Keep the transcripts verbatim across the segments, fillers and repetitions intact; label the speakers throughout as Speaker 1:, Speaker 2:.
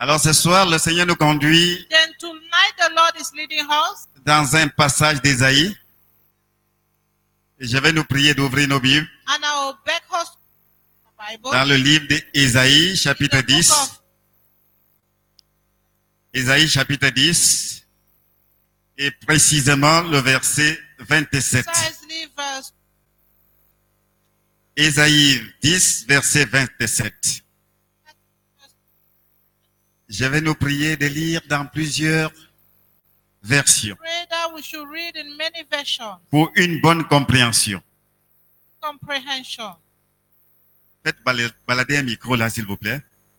Speaker 1: Alors ce soir, le Seigneur nous conduit
Speaker 2: Then tonight the Lord is leading us
Speaker 1: dans un passage d'Ésaïe. Et je vais nous prier d'ouvrir nos Bibles
Speaker 2: and I will beg us to the Bible.
Speaker 1: dans le livre d'Ésaïe, chapitre
Speaker 2: In the book
Speaker 1: dix.
Speaker 2: of
Speaker 1: Ésaïe, chapitre dix. Et précisément le verset vingt-sept.
Speaker 2: precisely verse
Speaker 1: Ésaïe dix, verset vingt-sept. Je vais nous prier de lire dans plusieurs versions
Speaker 2: pray that we should read in many versions.
Speaker 1: pour une bonne compréhension.
Speaker 2: Comprehension.
Speaker 1: Faites bala- balader un micro là, s'il vous plaît.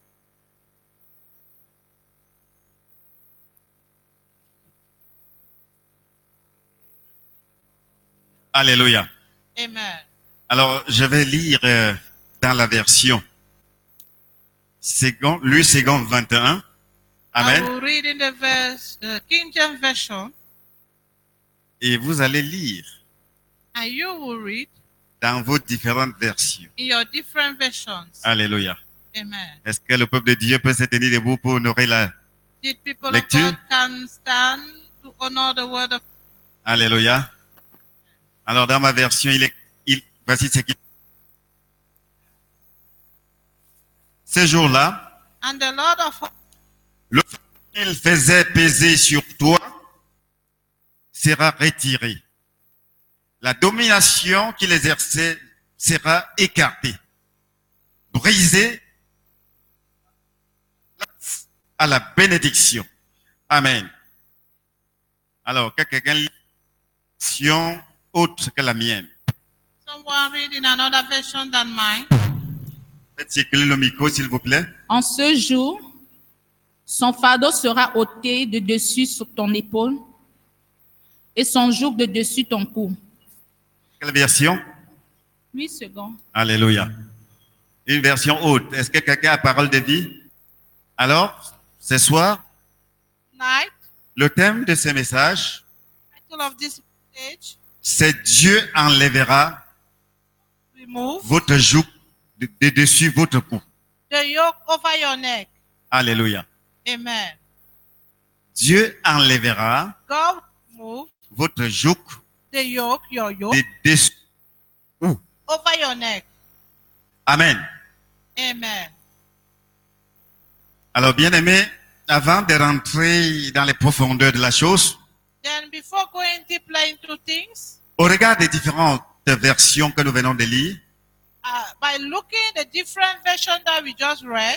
Speaker 1: Alléluia.
Speaker 2: Amen.
Speaker 1: Alors, je vais lire euh, dans la version second, Luc second vingt et un.
Speaker 2: I
Speaker 1: Amen.
Speaker 2: will read in the verse, the King James Version,
Speaker 1: Et vous allez lire
Speaker 2: and you will read
Speaker 1: dans vos différentes versions.
Speaker 2: in your different versions.
Speaker 1: Alléluia.
Speaker 2: Amen.
Speaker 1: Est-ce que le peuple de Dieu peut se tenir debout pour honorer la...
Speaker 2: Did people
Speaker 1: Lecture.
Speaker 2: of God can stand to honor the word of
Speaker 1: Alléluia. Alors, dans ma version, il est... Il... Voici ce qui... Ce jour-là,
Speaker 2: and the Lord of
Speaker 1: le fardeau qu'il faisait peser sur toi sera retiré. La domination qu'il exerçait sera écartée, brisée à la bénédiction. Amen. Alors, que quelqu'un lit une version autre que la mienne.
Speaker 2: someone read in another version than mine.
Speaker 1: Faites circuler le micro, s'il vous plaît.
Speaker 3: En ce jour, son fardeau sera ôté de dessus sur ton épaule et son joug de dessus ton cou.
Speaker 1: Quelle version?
Speaker 3: huit secondes.
Speaker 1: Alléluia. Une version haute. Est-ce que quelqu'un a parole de vie? Alors, ce soir,
Speaker 2: Night,
Speaker 1: le thème de ce message,
Speaker 2: title of this message,
Speaker 1: c'est Dieu enlèvera
Speaker 2: remove
Speaker 1: votre joug de, de dessus votre cou.
Speaker 2: the yoke over your neck.
Speaker 1: Alléluia.
Speaker 2: Amen.
Speaker 1: Dieu enlèvera
Speaker 2: God remove
Speaker 1: votre joug
Speaker 2: the yoke, your yoke,
Speaker 1: de dessus.
Speaker 2: over your neck.
Speaker 1: Amen.
Speaker 2: Amen.
Speaker 1: Alors, bien aimé, avant de rentrer dans les profondeurs de la chose,
Speaker 2: Then before going deeper into things,
Speaker 1: au regard des différentes versions que nous venons de lire,
Speaker 2: uh, by looking at the different versions that we just read,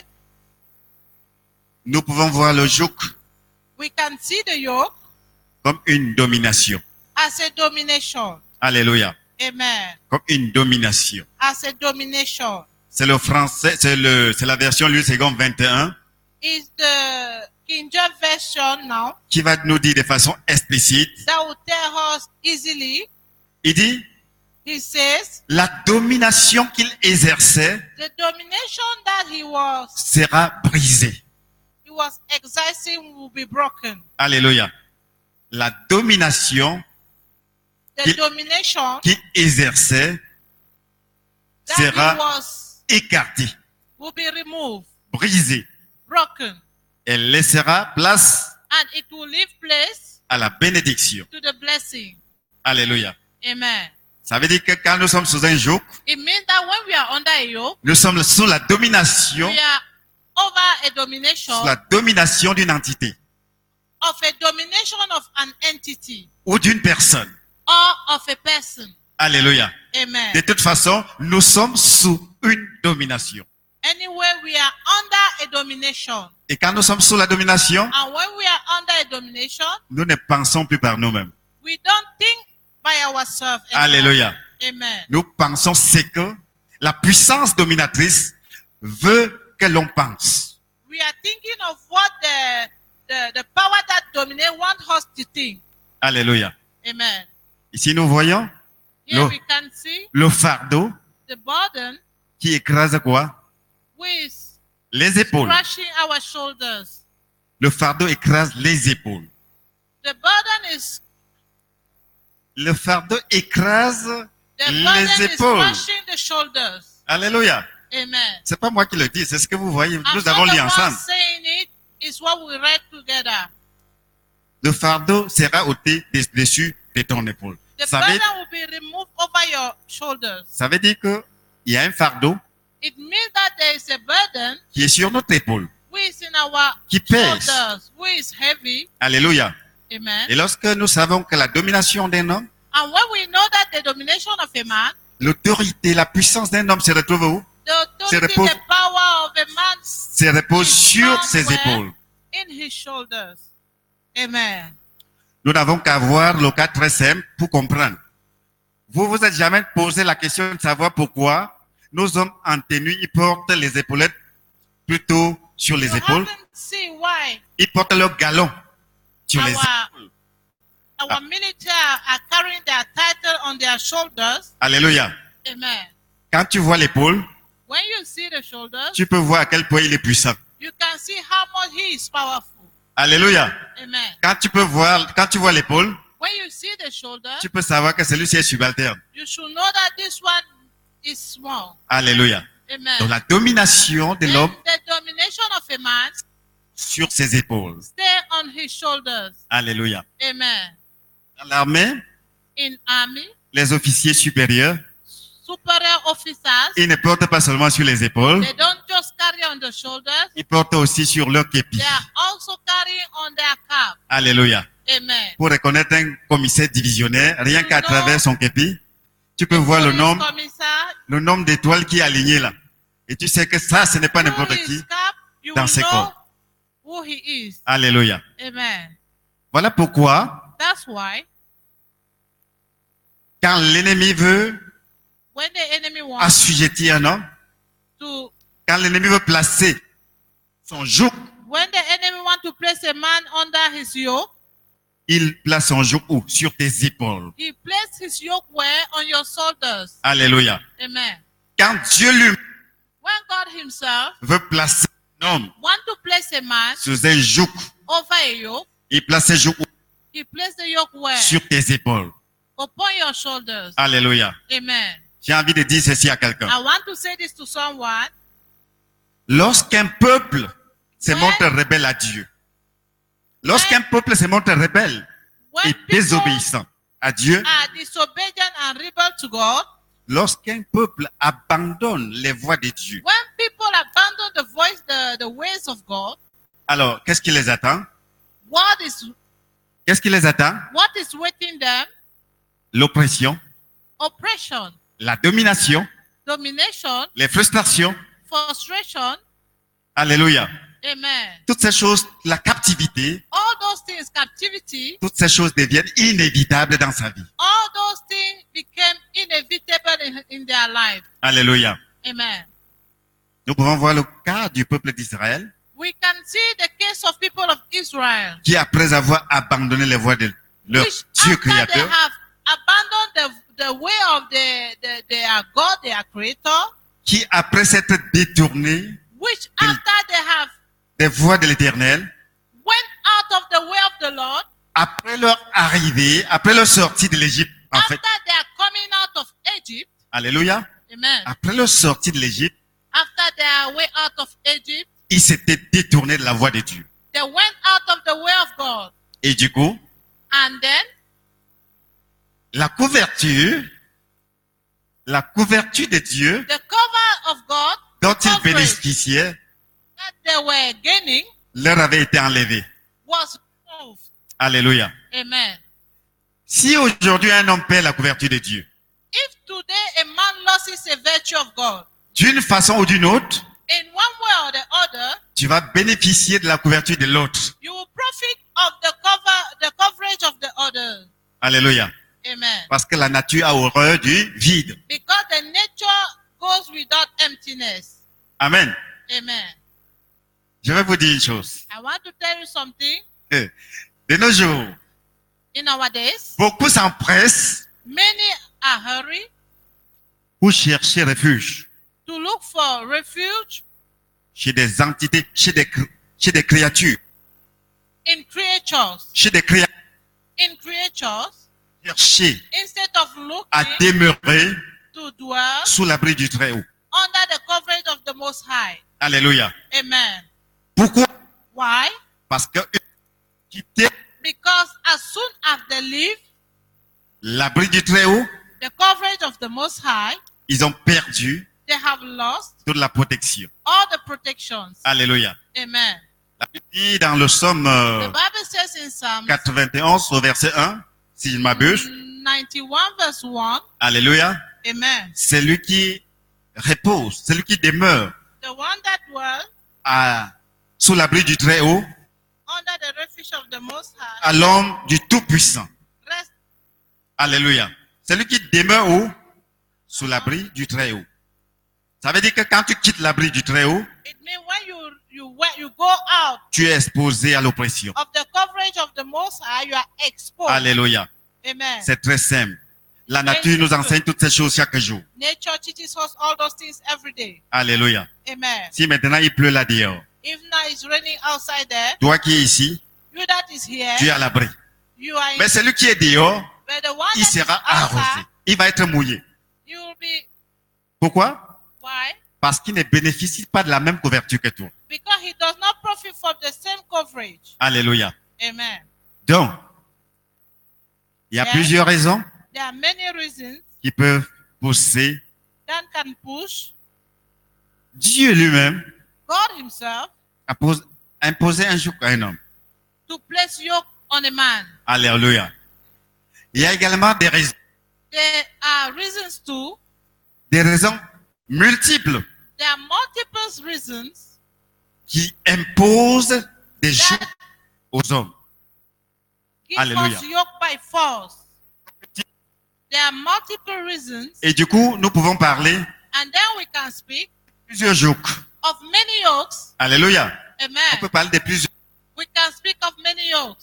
Speaker 1: nous pouvons voir le joug
Speaker 2: we can see the yoke
Speaker 1: comme une domination.
Speaker 2: as a domination.
Speaker 1: Alléluia.
Speaker 2: Amen.
Speaker 1: Comme une domination.
Speaker 2: As a domination.
Speaker 1: C'est le français, c'est le, c'est la version Luc second vingt et un
Speaker 2: Is the King James Version now
Speaker 1: qui va nous dire de façon explicite.
Speaker 2: that will tell us easily.
Speaker 1: Il dit,
Speaker 2: He says,
Speaker 1: la domination qu'il exerçait
Speaker 2: the domination that he was
Speaker 1: sera brisée.
Speaker 2: he was exercising will be broken.
Speaker 1: Alléluia. La domination
Speaker 2: The
Speaker 1: Qu'il-
Speaker 2: domination
Speaker 1: qu'il exerçait
Speaker 2: that he
Speaker 1: sera
Speaker 2: was
Speaker 1: écartée,
Speaker 2: will be removed,
Speaker 1: brisée.
Speaker 2: broken,
Speaker 1: Elle laissera place
Speaker 2: and it will leave place
Speaker 1: à la bénédiction.
Speaker 2: to the blessing.
Speaker 1: Alléluia.
Speaker 2: Amen.
Speaker 1: Ça veut dire que quand nous sommes sous un joug,
Speaker 2: It means that when we are under a yoke,
Speaker 1: nous sommes sous la domination,
Speaker 2: we are over a domination
Speaker 1: sous la domination d'une entité
Speaker 2: of a domination of an entity
Speaker 1: ou d'une personne.
Speaker 2: or of a person.
Speaker 1: Alléluia.
Speaker 2: Amen.
Speaker 1: De toute façon, nous sommes sous une domination.
Speaker 2: Anyway, we are under a domination.
Speaker 1: Et quand nous sommes sous la domination,
Speaker 2: And when we are under a domination,
Speaker 1: nous ne pensons plus par nous-mêmes.
Speaker 2: we don't think by ourselves. anymore.
Speaker 1: Alléluia.
Speaker 2: Amen.
Speaker 1: Nous pensons ce que la puissance dominatrice veut que l'on pense.
Speaker 2: We are thinking of what the, the, the power that dominates wants us to think.
Speaker 1: Alléluia.
Speaker 2: Amen.
Speaker 1: Ici, nous voyons
Speaker 2: Here
Speaker 1: No.
Speaker 2: we can see
Speaker 1: le fardeau
Speaker 2: the burden
Speaker 1: qui écrase quoi?
Speaker 2: with
Speaker 1: Les épaules.
Speaker 2: crushing our shoulders.
Speaker 1: Le fardeau écrase les épaules.
Speaker 2: The burden is
Speaker 1: Le fardeau écrase
Speaker 2: the
Speaker 1: les
Speaker 2: burden is
Speaker 1: épaules.
Speaker 2: crushing the shoulders.
Speaker 1: Alléluia.
Speaker 2: Amen.
Speaker 1: C'est pas moi qui le dis, c'est ce que vous voyez.
Speaker 2: I'm
Speaker 1: Nous
Speaker 2: not
Speaker 1: avons
Speaker 2: the
Speaker 1: lu
Speaker 2: one
Speaker 1: ensemble.
Speaker 2: saying it. is what we read together.
Speaker 1: Le fardeau sera ôté dessus de ton épaule.
Speaker 2: The
Speaker 1: Ça veut,
Speaker 2: burden will be removed over your shoulders.
Speaker 1: ça veut dire que il y a un fardeau
Speaker 2: It means that there is a burden
Speaker 1: qui est sur notre épaule,
Speaker 2: which is in our
Speaker 1: qui pèse.
Speaker 2: shoulders, which is heavy.
Speaker 1: Alléluia.
Speaker 2: Amen.
Speaker 1: Et lorsque nous savons que la domination d'un homme,
Speaker 2: And when we know that the domination of a man,
Speaker 1: l'autorité, la puissance d'un homme se retrouve où?
Speaker 2: the authority,
Speaker 1: repose-
Speaker 2: the power of a man
Speaker 1: Se repose
Speaker 2: is
Speaker 1: sur ses
Speaker 2: somewhere
Speaker 1: épaules.
Speaker 2: in his shoulders. Amen.
Speaker 1: Nous n'avons qu'à voir le cas très simple pour comprendre. Vous vous êtes jamais posé la question de savoir pourquoi nos hommes en tenue, ils portent les épaulettes plutôt sur les
Speaker 2: You
Speaker 1: épaules.
Speaker 2: haven't seen why
Speaker 1: Ils portent leurs galons sur les
Speaker 2: our,
Speaker 1: épaules.
Speaker 2: our military are carrying their title on their shoulders.
Speaker 1: Alléluia.
Speaker 2: Amen.
Speaker 1: Quand tu vois l'épaule,
Speaker 2: When you see the shoulders,
Speaker 1: tu peux voir à quel point il est puissant.
Speaker 2: you can see how much he is powerful.
Speaker 1: Alléluia.
Speaker 2: Amen.
Speaker 1: Quand tu peux voir, quand tu vois l'épaule,
Speaker 2: When you see the shoulder,
Speaker 1: tu peux savoir que celui-ci est subalterne.
Speaker 2: you should know that this one is small.
Speaker 1: Alléluia.
Speaker 2: Amen.
Speaker 1: Donc la domination de
Speaker 2: Then
Speaker 1: l'homme
Speaker 2: the domination of a man
Speaker 1: sur ses épaules.
Speaker 2: stay on his shoulders.
Speaker 1: Alléluia.
Speaker 2: Amen.
Speaker 1: Dans l'armée,
Speaker 2: In army,
Speaker 1: les officiers supérieurs,
Speaker 2: superior officers,
Speaker 1: ils ne portent pas seulement sur les épaules,
Speaker 2: they don't just carry on the shoulders,
Speaker 1: ils portent aussi sur leur képi.
Speaker 2: they are also carrying on their cap.
Speaker 1: Alléluia.
Speaker 2: Amen.
Speaker 1: Pour reconnaître un commissaire divisionnaire, rien qu'à travers son képi, tu peux voir le
Speaker 2: Police
Speaker 1: nombre,
Speaker 2: commissaire,
Speaker 1: le nombre d'étoiles qui est aligné là. Et tu sais que ça, ce n'est pas n'importe
Speaker 2: through
Speaker 1: qui.
Speaker 2: his cap, you
Speaker 1: dans
Speaker 2: will
Speaker 1: ses
Speaker 2: know
Speaker 1: corps.
Speaker 2: who he is.
Speaker 1: Alléluia.
Speaker 2: Amen.
Speaker 1: Voilà pourquoi,
Speaker 2: That's why
Speaker 1: quand l'ennemi veut
Speaker 2: when the enemy wants
Speaker 1: assujettir un homme,
Speaker 2: to,
Speaker 1: quand l'ennemi veut placer son joug,
Speaker 2: when the enemy wants to place a man under his yoke,
Speaker 1: il place son joug où? Sur tes épaules.
Speaker 2: he places his yoke where? On your shoulders.
Speaker 1: Alléluia.
Speaker 2: Amen.
Speaker 1: Quand Dieu lui
Speaker 2: When God himself
Speaker 1: veut placer un homme
Speaker 2: want to place a man
Speaker 1: sous un joug,
Speaker 2: over a yoke,
Speaker 1: il place un joug où?
Speaker 2: he places the yoke where?
Speaker 1: Sur tes épaules.
Speaker 2: Upon your shoulders.
Speaker 1: Alléluia.
Speaker 2: Amen.
Speaker 1: J'ai envie de dire ceci à quelqu'un.
Speaker 2: I want to say this to someone.
Speaker 1: Lorsqu'un peuple se
Speaker 2: Ouais.
Speaker 1: montre rebelle à Dieu, lorsqu'un peuple se montre rebelle
Speaker 2: When
Speaker 1: et
Speaker 2: people
Speaker 1: désobéissant à Dieu,
Speaker 2: are disobedient and rebel to God,
Speaker 1: lorsqu'un peuple abandonne les voies de Dieu,
Speaker 2: when people abandon the voice, the, the ways of God,
Speaker 1: alors qu'est-ce qui les attend?
Speaker 2: what is
Speaker 1: Qu'est-ce qui les attend?
Speaker 2: what is waiting them?
Speaker 1: L'oppression,
Speaker 2: Oppression,
Speaker 1: la domination,
Speaker 2: domination,
Speaker 1: les frustrations.
Speaker 2: frustration.
Speaker 1: Alléluia.
Speaker 2: Amen.
Speaker 1: Toutes ces choses, la captivité,
Speaker 2: All those things, captivity,
Speaker 1: toutes ces choses deviennent inévitables dans sa vie.
Speaker 2: all those things became inevitable in, in their life.
Speaker 1: Alléluia.
Speaker 2: Amen.
Speaker 1: Nous pouvons voir le cas du peuple d'Israël
Speaker 2: We can see the case of people of Israel,
Speaker 1: qui, après avoir abandonné les voies de leur
Speaker 2: which
Speaker 1: Dieu
Speaker 2: after they
Speaker 1: créateur,
Speaker 2: have abandoned the, the way of the, the, their God, their creator,
Speaker 1: qui, après s'être détourné
Speaker 2: which
Speaker 1: Mm.
Speaker 2: after they have
Speaker 1: des voies de l'Éternel,
Speaker 2: went out of the way of the Lord,
Speaker 1: après leur arrivée, après leur sortie de l'Égypte, en
Speaker 2: after
Speaker 1: fait,
Speaker 2: they are coming out of Egypt,
Speaker 1: alléluia,
Speaker 2: amen,
Speaker 1: après leur sortie de l'Égypte,
Speaker 2: after their way out of Egypt,
Speaker 1: ils s'étaient détournés de la voie de Dieu.
Speaker 2: they went out of the way of God.
Speaker 1: Et du coup,
Speaker 2: And then
Speaker 1: la couverture, la couverture de Dieu
Speaker 2: the cover of God
Speaker 1: dont ils
Speaker 2: coverage
Speaker 1: bénéficiaient
Speaker 2: that they were gaining
Speaker 1: leur avait été enlevée.
Speaker 2: was removed.
Speaker 1: Alléluia.
Speaker 2: Amen.
Speaker 1: Si aujourd'hui un homme perd la couverture de Dieu,
Speaker 2: If today a man loses a virtue of God,
Speaker 1: d'une façon ou d'une autre,
Speaker 2: in one way or the other,
Speaker 1: tu vas bénéficier de la couverture de l'autre.
Speaker 2: you will profit of the cover, the coverage of the other.
Speaker 1: Alléluia.
Speaker 2: Amen.
Speaker 1: Parce que la nature a horreur du vide.
Speaker 2: Because the nature goes without emptiness.
Speaker 1: Amen.
Speaker 2: Amen.
Speaker 1: Je vais vous dire une chose.
Speaker 2: I want to tell you something.
Speaker 1: Eh, De nos jours,
Speaker 2: In our days,
Speaker 1: beaucoup s'empressent
Speaker 2: many are hurry
Speaker 1: pour chercher refuge
Speaker 2: to look for refuge
Speaker 1: chez des entités, chez des, cr- chez des créatures,
Speaker 2: in creatures.
Speaker 1: chez des créatures,
Speaker 2: In creatures,
Speaker 1: chercher
Speaker 2: instead of
Speaker 1: à
Speaker 2: looking
Speaker 1: demeurer
Speaker 2: to dwell
Speaker 1: sous l'abri du Très-Haut.
Speaker 2: under the coverage of the Most High.
Speaker 1: Alléluia.
Speaker 2: Amen.
Speaker 1: Pourquoi?
Speaker 2: Why?
Speaker 1: Parce que quitter
Speaker 2: Because as soon as they leave
Speaker 1: l'abri du Très-Haut,
Speaker 2: the coverage of the Most High,
Speaker 1: ils ont perdu
Speaker 2: they have lost
Speaker 1: toute la protection.
Speaker 2: all the protections.
Speaker 1: Alléluia.
Speaker 2: Amen.
Speaker 1: La Bible dit dans le psaume
Speaker 2: The
Speaker 1: euh,
Speaker 2: Bible says in Psalm
Speaker 1: quatre-vingt-onze au verset un, si je ne m'abuse,
Speaker 2: ninety-one verse one,
Speaker 1: Alléluia,
Speaker 2: Amen.
Speaker 1: c'est lui qui repose, c'est lui qui demeure
Speaker 2: The one that dwell
Speaker 1: à, sous l'abri du Très-Haut,
Speaker 2: under the refuge of the Most High,
Speaker 1: à l'homme du Tout-Puissant.
Speaker 2: rest
Speaker 1: Alléluia. C'est lui qui demeure où? Sous l'abri du Très-Haut. Ça veut dire que quand tu quittes l'abri du Très-Haut,
Speaker 2: It means when you you when you go out
Speaker 1: tu es exposé à l'oppression.
Speaker 2: of the coverage of the Most High, you are exposed.
Speaker 1: Alléluia.
Speaker 2: Amen.
Speaker 1: C'est très simple. La nature nous enseigne toutes ces choses chaque jour.
Speaker 2: Nature teaches us all those things every day.
Speaker 1: Alléluia.
Speaker 2: Amen.
Speaker 1: Si maintenant il pleut là dehors,
Speaker 2: If now it's raining outside there,
Speaker 1: toi qui es ici,
Speaker 2: you that is here,
Speaker 1: tu es à l'abri.
Speaker 2: you are in,
Speaker 1: Mais celui qui est dehors,
Speaker 2: but the one
Speaker 1: il
Speaker 2: that is
Speaker 1: sera arrosé.
Speaker 2: outside,
Speaker 1: Il va être mouillé.
Speaker 2: you will be,
Speaker 1: Pourquoi?
Speaker 2: why?
Speaker 1: Parce qu'il ne bénéficie pas de la même couverture que toi.
Speaker 2: Because he does not profit from the same coverage.
Speaker 1: Alléluia.
Speaker 2: Amen.
Speaker 1: Donc, il y a
Speaker 2: Yeah.
Speaker 1: plusieurs raisons
Speaker 2: There are many reasons
Speaker 1: qui peuvent pousser
Speaker 2: that can push
Speaker 1: Dieu lui-même
Speaker 2: God himself
Speaker 1: à pos- à imposer un joug à un homme.
Speaker 2: to place yoke on a man.
Speaker 1: Alléluia. Il y a également des raisons,
Speaker 2: There are reasons too.
Speaker 1: des raisons multiples
Speaker 2: There are multiple reasons
Speaker 1: qui imposent des jougs aux hommes.
Speaker 2: give
Speaker 1: Alléluia.
Speaker 2: us yoke by force. There are multiple reasons,
Speaker 1: Et du coup, nous pouvons parler
Speaker 2: and then we can speak
Speaker 1: de plusieurs jougs.
Speaker 2: of many yokes.
Speaker 1: Alléluia. On peut
Speaker 2: Amen.
Speaker 1: parler de plusieurs.
Speaker 2: We can speak of many yokes.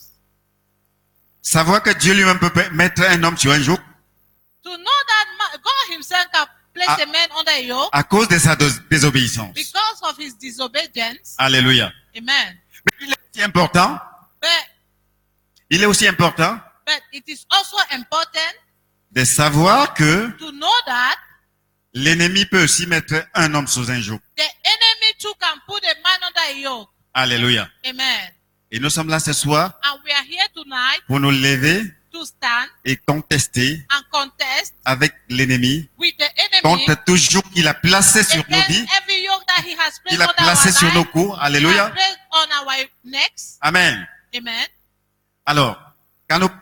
Speaker 1: Savoir que Dieu lui-même peut mettre un homme sur un joug
Speaker 2: To know that ma- God himself can place
Speaker 1: Ah.
Speaker 2: a man under a yoke
Speaker 1: à cause de sa dés- désobéissance.
Speaker 2: because of his disobedience.
Speaker 1: Alléluia.
Speaker 2: Amen.
Speaker 1: Mais il est aussi important,
Speaker 2: But
Speaker 1: il est aussi important
Speaker 2: but it is also important
Speaker 1: de savoir que
Speaker 2: to know that
Speaker 1: l'ennemi peut aussi mettre un homme sous un joug.
Speaker 2: the enemy too can put a man under a yoke.
Speaker 1: Alléluia.
Speaker 2: Amen.
Speaker 1: Et nous sommes là ce soir
Speaker 2: And we are here tonight
Speaker 1: pour nous lever
Speaker 2: to stand
Speaker 1: et contester
Speaker 2: and contest
Speaker 1: avec l'ennemi
Speaker 2: with the enemy
Speaker 1: contre tout joug qu'il a placé sur nos
Speaker 2: against
Speaker 1: vies,
Speaker 2: every yoke that he has placed
Speaker 1: qu'il a
Speaker 2: under
Speaker 1: placé
Speaker 2: our
Speaker 1: sur nos
Speaker 2: life,
Speaker 1: coups.
Speaker 2: he has
Speaker 1: Alléluia.
Speaker 2: placed on our necks.
Speaker 1: Amen.
Speaker 2: Amen.
Speaker 1: Alors, quand nous,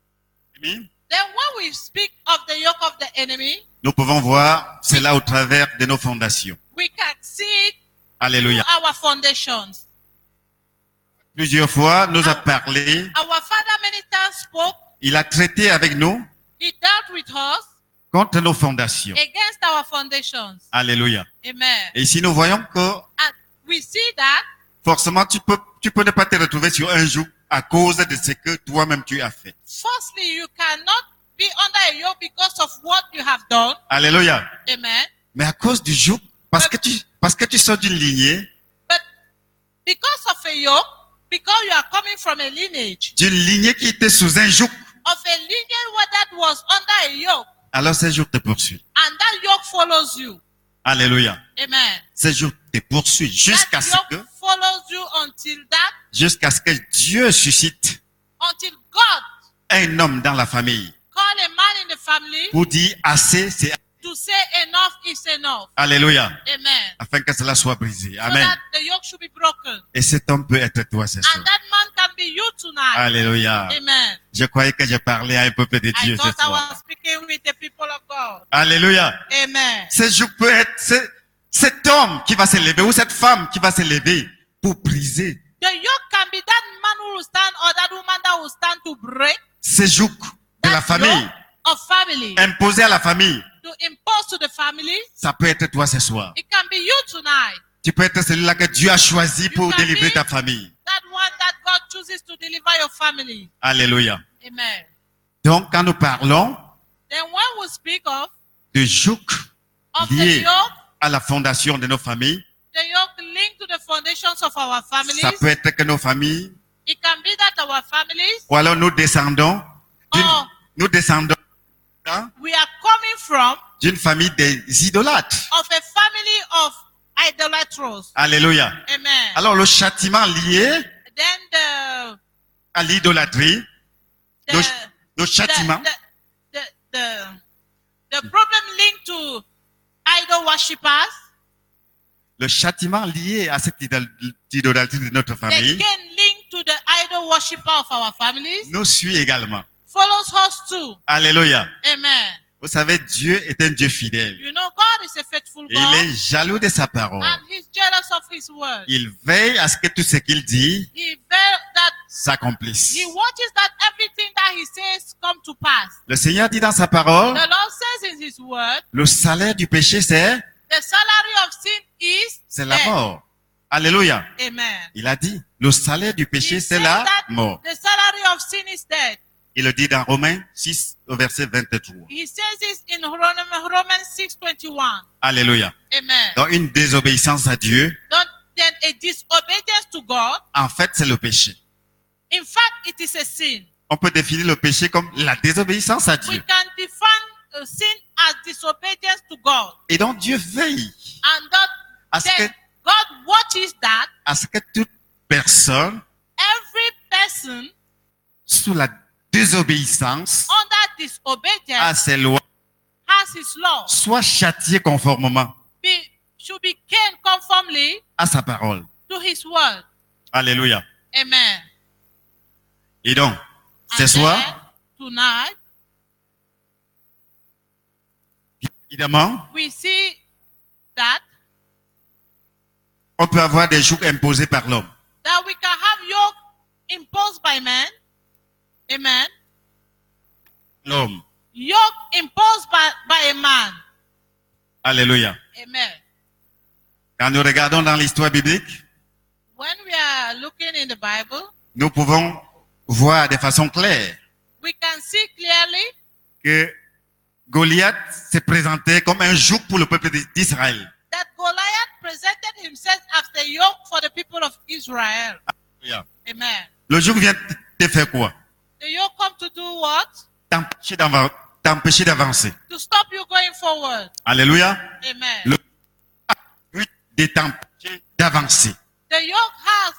Speaker 2: Then when we speak of the yoke of the enemy,
Speaker 1: nous pouvons voir cela au travers de nos fondations.
Speaker 2: we can see it
Speaker 1: Alléluia.
Speaker 2: through our foundations.
Speaker 1: Plusieurs fois, nous a parlé,
Speaker 2: Our Father many times spoke,
Speaker 1: il a traité avec nous
Speaker 2: he dealt with us
Speaker 1: contre nos fondations.
Speaker 2: against our foundations.
Speaker 1: Alléluia.
Speaker 2: Amen.
Speaker 1: Et ici, nous voyons que
Speaker 2: And we see that
Speaker 1: forcément, tu peux, tu peux ne pas te retrouver sur un joug à cause de ce que toi-même tu as fait.
Speaker 2: firstly, you cannot be under a yoke because of what you have done.
Speaker 1: Alléluia.
Speaker 2: Amen.
Speaker 1: Mais à cause du joug, parce que tu, parce que tu sors d'une lignée,
Speaker 2: But because of a yoke, because you are coming from a lineage
Speaker 1: d'une lignée qui était sous un joug,
Speaker 2: of a lineage where that was under a yoke,
Speaker 1: alors ce joug te poursuit.
Speaker 2: and that yoke follows you.
Speaker 1: Alléluia.
Speaker 2: Amen.
Speaker 1: Ce joug te poursuit jusqu'à
Speaker 2: That
Speaker 1: ce que,
Speaker 2: yoke follows you until that,
Speaker 1: jusqu'à ce que Dieu suscite
Speaker 2: until God
Speaker 1: un homme dans la famille
Speaker 2: call a man in the family
Speaker 1: pour dire assez, c'est
Speaker 2: to say enough is enough.
Speaker 1: Alléluia.
Speaker 2: Amen.
Speaker 1: Afin que cela soit brisé.
Speaker 2: So
Speaker 1: Amen.
Speaker 2: that the yoke should be broken.
Speaker 1: Et cet homme peut être toi ce soir.
Speaker 2: And that man can be you tonight.
Speaker 1: Alléluia.
Speaker 2: Amen.
Speaker 1: Je croyais que je parlais à un peuple de
Speaker 2: I
Speaker 1: Dieu ce
Speaker 2: thought I
Speaker 1: soir.
Speaker 2: was speaking with the people of God.
Speaker 1: Alléluia.
Speaker 2: Amen.
Speaker 1: Ce jour peut être ce- cet homme qui va se lever ou cette femme qui va se lever pour briser
Speaker 2: The yoke can be that man who will stand or that woman that will stand to break
Speaker 1: ce joug de la
Speaker 2: that
Speaker 1: famille,
Speaker 2: yoke of family,
Speaker 1: imposé à la famille.
Speaker 2: to impose to the family.
Speaker 1: Ça peut être toi ce soir.
Speaker 2: It can be you tonight.
Speaker 1: Tu peux être celui-là que Dieu a choisi pour
Speaker 2: can
Speaker 1: délivrer
Speaker 2: be-
Speaker 1: ta famille.
Speaker 2: That one that God chooses to deliver your family.
Speaker 1: Alléluia.
Speaker 2: Amen.
Speaker 1: Donc, quand nous parlons
Speaker 2: Then when we speak of,
Speaker 1: de joug
Speaker 2: of the
Speaker 1: lié
Speaker 2: yoke,
Speaker 1: à la fondation de nos familles,
Speaker 2: the yoke linked to the foundations of our families,
Speaker 1: ça peut être que nos familles,
Speaker 2: it can be that our families,
Speaker 1: ou alors nous descendons d'une,
Speaker 2: Oh.
Speaker 1: nous descendons hein,
Speaker 2: we are coming from
Speaker 1: d'une famille des idolâtres.
Speaker 2: of a family of idolaters.
Speaker 1: Alléluia.
Speaker 2: Amen.
Speaker 1: Alors, le châtiment lié
Speaker 2: Then the
Speaker 1: à l'idolâtrie,
Speaker 2: the,
Speaker 1: le, le
Speaker 2: the,
Speaker 1: châtiment,
Speaker 2: the, the, the, the problem linked to idol worshippers,
Speaker 1: le châtiment lié à cette idol- idolâtrie de notre
Speaker 2: the
Speaker 1: famille
Speaker 2: gain linked to the idol worshipper of our families,
Speaker 1: nous suit également.
Speaker 2: follows us too.
Speaker 1: Alléluia.
Speaker 2: Amen.
Speaker 1: Vous savez, Dieu est un Dieu fidèle.
Speaker 2: You know, God is a faithful
Speaker 1: Il
Speaker 2: God,
Speaker 1: est jaloux de sa parole.
Speaker 2: and He's jealous of His word.
Speaker 1: Il veille à ce que tout ce qu'il dit
Speaker 2: He ver- that
Speaker 1: s'accomplisse.
Speaker 2: He watches that everything that He says come to pass.
Speaker 1: Le Seigneur dit dans sa parole,
Speaker 2: The Lord says in His word,
Speaker 1: le salaire du péché, c'est,
Speaker 2: the salary of sin is
Speaker 1: c'est la
Speaker 2: death.
Speaker 1: mort. Alléluia.
Speaker 2: Amen.
Speaker 1: Il a dit, le salaire du péché,
Speaker 2: He
Speaker 1: c'est
Speaker 2: says
Speaker 1: la
Speaker 2: that
Speaker 1: mort.
Speaker 2: the salary of sin is death.
Speaker 1: Il le dit dans Romains six, au verset vingt-trois.
Speaker 2: He says this in Rom- Romans six twenty-one.
Speaker 1: Alléluia.
Speaker 2: Amen.
Speaker 1: Donc, une désobéissance à Dieu,
Speaker 2: Don't, then a disobedience to God,
Speaker 1: en fait, c'est le péché.
Speaker 2: in fact, it is a sin.
Speaker 1: On peut définir le péché comme la désobéissance à
Speaker 2: We
Speaker 1: Dieu.
Speaker 2: can define uh, sin as disobedience to God.
Speaker 1: Et donc, Dieu veille
Speaker 2: And that,
Speaker 1: à ce
Speaker 2: then
Speaker 1: que,
Speaker 2: God watches that
Speaker 1: à ce que toute personne,
Speaker 2: every person
Speaker 1: sous la désobéissance
Speaker 2: under
Speaker 1: à
Speaker 2: disobedience
Speaker 1: ses lois,
Speaker 2: has his law.
Speaker 1: soit châtiée conformément
Speaker 2: Be, should be caned conformly
Speaker 1: à sa parole.
Speaker 2: to his word.
Speaker 1: Alléluia.
Speaker 2: Amen.
Speaker 1: Et donc, ce
Speaker 2: And
Speaker 1: soir,
Speaker 2: then, tonight,
Speaker 1: évidemment,
Speaker 2: we see that
Speaker 1: on peut avoir des jougs imposés par l'homme.
Speaker 2: that we can have yoke imposed by men. Amen.
Speaker 1: L'homme.
Speaker 2: Yoke imposed by, by a man.
Speaker 1: Alléluia.
Speaker 2: Amen.
Speaker 1: Quand nous regardons dans l'histoire biblique,
Speaker 2: When we are looking in the Bible,
Speaker 1: nous pouvons voir de façon claire
Speaker 2: we can see clearly
Speaker 1: que Goliath s'est présenté comme un joug pour le peuple d'Israël.
Speaker 2: that Goliath presented himself as the yoke for the people of Israel.
Speaker 1: Alléluia.
Speaker 2: Amen.
Speaker 1: Le joug vient te faire quoi?
Speaker 2: The yoke come to do what?
Speaker 1: T'empêcher d'avan- t'empêcher d'avancer.
Speaker 2: To stop you going forward.
Speaker 1: Alléluia.
Speaker 2: Amen.
Speaker 1: Le but de t'empêcher d'avancer.
Speaker 2: The yoke has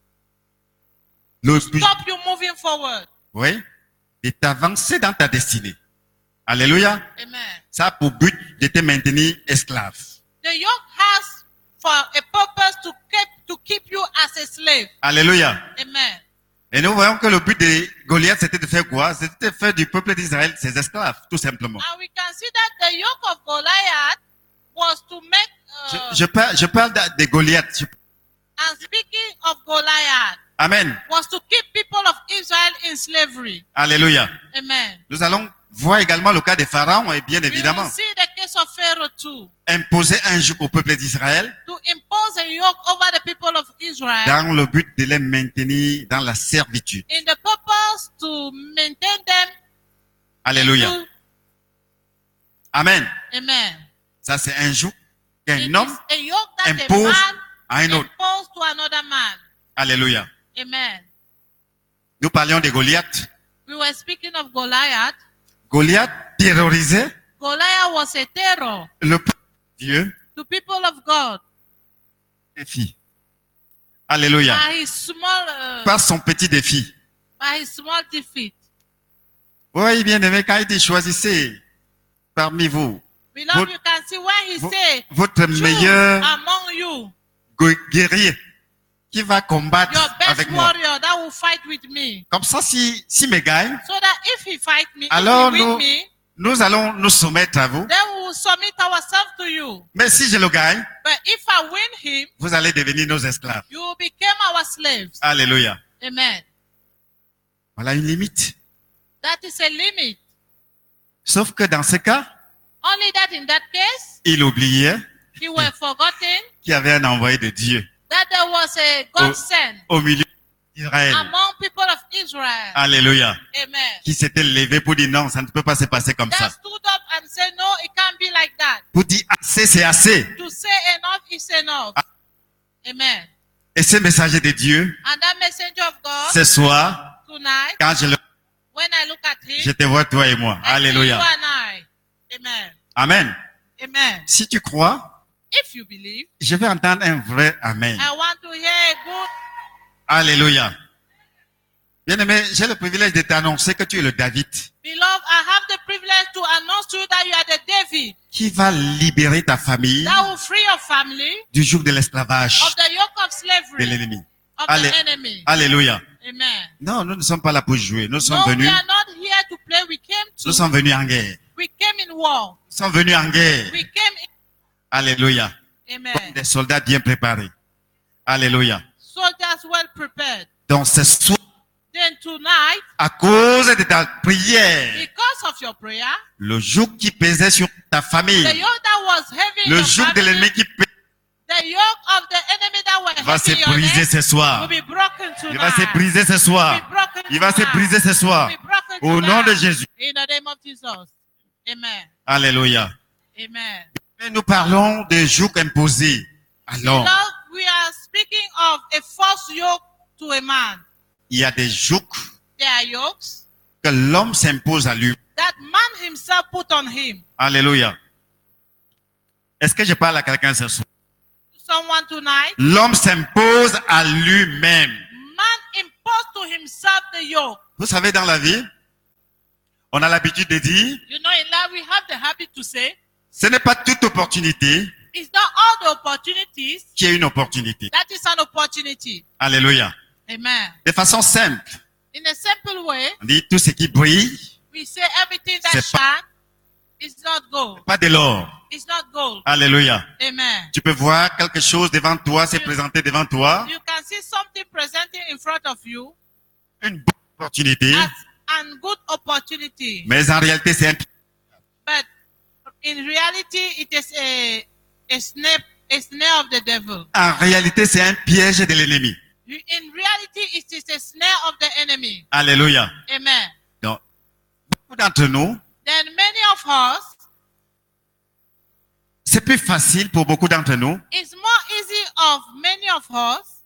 Speaker 1: Le but,
Speaker 2: stop you moving forward.
Speaker 1: oui, de t'avancer dans ta destinée. Alléluia.
Speaker 2: Amen.
Speaker 1: Ça a pour but de te maintenir esclave.
Speaker 2: The yoke has for a purpose to keep to keep you as a slave.
Speaker 1: Alléluia.
Speaker 2: Amen.
Speaker 1: Et nous voyons que le but de Goliath, c'était de faire quoi? C'était de faire du peuple d'Israël ses esclaves, tout simplement.
Speaker 2: And we can see that the yoke of Goliath was to make.
Speaker 1: Je,
Speaker 2: Uh,
Speaker 1: je parle, je parle de, de Goliath. Je-
Speaker 2: and speaking of Goliath,
Speaker 1: Amen.
Speaker 2: was to keep people of Israel in slavery.
Speaker 1: Alléluia.
Speaker 2: Amen.
Speaker 1: Nous allons voir également le cas de Pharaon, et bien
Speaker 2: We
Speaker 1: évidemment,
Speaker 2: will see the case of Pharaoh too.
Speaker 1: imposer un joug au peuple d'Israël
Speaker 2: To impose a yoke over the people of Israel
Speaker 1: dans le but de les maintenir dans la servitude.
Speaker 2: in the purpose to maintain them.
Speaker 1: Alléluia.
Speaker 2: To,
Speaker 1: Amen.
Speaker 2: amen.
Speaker 1: Ça, c'est un joug
Speaker 2: It
Speaker 1: qu'un homme
Speaker 2: is a yoke that
Speaker 1: impose
Speaker 2: a man
Speaker 1: à un autre.
Speaker 2: imposed to another man.
Speaker 1: Alléluia.
Speaker 2: Amen.
Speaker 1: Nous parlions de Goliath.
Speaker 2: We were speaking of Goliath.
Speaker 1: Goliath terrorisait
Speaker 2: Goliath was a terror
Speaker 1: le peuple de Dieu.
Speaker 2: to people of God
Speaker 1: Défi. Alléluia.
Speaker 2: by his small, uh,
Speaker 1: Par son petit défi.
Speaker 2: by his small defeat.
Speaker 1: Oui, bien aimé, quand il dit choisissez parmi vous
Speaker 2: Beloved,
Speaker 1: Votre-
Speaker 2: you can see when he
Speaker 1: vo-
Speaker 2: say,
Speaker 1: votre
Speaker 2: "Choose
Speaker 1: meilleur
Speaker 2: among you
Speaker 1: gu- guerrier qui va combattre
Speaker 2: your best
Speaker 1: avec moi.
Speaker 2: warrior that will fight with me.
Speaker 1: Comme ça, si, si me gagne,
Speaker 2: So that if he fight me,
Speaker 1: alors
Speaker 2: if he win
Speaker 1: nous,
Speaker 2: me,
Speaker 1: nous allons nous soumettre à vous.
Speaker 2: then we will submit ourselves to you.
Speaker 1: Mais si je le gagne,
Speaker 2: But if I win him,
Speaker 1: vous allez devenir nos esclaves.
Speaker 2: you will become our slaves."
Speaker 1: Alléluia.
Speaker 2: Amen.
Speaker 1: Voilà une limite.
Speaker 2: That is a limit.
Speaker 1: Sauf que dans ce cas,
Speaker 2: Only that in that case,
Speaker 1: il oubliait
Speaker 2: he were forgotten
Speaker 1: qu'il y avait un envoyé de Dieu
Speaker 2: that there was a God sent
Speaker 1: au milieu d'Israël.
Speaker 2: among people of Israel.
Speaker 1: Alléluia.
Speaker 2: Amen.
Speaker 1: Qui s'était levé pour dire non, ça ne peut pas se passer comme
Speaker 2: That
Speaker 1: ça.
Speaker 2: stood up and said, "No, it can't be like that."
Speaker 1: Pour dire assez, c'est assez.
Speaker 2: To say enough is enough. Amen.
Speaker 1: Et ce messager de Dieu,
Speaker 2: And that messenger of God
Speaker 1: ce soir,
Speaker 2: tonight,
Speaker 1: quand je le,
Speaker 2: when I look at him,
Speaker 1: je te vois toi et moi.
Speaker 2: I see you
Speaker 1: Alléluia.
Speaker 2: and I. Amen.
Speaker 1: Amen.
Speaker 2: Amen.
Speaker 1: Si tu crois,
Speaker 2: If you believe,
Speaker 1: je vais entendre un vrai Amen.
Speaker 2: I want to hear a good.
Speaker 1: Alléluia. Bien-aimé, j'ai le privilège de t'annoncer que tu es le David
Speaker 2: Beloved, I have the privilege to announce to you that you are the David
Speaker 1: qui va libérer ta famille
Speaker 2: that will free your family
Speaker 1: du joug de l'esclavage
Speaker 2: of the yoke of
Speaker 1: de
Speaker 2: slavery
Speaker 1: l'ennemi.
Speaker 2: of
Speaker 1: Allez.
Speaker 2: the enemy.
Speaker 1: Alléluia.
Speaker 2: Amen.
Speaker 1: Non, nous ne sommes pas là pour jouer. Nous sommes
Speaker 2: No, we
Speaker 1: venus,
Speaker 2: are not here to play. We came
Speaker 1: nous
Speaker 2: to.
Speaker 1: sommes venus en guerre.
Speaker 2: We came in war.
Speaker 1: Nous sommes venus en guerre.
Speaker 2: We came
Speaker 1: Alléluia.
Speaker 2: in.
Speaker 1: Comme
Speaker 2: Amen.
Speaker 1: des soldats bien préparés. Alléluia.
Speaker 2: Soldiers well prepared.
Speaker 1: Donc ce soir,
Speaker 2: Then tonight,
Speaker 1: à cause de ta prière,
Speaker 2: because of your prayer,
Speaker 1: le joug qui pesait sur ta famille,
Speaker 2: the yoke that was heavy in
Speaker 1: le
Speaker 2: your
Speaker 1: joug de
Speaker 2: family,
Speaker 1: l'ennemi qui pesait
Speaker 2: the yoke of the enemy that were
Speaker 1: va se
Speaker 2: heavy in your
Speaker 1: briser
Speaker 2: neck
Speaker 1: ce
Speaker 2: will
Speaker 1: soir.
Speaker 2: be broken
Speaker 1: Il va se
Speaker 2: tonight.
Speaker 1: briser ce
Speaker 2: Will
Speaker 1: soir.
Speaker 2: be broken
Speaker 1: Il va se
Speaker 2: tonight.
Speaker 1: briser ce soir.
Speaker 2: Will be broken
Speaker 1: Au nom de
Speaker 2: tonight.
Speaker 1: Jésus.
Speaker 2: In the name of Jesus. Amen.
Speaker 1: Alléluia.
Speaker 2: Amen.
Speaker 1: Mais nous parlons de joug imposé à l'homme.
Speaker 2: Beloved, we are speaking of a false yoke to a man.
Speaker 1: Il y a des jougs
Speaker 2: There are yokes
Speaker 1: que l'homme s'impose à lui.
Speaker 2: that man himself put on him.
Speaker 1: Alléluia. Est-ce que je parle à quelqu'un ce soir?
Speaker 2: To someone tonight,
Speaker 1: L'homme s'impose à lui-même.
Speaker 2: man imposed to himself the yoke.
Speaker 1: Vous savez, dans la vie, on a l'habitude de dire,
Speaker 2: You know, in life we have the habit to say,
Speaker 1: ce n'est pas toute opportunité
Speaker 2: it's not all the opportunities
Speaker 1: qui est une opportunité.
Speaker 2: that is an opportunity.
Speaker 1: Alléluia.
Speaker 2: Amen.
Speaker 1: De façon simple,
Speaker 2: In a simple way,
Speaker 1: on dit tout ce qui brille,
Speaker 2: we say everything that
Speaker 1: C'est pas-
Speaker 2: shines is not gold.
Speaker 1: pas de l'or.
Speaker 2: It's not gold.
Speaker 1: Alléluia.
Speaker 2: Amen.
Speaker 1: Tu peux voir quelque chose devant toi, se présenter devant toi,
Speaker 2: You can see something presenting in front of you
Speaker 1: une bonne opportunité,
Speaker 2: as an good opportunity.
Speaker 1: mais en réalité, c'est un
Speaker 2: But in reality, it is a, a snare, a snare of the devil.
Speaker 1: en réalité, c'est un piège de l'ennemi.
Speaker 2: In reality, it is a snare of the enemy.
Speaker 1: Alléluia.
Speaker 2: Amen.
Speaker 1: Donc, beaucoup d'entre nous,
Speaker 2: Then many of us,
Speaker 1: c'est plus facile pour beaucoup d'entre nous,
Speaker 2: it's more easy of many of us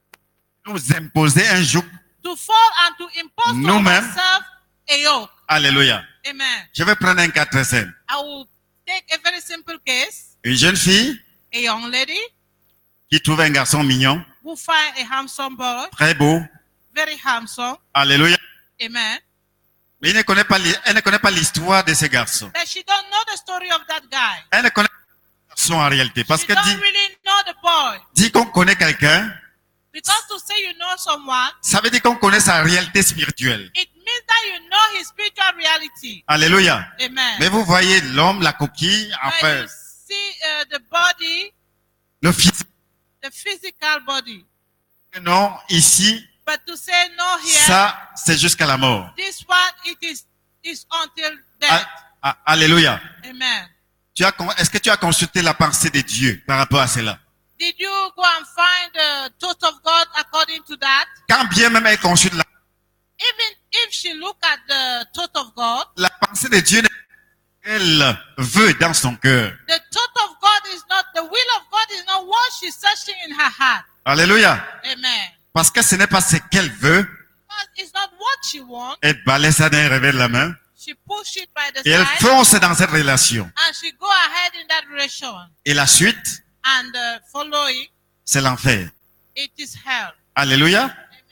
Speaker 1: nous imposer un joug.
Speaker 2: to fall and to impose on
Speaker 1: Nous-mêmes.
Speaker 2: ourselves a yoke.
Speaker 1: Alléluia.
Speaker 2: Amen.
Speaker 1: Je vais prendre un cas très simple.
Speaker 2: I will take a very simple case.
Speaker 1: Une jeune fille
Speaker 2: A young lady
Speaker 1: qui trouve un garçon mignon,
Speaker 2: who find a handsome boy,
Speaker 1: très beau.
Speaker 2: very handsome.
Speaker 1: Alléluia.
Speaker 2: Amen.
Speaker 1: Mais il ne connaît pas, elle ne connaît pas l'histoire de ce garçon.
Speaker 2: But she don't know the story of that guy.
Speaker 1: Elle ne connaît pas le garçon en réalité. Parce
Speaker 2: She
Speaker 1: que
Speaker 2: don't
Speaker 1: dit,
Speaker 2: really know the boy.
Speaker 1: dit qu'on connaît quelqu'un,
Speaker 2: Because to say you know someone,
Speaker 1: ça veut dire qu'on connaît sa réalité spirituelle.
Speaker 2: it means that you know his spiritual reality.
Speaker 1: Alléluia.
Speaker 2: Amen.
Speaker 1: Mais vous voyez l'homme, la coquille,
Speaker 2: When
Speaker 1: enfin,
Speaker 2: you see uh, the body,
Speaker 1: le physique.
Speaker 2: the physical body.
Speaker 1: Non, ici,
Speaker 2: But to say no here,
Speaker 1: ça, c'est jusqu'à la mort.
Speaker 2: this one, it is, is until death.
Speaker 1: Ah, ah, alléluia.
Speaker 2: Amen.
Speaker 1: Tu as, con- est-ce que tu as consulté la pensée de Dieu par rapport à cela?
Speaker 2: Did you go and find the thought of God according to that?
Speaker 1: Quand bien même elle consulte la,
Speaker 2: Even if she look at the thought of God,
Speaker 1: la pensée de Dieu, elle veut dans son cœur.
Speaker 2: the thought of God is not, the will of God is not what she's searching in her heart.
Speaker 1: Alléluia.
Speaker 2: Amen.
Speaker 1: Parce que ce n'est pas ce qu'elle veut.
Speaker 2: Because it's not what she wants.
Speaker 1: Elle balaye ça d'un revers de la main.
Speaker 2: She push it by the
Speaker 1: Et elle
Speaker 2: side
Speaker 1: fonce dans cette relation.
Speaker 2: and she go ahead in that direction.
Speaker 1: Et la suite,
Speaker 2: And uh, following,
Speaker 1: c'est l'enfer.
Speaker 2: it is hell.
Speaker 1: Alléluia.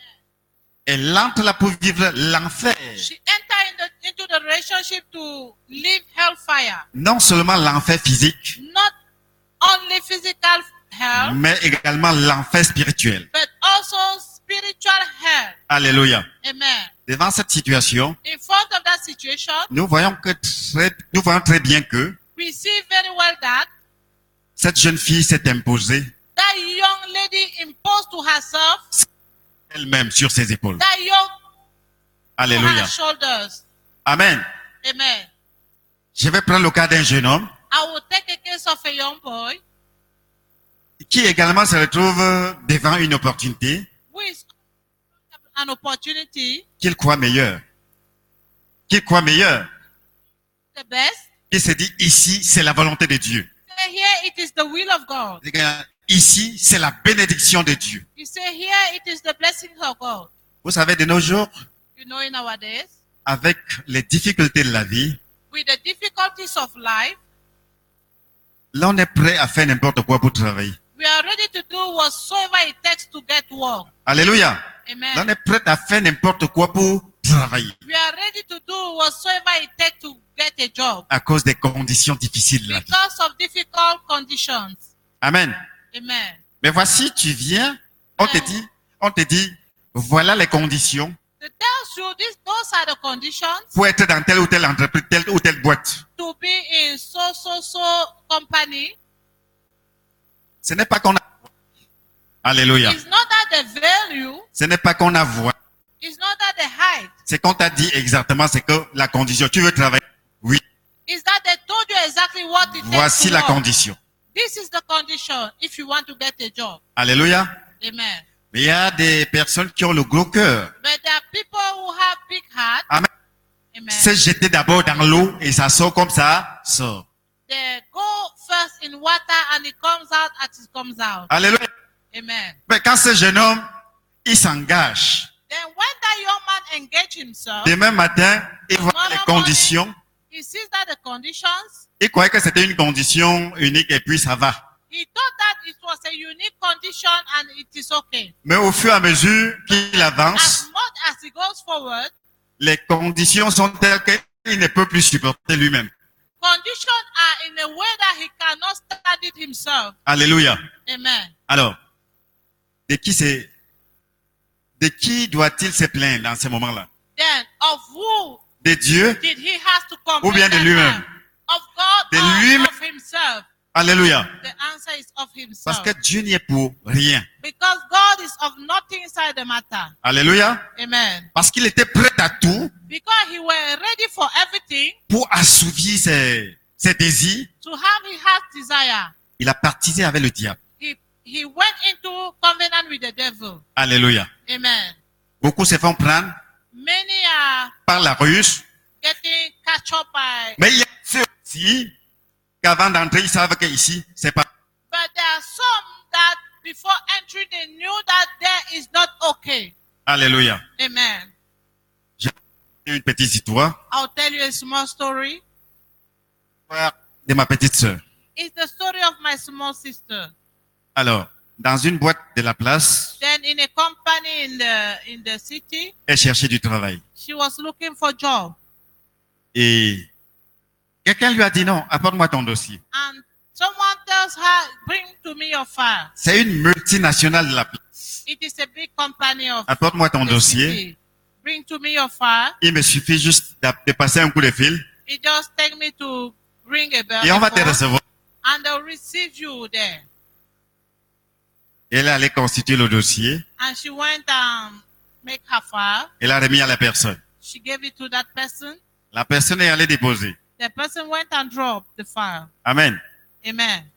Speaker 1: Elle entre là pour vivre l'enfer.
Speaker 2: She enter in the, into the relationship to live hellfire.
Speaker 1: Non seulement l'enfer physique,
Speaker 2: Not only physical hell,
Speaker 1: mais également l'enfer spirituel.
Speaker 2: but also spiritual hell.
Speaker 1: Alléluia.
Speaker 2: Amen.
Speaker 1: Devant cette situation,
Speaker 2: In front of that situation,
Speaker 1: nous voyons que très, nous voyons très bien que
Speaker 2: we see very well that
Speaker 1: cette jeune fille s'est imposée
Speaker 2: that young lady imposed to herself
Speaker 1: elle-même sur ses épaules.
Speaker 2: that yoke to
Speaker 1: Alléluia.
Speaker 2: her shoulders.
Speaker 1: Amen.
Speaker 2: Amen.
Speaker 1: Je vais prendre le cas d'un jeune homme
Speaker 2: I will take a case of a young boy
Speaker 1: qui également se retrouve devant une opportunité
Speaker 2: who is an opportunity,
Speaker 1: qu'il croit meilleure. Qu'il croit meilleure.
Speaker 2: the best.
Speaker 1: Il se dit ici, c'est la volonté de Dieu.
Speaker 2: Say here it is the will of God.
Speaker 1: Ici, c'est la bénédiction de Dieu.
Speaker 2: You say here it is the blessing of God.
Speaker 1: Vous savez, de nos jours,
Speaker 2: You know, in our days,
Speaker 1: avec les difficultés de la vie,
Speaker 2: with the difficulties of life,
Speaker 1: l'on est prêt à faire n'importe quoi pour travailler.
Speaker 2: we are ready to do whatsoever it takes to get work.
Speaker 1: Alléluia.
Speaker 2: Amen.
Speaker 1: On est prêt à faire n'importe quoi pour travailler
Speaker 2: We are ready to do whatsoever it takes to get a job
Speaker 1: à cause des conditions difficiles de la vie.
Speaker 2: because of difficult conditions.
Speaker 1: Amen.
Speaker 2: Amen.
Speaker 1: Mais voici, tu viens, on te dit, on te dit, voilà les conditions
Speaker 2: To tell you this, those are the conditions
Speaker 1: pour être dans telle ou telle entreprise, telle ou telle boîte.
Speaker 2: to be in so so so company.
Speaker 1: Ce n'est pas qu'on a... Alléluia.
Speaker 2: It's not that the value,
Speaker 1: Ce n'est pas qu'on a voix.
Speaker 2: it's not that the height,
Speaker 1: C'est qu'on t'a dit exactement, c'est que la condition. Tu veux travailler? Oui.
Speaker 2: it's that they told you exactly what it
Speaker 1: Voici
Speaker 2: takes to
Speaker 1: la
Speaker 2: work.
Speaker 1: condition.
Speaker 2: This is the condition if you want to get a job.
Speaker 1: Alléluia.
Speaker 2: Amen.
Speaker 1: Mais il y a des personnes qui ont le gros cœur.
Speaker 2: But there are people who have big heart.
Speaker 1: Amen.
Speaker 2: Amen.
Speaker 1: C'est jeter d'abord dans l'eau et ça sort comme ça, sort.
Speaker 2: They go first in water and it comes out as it comes out.
Speaker 1: Alléluia.
Speaker 2: Amen.
Speaker 1: Mais quand ce jeune homme, il s'engage,
Speaker 2: Then when that young man engage himself,
Speaker 1: demain matin, il voit les conditions.
Speaker 2: he sees that the conditions,
Speaker 1: Il croyait que c'était une condition unique et puis ça va.
Speaker 2: he thought that it was a unique condition and it is okay.
Speaker 1: Mais au fur et à mesure qu'il
Speaker 2: As
Speaker 1: avance,
Speaker 2: much as he goes forward,
Speaker 1: les conditions sont telles qu'il ne peut plus supporter lui-même.
Speaker 2: conditions are in a way that he cannot stand it himself.
Speaker 1: Alléluia.
Speaker 2: Amen.
Speaker 1: Alors, de qui c'est, de qui doit-il se plaindre dans ce moment-là?
Speaker 2: Then of who
Speaker 1: De Dieu?
Speaker 2: did he have to complain?
Speaker 1: Ou bien de
Speaker 2: that
Speaker 1: lui-même?
Speaker 2: time? Of God
Speaker 1: De
Speaker 2: or
Speaker 1: lui-même.
Speaker 2: of himself?
Speaker 1: Alléluia.
Speaker 2: The answer is of
Speaker 1: Parce
Speaker 2: himself.
Speaker 1: que Dieu n'y est pour rien.
Speaker 2: Because God is of nothing inside the matter.
Speaker 1: Alléluia.
Speaker 2: Amen.
Speaker 1: Parce qu'il était prêt à tout
Speaker 2: Because he were ready for everything
Speaker 1: pour assouvir ses, ses désirs.
Speaker 2: to have his heart's desire.
Speaker 1: Il a partisé avec le diable.
Speaker 2: He he went into covenant with the devil.
Speaker 1: Alléluia.
Speaker 2: Amen.
Speaker 1: Beaucoup se font prendre
Speaker 2: Many are
Speaker 1: par la ruse.
Speaker 2: getting catch up by,
Speaker 1: Mais il y a ceux aussi qu'avant d'entrer, ils savent qu'ici, c'est pas.
Speaker 2: but there are some that before entering they knew that there is not okay.
Speaker 1: Alléluia.
Speaker 2: Amen.
Speaker 1: J'ai une petite histoire
Speaker 2: I'll tell you a small story.
Speaker 1: de ma petite sœur.
Speaker 2: It's the story of my small sister.
Speaker 1: Alors, dans une boîte de la place,
Speaker 2: Then in a company in the in the city,
Speaker 1: elle cherchait du travail.
Speaker 2: she was looking for job.
Speaker 1: Et quelqu'un lui a dit non, apporte-moi ton dossier.
Speaker 2: And someone tells her, bring to me your file.
Speaker 1: C'est une multinationale de la place.
Speaker 2: It is a big company of
Speaker 1: Apporte-moi ton
Speaker 2: the
Speaker 1: dossier.
Speaker 2: city. Bring to me your file.
Speaker 1: Il me suffit juste d'a- de passer un coup de fil
Speaker 2: It just take me to ring a bell.
Speaker 1: et on va te
Speaker 2: phone,
Speaker 1: recevoir.
Speaker 2: and they'll receive you there.
Speaker 1: Elle allait constituer le dossier.
Speaker 2: And she went and make her file.
Speaker 1: Elle a remis à la personne.
Speaker 2: She gave it to that person.
Speaker 1: La personne est allée déposer.
Speaker 2: The person went and dropped the file.
Speaker 1: Amen.
Speaker 2: Amen.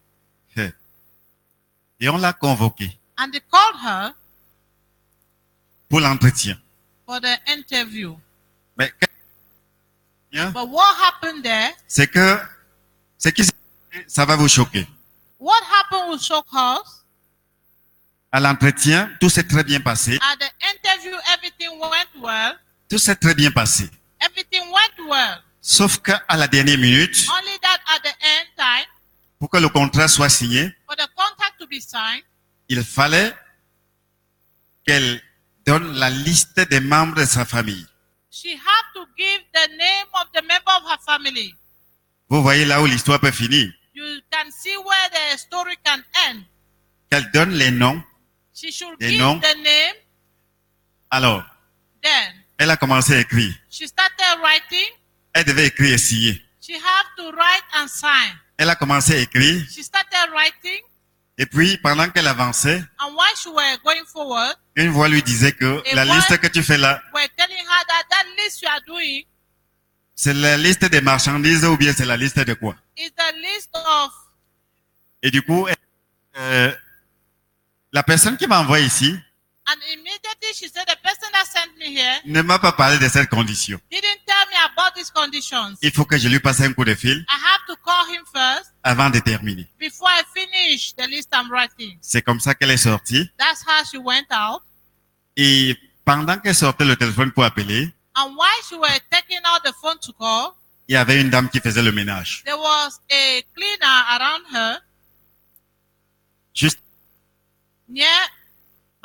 Speaker 1: Et on l'a convoquée
Speaker 2: And they called her
Speaker 1: pour l'entretien.
Speaker 2: for the interview.
Speaker 1: Mais Bien,
Speaker 2: But what happened there?
Speaker 1: c'est que ce qui s'est passé, ça va vous choquer.
Speaker 2: What happened with shock us?
Speaker 1: À l'entretien, tout s'est très bien passé.
Speaker 2: At the interview, everything went well.
Speaker 1: Tout s'est très bien passé.
Speaker 2: Everything went well.
Speaker 1: Sauf qu'à la dernière minute,
Speaker 2: Only that at the end time,
Speaker 1: pour que le contrat soit signé,
Speaker 2: for the contract to be signed,
Speaker 1: il fallait qu'elle donne la liste des membres de sa famille.
Speaker 2: she had to give the name of the member of her family.
Speaker 1: Vous voyez là où l'histoire peut finir.
Speaker 2: You can see where the story can end.
Speaker 1: Qu'elle donne les noms.
Speaker 2: She should
Speaker 1: Des
Speaker 2: give
Speaker 1: noms.
Speaker 2: the name.
Speaker 1: Alors,
Speaker 2: Then
Speaker 1: elle a commencé à écrire.
Speaker 2: she started writing.
Speaker 1: Elle devait écrire et signer.
Speaker 2: She had to write and sign.
Speaker 1: Elle a commencé à écrire.
Speaker 2: She started writing,
Speaker 1: Et puis, pendant qu'elle avançait,
Speaker 2: and while she were going forward,
Speaker 1: une voix lui disait que
Speaker 2: Et
Speaker 1: la
Speaker 2: moi-
Speaker 1: liste que tu fais là,
Speaker 2: we're telling her that that list you are doing
Speaker 1: c'est la liste des marchandises ou bien c'est la liste de quoi?
Speaker 2: is the list of.
Speaker 1: Et du coup, elle- euh, la personne qui m'a envoyé ici
Speaker 2: And immediately she said, the person that sent me here
Speaker 1: ne m'a pas parlé de cette condition.
Speaker 2: didn't tell me about these conditions.
Speaker 1: Il faut que je lui passe un coup de fil
Speaker 2: I have to call him first
Speaker 1: avant de terminer.
Speaker 2: before I finish the list I'm writing.
Speaker 1: C'est comme ça qu'elle est sortie.
Speaker 2: That's how she went out.
Speaker 1: Et pendant qu'elle sortait le téléphone pour appeler,
Speaker 2: And while she were taking out the phone to call,
Speaker 1: il y avait une dame qui faisait le ménage.
Speaker 2: there was a cleaner around her
Speaker 1: Juste,
Speaker 2: nearby.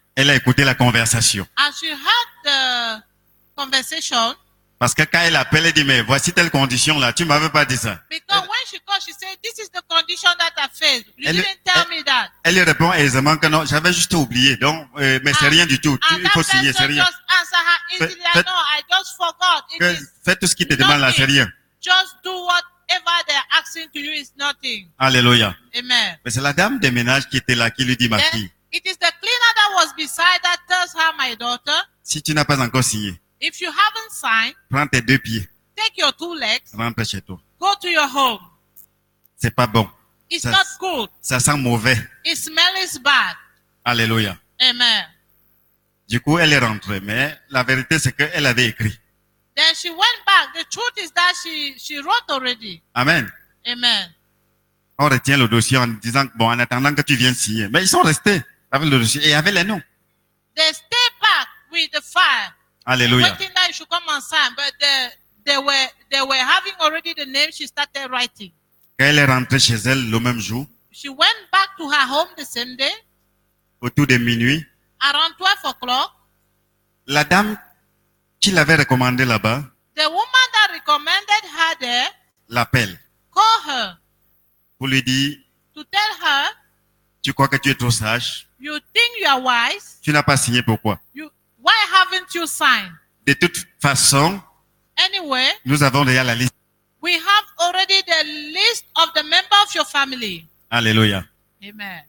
Speaker 1: Elle a écouté la conversation.
Speaker 2: and she heard the conversation.
Speaker 1: Parce que quand elle appelle, elle dit, mais voici telle condition là, tu m'avais pas dit ça.
Speaker 2: Because when she called, she said, "This is the condition that I faced. You
Speaker 1: Elle-
Speaker 2: didn't tell
Speaker 1: elle-
Speaker 2: me that."
Speaker 1: Elle lui répond aisément que non, j'avais juste oublié, donc, euh, mais c'est
Speaker 2: Ah,
Speaker 1: rien du tout. Tu-
Speaker 2: And
Speaker 1: il
Speaker 2: that
Speaker 1: faut signer, c'est
Speaker 2: person
Speaker 1: rien.
Speaker 2: just answer her easily.
Speaker 1: Faites-
Speaker 2: I know, I just forgot. It
Speaker 1: Que-
Speaker 2: is
Speaker 1: Fais tout ce qu'il te demande là, c'est
Speaker 2: nothing.
Speaker 1: rien.
Speaker 2: Just do whatever they're asking to you is nothing.
Speaker 1: Alléluia.
Speaker 2: Amen.
Speaker 1: Mais c'est la dame des ménages qui était là, qui lui dit, ma
Speaker 2: Then
Speaker 1: fille,
Speaker 2: it is the cleaner that was beside that tells her, "My daughter,
Speaker 1: si tu n'as pas encore signé,
Speaker 2: if you haven't signed,
Speaker 1: prends tes deux pieds,
Speaker 2: take your two legs,
Speaker 1: rentre chez toi.
Speaker 2: go to your home.
Speaker 1: C'est pas bon.
Speaker 2: It's
Speaker 1: Ça-
Speaker 2: not good.
Speaker 1: Ça sent mauvais.
Speaker 2: It smells bad."
Speaker 1: Alléluia.
Speaker 2: Amen.
Speaker 1: Du coup, elle est rentrée, mais la vérité, c'est qu'elle avait écrit.
Speaker 2: Then she went back. The truth is that she, she wrote already.
Speaker 1: Amen.
Speaker 2: Amen.
Speaker 1: On retient le dossier en disant, que, bon, en attendant que tu viennes signer. Mais ils sont restés avec le dossier et avec les noms.
Speaker 2: They stay back with the file,
Speaker 1: Alléluia.
Speaker 2: waiting that you should come and sign. But the, they were they were having already the name. She started writing.
Speaker 1: Quand elle est rentrée chez elle le même jour,
Speaker 2: She went back to her home the same day,
Speaker 1: autour de minuit,
Speaker 2: around twelve o'clock.
Speaker 1: la dame qui l'avait recommandée là-bas
Speaker 2: The woman that recommended her there
Speaker 1: l'appelle
Speaker 2: called her
Speaker 1: pour lui dire,
Speaker 2: to tell her,
Speaker 1: tu crois que tu es trop sage?
Speaker 2: "You think you are wise?
Speaker 1: Tu n'as pas signé pourquoi?
Speaker 2: You why haven't you signed?
Speaker 1: De toute façon,
Speaker 2: Anyway,
Speaker 1: nous avons déjà la liste.
Speaker 2: we have already the list of the members of your family."
Speaker 1: Alléluia.
Speaker 2: Amen.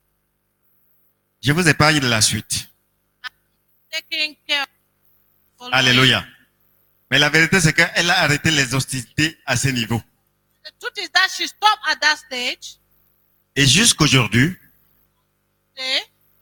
Speaker 1: Je vous épargne de la suite.
Speaker 2: Taking care. Following.
Speaker 1: Alléluia. Mais la vérité, c'est qu'elle a arrêté les hostilités à ce niveau.
Speaker 2: The truth is that she stopped at that stage.
Speaker 1: Et jusqu'aujourd'hui,
Speaker 2: They,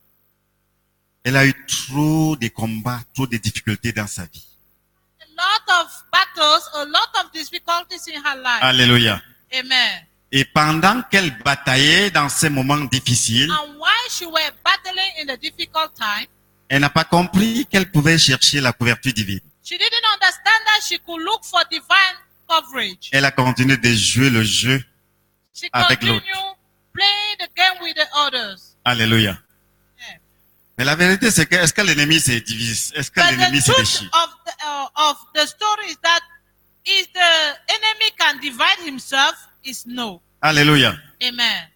Speaker 1: elle a eu trop de combats, trop de difficultés dans sa vie.
Speaker 2: a lot of battles, a lot of difficulties in her life.
Speaker 1: Alléluia.
Speaker 2: Amen.
Speaker 1: Et pendant qu'elle bataillait dans ces moments difficiles,
Speaker 2: And while she were battling in a difficult time,
Speaker 1: elle n'a pas compris qu'elle pouvait chercher la couverture divine.
Speaker 2: she didn't understand that she could look for divine coverage.
Speaker 1: Elle a continué de jouer le jeu.
Speaker 2: She
Speaker 1: Avec
Speaker 2: continued
Speaker 1: l'autre.
Speaker 2: playing the game with the others.
Speaker 1: Alléluia.
Speaker 2: Yeah.
Speaker 1: Mais la vérité, c'est que est-ce que l'ennemi se divise? Est-ce que
Speaker 2: But
Speaker 1: l'ennemi
Speaker 2: the
Speaker 1: se
Speaker 2: truth
Speaker 1: déchire?
Speaker 2: of the, uh, of the story is that if the enemy can divide himself, is no.
Speaker 1: Alléluia.
Speaker 2: Amen.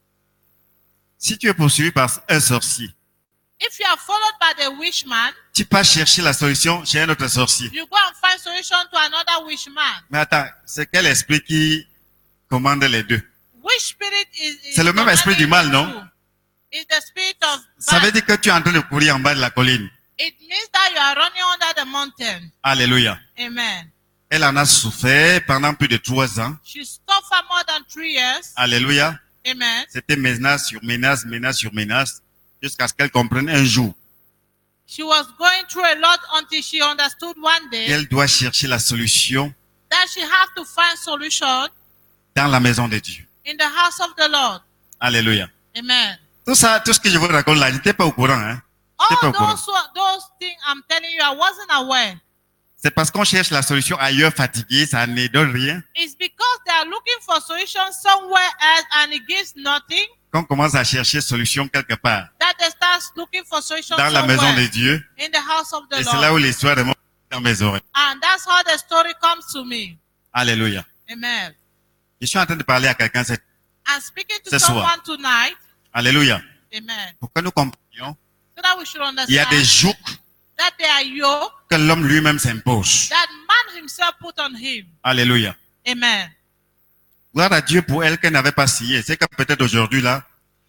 Speaker 1: Si tu es poursuivi par un sorcier,
Speaker 2: If you are followed by the witch man,
Speaker 1: tu peux chercher la solution chez un autre sorcier.
Speaker 2: you go and find solution to another witch man.
Speaker 1: Mais attends, c'est quel esprit qui commande les deux?
Speaker 2: Which spirit is, is
Speaker 1: C'est le même esprit du mal, non?
Speaker 2: commanding you? It's the spirit of
Speaker 1: Ça veut
Speaker 2: bad.
Speaker 1: dire que tu es en train de courir en bas de la colline.
Speaker 2: It means that you are running under the mountain.
Speaker 1: Alléluia.
Speaker 2: Amen.
Speaker 1: Elle en a souffert pendant plus de trois ans.
Speaker 2: She suffered more than three years.
Speaker 1: Alléluia.
Speaker 2: Amen.
Speaker 1: C'était menace sur menace, menace sur menace, jusqu'à ce qu'elle comprenne un jour
Speaker 2: She was going through a lot until she understood one day
Speaker 1: qu'elle doit chercher la solution
Speaker 2: that she had to find solution
Speaker 1: dans la maison de Dieu.
Speaker 2: in the house of the Lord.
Speaker 1: Alléluia.
Speaker 2: Amen.
Speaker 1: Tout ça, tout ce que je vous raconte là, je n'étais pas au courant. Hein.
Speaker 2: All
Speaker 1: pas au courant.
Speaker 2: those who- those things I'm telling you, I wasn't aware.
Speaker 1: C'est parce qu'on cherche la solution ailleurs fatigué, ça ne donne rien,
Speaker 2: It's because they are looking for solutions somewhere else and it gives nothing
Speaker 1: qu'on commence à chercher solution quelque part
Speaker 2: that they start looking for solutions
Speaker 1: dans la maison de
Speaker 2: somewhere
Speaker 1: Dieu.
Speaker 2: in the house of the
Speaker 1: Et c'est là
Speaker 2: Lord.
Speaker 1: où l'histoire remonte dans mes oreilles.
Speaker 2: And that's how the story comes to me.
Speaker 1: Alléluia.
Speaker 2: Amen.
Speaker 1: Je suis en train de parler à quelqu'un. c'est-
Speaker 2: I'm speaking to
Speaker 1: Ce soir.
Speaker 2: someone tonight.
Speaker 1: Alléluia.
Speaker 2: Amen.
Speaker 1: Pour que nous comprenions,
Speaker 2: So that we should
Speaker 1: il y a des
Speaker 2: understand
Speaker 1: jougs
Speaker 2: that there are yoke
Speaker 1: que l'homme lui-même s'impose.
Speaker 2: that man himself put on him.
Speaker 1: Alléluia.
Speaker 2: Amen.
Speaker 1: Gloire à Dieu pour elle qu'elle n'avait pas signé. C'est que peut-être aujourd'hui là,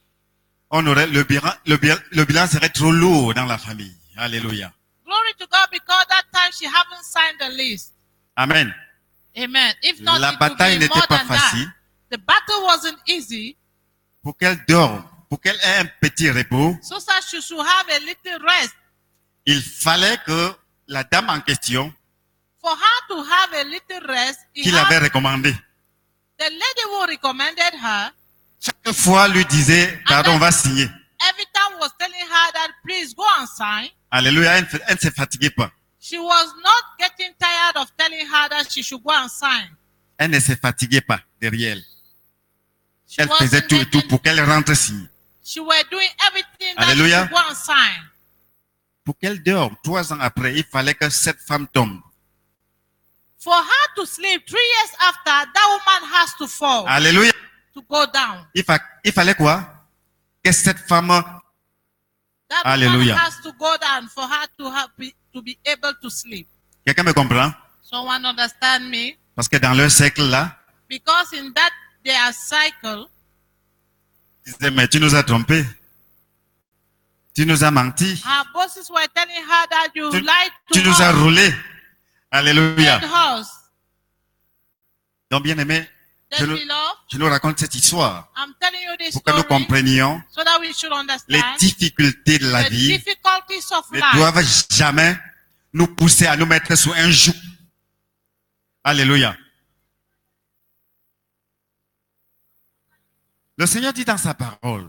Speaker 1: on aurait le bilan, le bilan, le bilan serait trop lourd dans la famille. Alléluia.
Speaker 2: Glory to God, because that time she haven't signed the list.
Speaker 1: Amen.
Speaker 2: Amen. If not,
Speaker 1: La
Speaker 2: it would
Speaker 1: bataille
Speaker 2: be
Speaker 1: n'était
Speaker 2: more
Speaker 1: pas
Speaker 2: than that.
Speaker 1: facile.
Speaker 2: The battle wasn't easy,
Speaker 1: Pour qu'elle dorme, pour qu'elle ait un petit repos,
Speaker 2: so that she should have a little rest.
Speaker 1: il fallait que la dame en question,
Speaker 2: For her to have a little rest, it
Speaker 1: qui
Speaker 2: had-
Speaker 1: l'avait recommandé,
Speaker 2: the lady who recommended her
Speaker 1: chaque fois lui disait, pardon, on va signer.
Speaker 2: every time was telling her that please go and sign.
Speaker 1: Alléluia, elle, ne- elle ne se fatiguait pas.
Speaker 2: She was not getting tired of telling her that she should go and sign.
Speaker 1: Elle ne se fatiguait pas derrière elle.
Speaker 2: She
Speaker 1: Elle faisait
Speaker 2: wasn't
Speaker 1: tout et tout
Speaker 2: getting-
Speaker 1: pour qu'elle rentre signer.
Speaker 2: She were doing everything that
Speaker 1: Alléluia.
Speaker 2: she should go and sign.
Speaker 1: pour qu'elle dorme. Trois ans après, il fallait que cette femme tombe.
Speaker 2: For her to sleep three years after, that woman has to fall,
Speaker 1: Alléluia.
Speaker 2: to go down.
Speaker 1: Il, fa- il fallait quoi? Que cette femme...
Speaker 2: That
Speaker 1: Hallelujah.
Speaker 2: woman has to go down for her to have be, to be able to sleep.
Speaker 1: Quelqu'un me comprend?
Speaker 2: Someone understand me?
Speaker 1: Parce que dans leur siècle là,
Speaker 2: Because in that their cycle,
Speaker 1: ils disaient, mais tu nous as trompés. Tu nous as menti.
Speaker 2: her bosses were telling her that you
Speaker 1: Tu,
Speaker 2: lied to
Speaker 1: tu nous as
Speaker 2: us,
Speaker 1: roulés. Alléluia.
Speaker 2: paid us.
Speaker 1: Donc, bien aimé, je
Speaker 2: Then,
Speaker 1: nous,
Speaker 2: beloved,
Speaker 1: je nous raconte cette histoire
Speaker 2: I'm telling you this
Speaker 1: pour que nous
Speaker 2: story
Speaker 1: comprenions
Speaker 2: so that we should
Speaker 1: les
Speaker 2: understand
Speaker 1: difficultés de la
Speaker 2: the
Speaker 1: vie
Speaker 2: difficulties of
Speaker 1: ne
Speaker 2: life
Speaker 1: doivent jamais nous pousser à nous mettre sous un joug. Alléluia. Le Seigneur dit dans sa parole,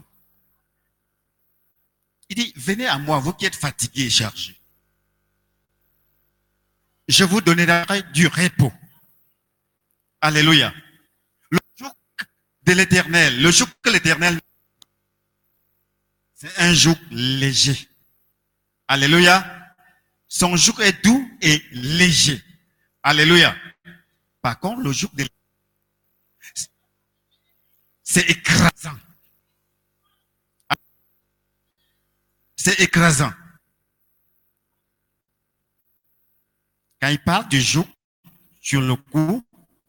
Speaker 1: il dit, venez à moi, vous qui êtes fatigués et chargés. Je vous donnerai du repos. Alléluia. Le joug de l'éternel, le joug que l'éternel, c'est un joug léger. Alléluia. Son joug est doux et léger. Alléluia. Par contre, le joug de c'est écrasant. C'est écrasant. Quand il parle du joug sur le cou,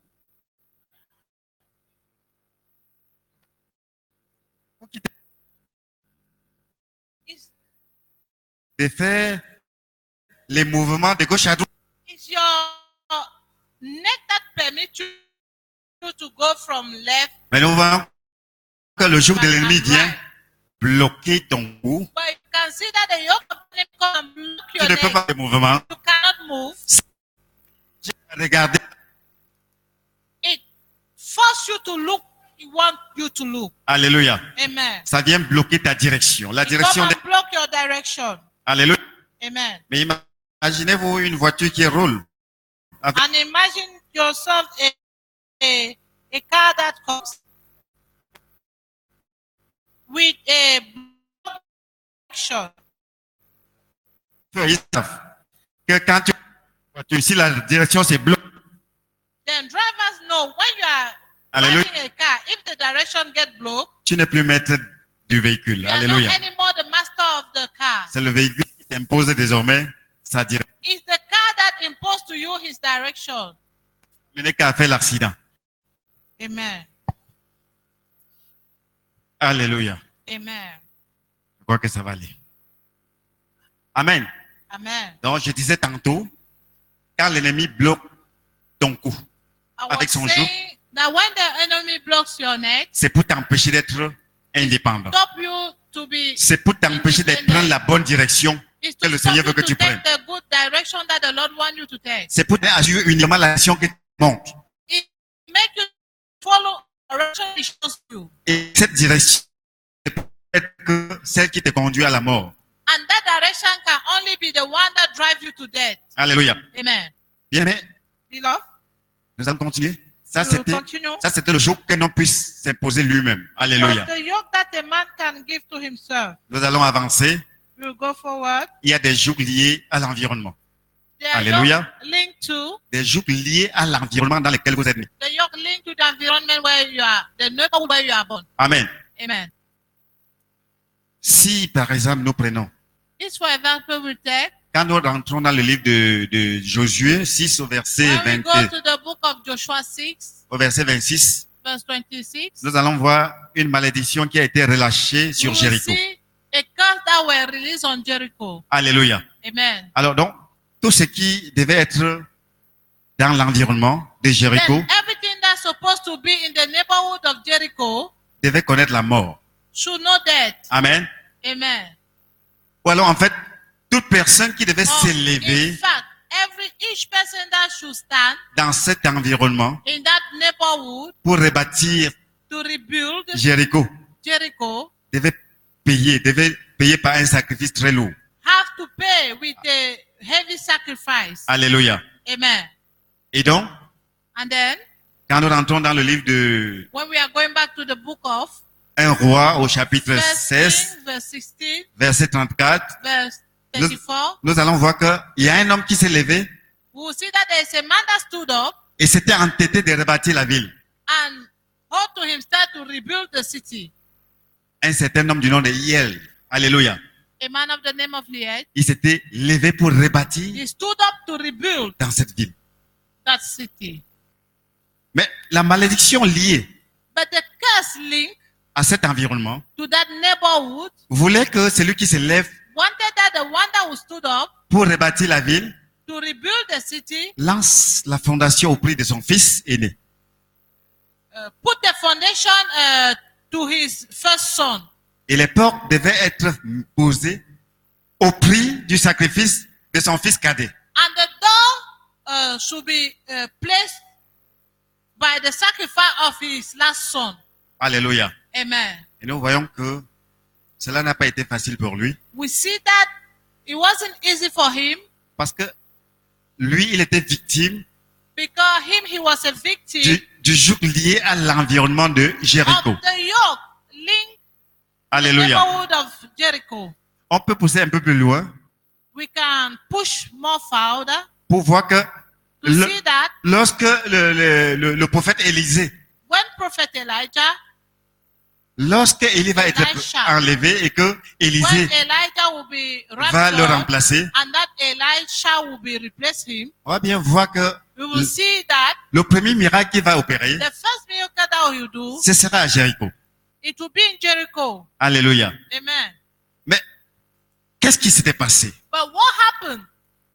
Speaker 2: is,
Speaker 1: de faire les mouvements de gauche à droite.
Speaker 2: is your neck that permits you to go from left
Speaker 1: Mais nous voyons que le joug de
Speaker 2: and
Speaker 1: l'ennemi vient
Speaker 2: right.
Speaker 1: bloquer ton cou.
Speaker 2: But you can see that the yoke of the enemy come and block
Speaker 1: Tu
Speaker 2: your
Speaker 1: ne peux
Speaker 2: neck.
Speaker 1: pas faire de mouvement.
Speaker 2: You cannot move.
Speaker 1: Regardez,
Speaker 2: It forces you to look. It wants you to look.
Speaker 1: alléluia.
Speaker 2: Amen.
Speaker 1: Ça vient bloquer ta direction. La
Speaker 2: It
Speaker 1: direction
Speaker 2: come
Speaker 1: de...
Speaker 2: and block your direction.
Speaker 1: Alléluia.
Speaker 2: Amen.
Speaker 1: Mais imaginez-vous une voiture qui roule. Avec...
Speaker 2: And imagine yourself a, a, a car that comes with a direction.
Speaker 1: Ils savent que quand tu voiture, si la direction c'est bloqué,
Speaker 2: Then drivers know when you are
Speaker 1: alléluia,
Speaker 2: driving a car, if the direction gets blocked,
Speaker 1: tu n'es plus maître du véhicule.
Speaker 2: you are
Speaker 1: Alléluia.
Speaker 2: not anymore the master of the car.
Speaker 1: C'est le véhicule qui t'impose désormais sa direction.
Speaker 2: It's the car that imposed to you his direction.
Speaker 1: Il n'est qu'à faire l'accident.
Speaker 2: Amen.
Speaker 1: Alléluia.
Speaker 2: Amen.
Speaker 1: Je crois que ça va aller. Amen.
Speaker 2: Amen.
Speaker 1: Donc, je disais tantôt, quand l'ennemi bloque ton cou,
Speaker 2: I
Speaker 1: avec
Speaker 2: was
Speaker 1: son joug,
Speaker 2: saying that when the enemy blocks your neck,
Speaker 1: c'est pour t'empêcher d'être indépendant.
Speaker 2: stop you to be
Speaker 1: C'est pour t'empêcher de prendre la bonne direction
Speaker 2: is
Speaker 1: que
Speaker 2: to
Speaker 1: le
Speaker 2: stop
Speaker 1: Seigneur
Speaker 2: you
Speaker 1: veut que
Speaker 2: to
Speaker 1: tu
Speaker 2: take
Speaker 1: prennes.
Speaker 2: the good direction that the Lord wants you to take.
Speaker 1: C'est pour assurer uniquement l'action qui te montre.
Speaker 2: It make you follow the direction he shows you.
Speaker 1: Et cette direction peut être que celle qui te conduit à la mort.
Speaker 2: And that direction can only be the one that drives you to death.
Speaker 1: Alléluia.
Speaker 2: Amen.
Speaker 1: Bien, mais
Speaker 2: Beloved,
Speaker 1: nous allons continuer. Ça,
Speaker 2: we will
Speaker 1: c'était,
Speaker 2: continue.
Speaker 1: ça, c'était le jour qu'un homme puisse s'imposer lui-même. Alléluia.
Speaker 2: But the yoke that a man can give to himself.
Speaker 1: Nous allons avancer.
Speaker 2: We will go forward.
Speaker 1: Il y a des jours liés à l'environnement.
Speaker 2: They are
Speaker 1: Alléluia.
Speaker 2: yoke linked to
Speaker 1: Des jours liés à l'environnement dans lequel vous êtes né.
Speaker 2: the yoke linked to the environment where you are, the neighborhood where you are born.
Speaker 1: Amen.
Speaker 2: Amen.
Speaker 1: Si, par exemple, nous prenons,
Speaker 2: This, for example, we take
Speaker 1: quand nous rentrons dans le livre de, de Josué six au verset
Speaker 2: when we
Speaker 1: vingt,
Speaker 2: go to the book of Joshua six,
Speaker 1: au verset vingt-six,
Speaker 2: verse twenty-six.
Speaker 1: nous allons voir une malédiction qui a été relâchée
Speaker 2: You
Speaker 1: sur
Speaker 2: will
Speaker 1: Jéricho.
Speaker 2: see a curse that were released on Jericho.
Speaker 1: Alléluia.
Speaker 2: Amen.
Speaker 1: Alors donc, tout ce qui devait être dans l'environnement de Jéricho
Speaker 2: Then everything that's supposed to be in the neighborhood of Jericho
Speaker 1: devait connaître la mort.
Speaker 2: should know that.
Speaker 1: Amen.
Speaker 2: Amen.
Speaker 1: Ou alors en fait, toute personne qui devait
Speaker 2: Or,
Speaker 1: s'élever
Speaker 2: in fact, every each person that should stand
Speaker 1: dans cet environnement
Speaker 2: in that neighborhood
Speaker 1: pour rebâtir
Speaker 2: to rebuild
Speaker 1: Jéricho
Speaker 2: Jericho
Speaker 1: devait payer, devait payer par un sacrifice très lourd.
Speaker 2: have to pay with a heavy sacrifice.
Speaker 1: Alléluia.
Speaker 2: Amen.
Speaker 1: Et donc,
Speaker 2: And then,
Speaker 1: quand nous rentrons dans le livre de
Speaker 2: when we are going back to the book of
Speaker 1: un roi au chapitre
Speaker 2: verse
Speaker 1: seize,
Speaker 2: sixteen, verse sixteen,
Speaker 1: verset trente-quatre,
Speaker 2: verse
Speaker 1: nous,
Speaker 2: thirty-four,
Speaker 1: nous allons voir qu'il y a un homme qui s'est levé
Speaker 2: we will see that there is a man that stood up
Speaker 1: et s'était entêté de rebâtir la ville.
Speaker 2: and hold to himself to rebuild the city.
Speaker 1: Un certain homme du nom de Hiel. Alléluia.
Speaker 2: A man of the name of Liet,
Speaker 1: Il s'était levé pour rebâtir
Speaker 2: he stood up to rebuild
Speaker 1: dans cette ville.
Speaker 2: that city.
Speaker 1: Mais la malédiction liée
Speaker 2: But the curse linked
Speaker 1: à cet environnement
Speaker 2: to that neighborhood
Speaker 1: voulait que celui qui se lève
Speaker 2: wanted that the one that who stood up
Speaker 1: pour rebâtir la ville
Speaker 2: to rebuild the city,
Speaker 1: lance la fondation au prix de son fils aîné.
Speaker 2: uh, put the foundation uh, to his first son.
Speaker 1: Et les portes devaient être posées au prix du sacrifice de son fils cadet.
Speaker 2: And the door uh, should be uh, placed by the sacrifice of his last son.
Speaker 1: Alléluia.
Speaker 2: Amen.
Speaker 1: Et nous voyons que cela n'a pas été facile pour lui
Speaker 2: We see that it wasn't easy for him
Speaker 1: parce que lui, il était victime
Speaker 2: because him he was a victim
Speaker 1: du, du joug lié à l'environnement de Jéricho.
Speaker 2: of the yoke linked to the
Speaker 1: Alléluia.
Speaker 2: neighborhood of Jericho.
Speaker 1: On peut pousser un peu plus loin
Speaker 2: We can push more further
Speaker 1: pour voir que
Speaker 2: to
Speaker 1: le-
Speaker 2: see that
Speaker 1: lorsque le, le, le, le prophète Élisée,
Speaker 2: when Prophet Elijah,
Speaker 1: lorsque Élie va être
Speaker 2: Elisha.
Speaker 1: enlevé et que
Speaker 2: when
Speaker 1: Élisée
Speaker 2: Elijah will be
Speaker 1: va le
Speaker 2: raptured
Speaker 1: remplacer,
Speaker 2: and that Elisha will be replace him,
Speaker 1: on va bien voir que
Speaker 2: we will see that
Speaker 1: le premier miracle qu'il va opérer,
Speaker 2: the first miracle that he'll do,
Speaker 1: ce sera à Jéricho.
Speaker 2: it will be in Jericho.
Speaker 1: Alléluia.
Speaker 2: Amen.
Speaker 1: Mais qu'est-ce qui s'était passé?
Speaker 2: But what happened?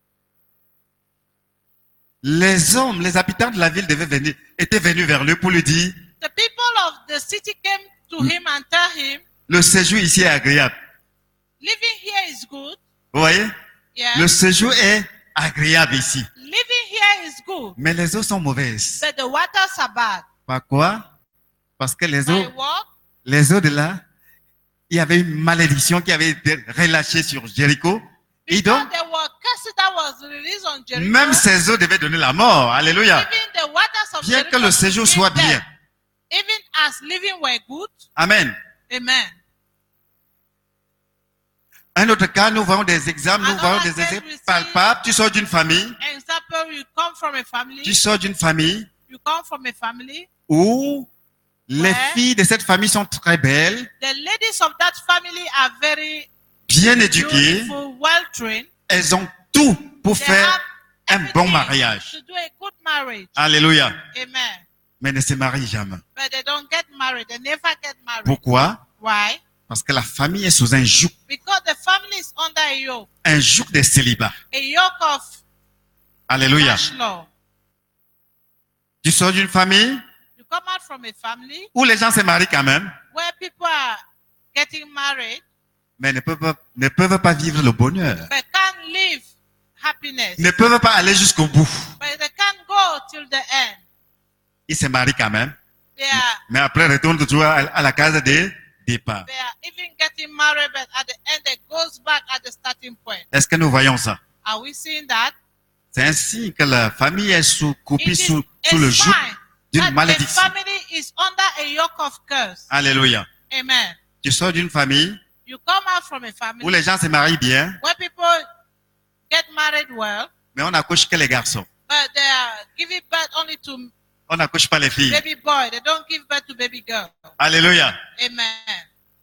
Speaker 1: Les hommes, les habitants de la ville devaient venir, étaient venus vers lui pour lui dire,
Speaker 2: The people of the city came to him and tell him,
Speaker 1: le séjour ici est agréable.
Speaker 2: living here is good.
Speaker 1: Vous voyez?
Speaker 2: Yeah.
Speaker 1: Le séjour est agréable ici.
Speaker 2: Living here is good.
Speaker 1: Mais les eaux sont mauvaises.
Speaker 2: But the waters are bad.
Speaker 1: Par quoi? Parce que les eaux,
Speaker 2: By what?
Speaker 1: les eaux de là, il y avait une malédiction qui avait été relâchée sur Jéricho. Et
Speaker 2: Because
Speaker 1: donc,
Speaker 2: there were curses that was released on Jericho.
Speaker 1: même ces eaux devaient donner la mort. Alléluia.
Speaker 2: Even the waters of
Speaker 1: Bien
Speaker 2: Jericho
Speaker 1: que le séjour
Speaker 2: should
Speaker 1: soit
Speaker 2: give
Speaker 1: bien.
Speaker 2: death. Even as living were good.
Speaker 1: Amen.
Speaker 2: Amen.
Speaker 1: Un autre cas, nous voyons des exemples, nous
Speaker 2: Another
Speaker 1: voyons des
Speaker 2: case
Speaker 1: exemples
Speaker 2: we see-
Speaker 1: palpables. Tu sors d'une famille,
Speaker 2: Example, you come from a family.
Speaker 1: tu sors d'une famille
Speaker 2: You come from a family.
Speaker 1: où les
Speaker 2: Ouais.
Speaker 1: filles de cette famille sont très belles,
Speaker 2: The ladies of that family are very
Speaker 1: bien éduquées.
Speaker 2: beautiful, well trained.
Speaker 1: Elles ont tout pour
Speaker 2: They
Speaker 1: faire
Speaker 2: have
Speaker 1: un bon
Speaker 2: everything
Speaker 1: mariage.
Speaker 2: to do a good marriage.
Speaker 1: Alléluia.
Speaker 2: Amen.
Speaker 1: Mais ne se marient jamais.
Speaker 2: But they don't get married. They never get married.
Speaker 1: Pourquoi?
Speaker 2: Why?
Speaker 1: Parce que la famille est sous un joug,
Speaker 2: Because the family is under a yoke,
Speaker 1: un joug de célibat.
Speaker 2: a yoke of
Speaker 1: Alléluia.
Speaker 2: cash law.
Speaker 1: Tu sors d'une famille
Speaker 2: You come out from a family
Speaker 1: où les gens se marient quand même,
Speaker 2: where people are getting married
Speaker 1: mais ne peuvent, pas- ne peuvent pas vivre le bonheur.
Speaker 2: but can't live happiness.
Speaker 1: Ne peuvent pas aller jusqu'au bout.
Speaker 2: But they can't go till the end.
Speaker 1: Ils se marient quand même,
Speaker 2: They are
Speaker 1: mais après retournent toujours à, à la case de départ.
Speaker 2: they are even getting married, but at the end it goes back at the starting point.
Speaker 1: Est-ce que nous voyons ça?
Speaker 2: Are we seeing that?
Speaker 1: C'est ainsi que la famille est sous, coupée
Speaker 2: It is
Speaker 1: sous,
Speaker 2: a
Speaker 1: sous le joug
Speaker 2: sign
Speaker 1: d'une
Speaker 2: that the
Speaker 1: malédiction.
Speaker 2: family is under a yoke of curse.
Speaker 1: Alléluia.
Speaker 2: Amen.
Speaker 1: Tu sors d'une famille
Speaker 2: You come out from a
Speaker 1: où
Speaker 2: family
Speaker 1: les gens se marient bien,
Speaker 2: where people get married well,
Speaker 1: mais on n'accouche que les garçons.
Speaker 2: but they are giving birth only to
Speaker 1: On n'accouche pas les filles.
Speaker 2: baby boy. They don't give birth to baby girl.
Speaker 1: Alléluia.
Speaker 2: Amen.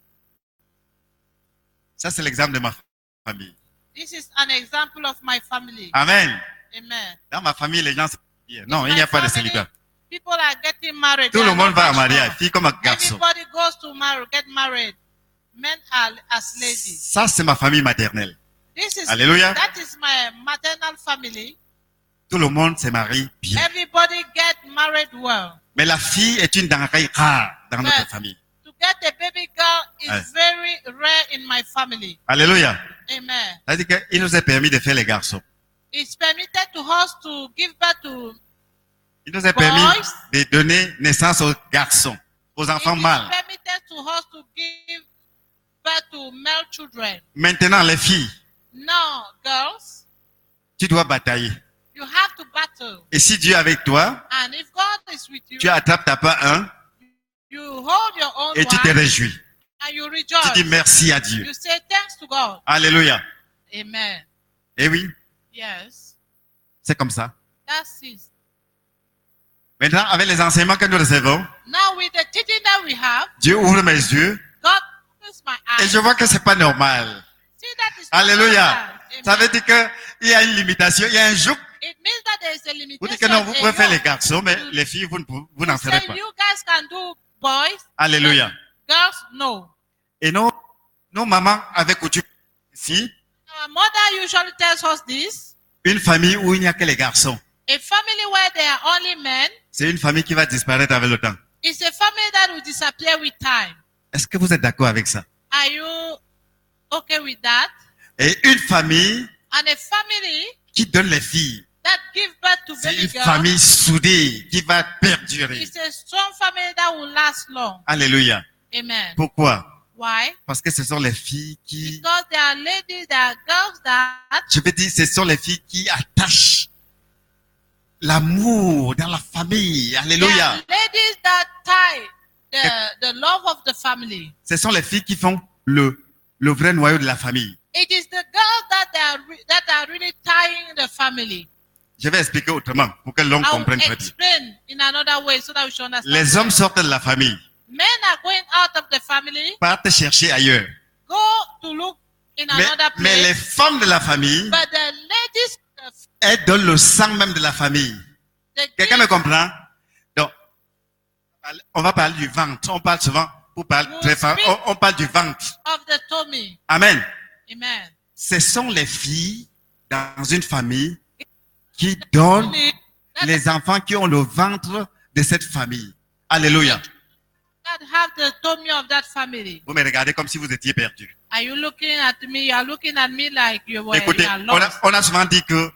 Speaker 1: Ça, c'est l'exemple de ma famille.
Speaker 2: This is an example of my family.
Speaker 1: Amen.
Speaker 2: Amen.
Speaker 1: Dans ma famille, les gens se marient. Non,
Speaker 2: In
Speaker 1: il n'y a
Speaker 2: my
Speaker 1: pas de
Speaker 2: family,
Speaker 1: célibat.
Speaker 2: People are getting married.
Speaker 1: Tout
Speaker 2: They
Speaker 1: le
Speaker 2: are
Speaker 1: monde
Speaker 2: not
Speaker 1: va à
Speaker 2: bachelor.
Speaker 1: mariage, fille comme garçon.
Speaker 2: Everybody goes to marry, get married. Men are as ladies.
Speaker 1: Ça, c'est ma famille maternelle.
Speaker 2: This is
Speaker 1: Alléluia.
Speaker 2: that is my maternal family.
Speaker 1: Tout le monde se marie bien.
Speaker 2: Everybody get married well.
Speaker 1: Mais la fille est une denrée rare dans notre
Speaker 2: Ouais.
Speaker 1: famille.
Speaker 2: To get a baby girl is
Speaker 1: Ouais.
Speaker 2: very rare in my family.
Speaker 1: Alléluia.
Speaker 2: Amen.
Speaker 1: C'est-à-dire qu'il nous est permis de faire les garçons.
Speaker 2: It's permitted to us to give birth to
Speaker 1: Il nous est permis
Speaker 2: Boys.
Speaker 1: de donner naissance aux garçons, aux
Speaker 2: it
Speaker 1: enfants
Speaker 2: is
Speaker 1: mâles.
Speaker 2: permitted to us to give birth to male children.
Speaker 1: Maintenant, les filles,
Speaker 2: Now, girls,
Speaker 1: tu dois batailler.
Speaker 2: you have to battle.
Speaker 1: Et si Dieu est avec toi,
Speaker 2: And if God is with you,
Speaker 1: tu attrapes ta part un
Speaker 2: you hold your own
Speaker 1: et tu te
Speaker 2: one
Speaker 1: réjouis.
Speaker 2: and you
Speaker 1: Tu
Speaker 2: rejoice.
Speaker 1: dis merci à Dieu.
Speaker 2: You say thanks to God.
Speaker 1: Alléluia.
Speaker 2: Amen.
Speaker 1: Eh oui,
Speaker 2: Yes.
Speaker 1: c'est comme ça.
Speaker 2: That's it.
Speaker 1: Maintenant, avec les enseignements que nous recevons,
Speaker 2: Now with the teaching that we have,
Speaker 1: Dieu ouvre mes yeux
Speaker 2: God opens my
Speaker 1: et
Speaker 2: eyes.
Speaker 1: je vois que c'est pas normal.
Speaker 2: See that is not
Speaker 1: Alléluia.
Speaker 2: normal.
Speaker 1: Ça
Speaker 2: Amen.
Speaker 1: veut dire qu'il y a une limitation, il y a un joug.
Speaker 2: It means that there is a
Speaker 1: Vous
Speaker 2: limitation.
Speaker 1: dites que non, vous
Speaker 2: a
Speaker 1: pouvez faire les
Speaker 2: yoke.
Speaker 1: garçons, mais les filles, vous ne pou- vous n'en
Speaker 2: You
Speaker 1: ferez
Speaker 2: say
Speaker 1: pas.
Speaker 2: you guys can do boys,
Speaker 1: Alléluia.
Speaker 2: girls no.
Speaker 1: Et nos, nos mamans avaient coutume ici,
Speaker 2: Our mother usually tells us this.
Speaker 1: une famille où il n'y a que les garçons.
Speaker 2: A family where there are only men
Speaker 1: C'est une famille qui va disparaître avec le temps.
Speaker 2: is a family that will disappear with time.
Speaker 1: Est-ce que vous êtes d'accord avec ça?
Speaker 2: Are you okay with that?
Speaker 1: Et une famille
Speaker 2: And a family
Speaker 1: qui donne les filles,
Speaker 2: that gives birth to
Speaker 1: c'est
Speaker 2: baby
Speaker 1: une
Speaker 2: girls
Speaker 1: famille soudée qui va perdurer.
Speaker 2: is a strong family that will last long.
Speaker 1: Alléluia.
Speaker 2: Amen.
Speaker 1: Pourquoi?
Speaker 2: Why?
Speaker 1: Parce que ce sont les filles qui,
Speaker 2: Because there are ladies, there are girls that
Speaker 1: je veux dire, ce sont les filles qui attachent l'amour dans la famille.
Speaker 2: there
Speaker 1: Alléluia.
Speaker 2: are ladies that tie the, the love of the family.
Speaker 1: Ce sont les filles qui font le, le vrai noyau de la famille.
Speaker 2: It is the girls that they are re- that are really tying the family.
Speaker 1: Je vais expliquer autrement pour que l'homme
Speaker 2: I will
Speaker 1: comprenne très bien.
Speaker 2: explain in another way so that we should understand.
Speaker 1: Les hommes sortent de la famille,
Speaker 2: Men are going out of the family,
Speaker 1: partent chercher ailleurs.
Speaker 2: go to look in
Speaker 1: Mais,
Speaker 2: another
Speaker 1: mais les
Speaker 2: place.
Speaker 1: femmes de la famille,
Speaker 2: But the ladies, uh,
Speaker 1: elles donnent le sang même de la famille.
Speaker 2: the
Speaker 1: Quelqu'un me
Speaker 2: gift
Speaker 1: comprend? Donc, on va parler du ventre. On parle souvent, pour parler
Speaker 2: Nous
Speaker 1: très fort, on, on parle du ventre.
Speaker 2: of the tummy.
Speaker 1: Amen.
Speaker 2: Amen.
Speaker 1: Ce sont les filles dans une famille qui donnent
Speaker 2: That,
Speaker 1: les enfants qui ont le ventre de cette famille. Alléluia.
Speaker 2: that have the tummy of that family.
Speaker 1: Vous me regardez comme si vous étiez perdu.
Speaker 2: Are you looking at me? You are looking at me like you were
Speaker 1: Écoutez,
Speaker 2: you are
Speaker 1: on a,
Speaker 2: lost.
Speaker 1: on a souvent dit que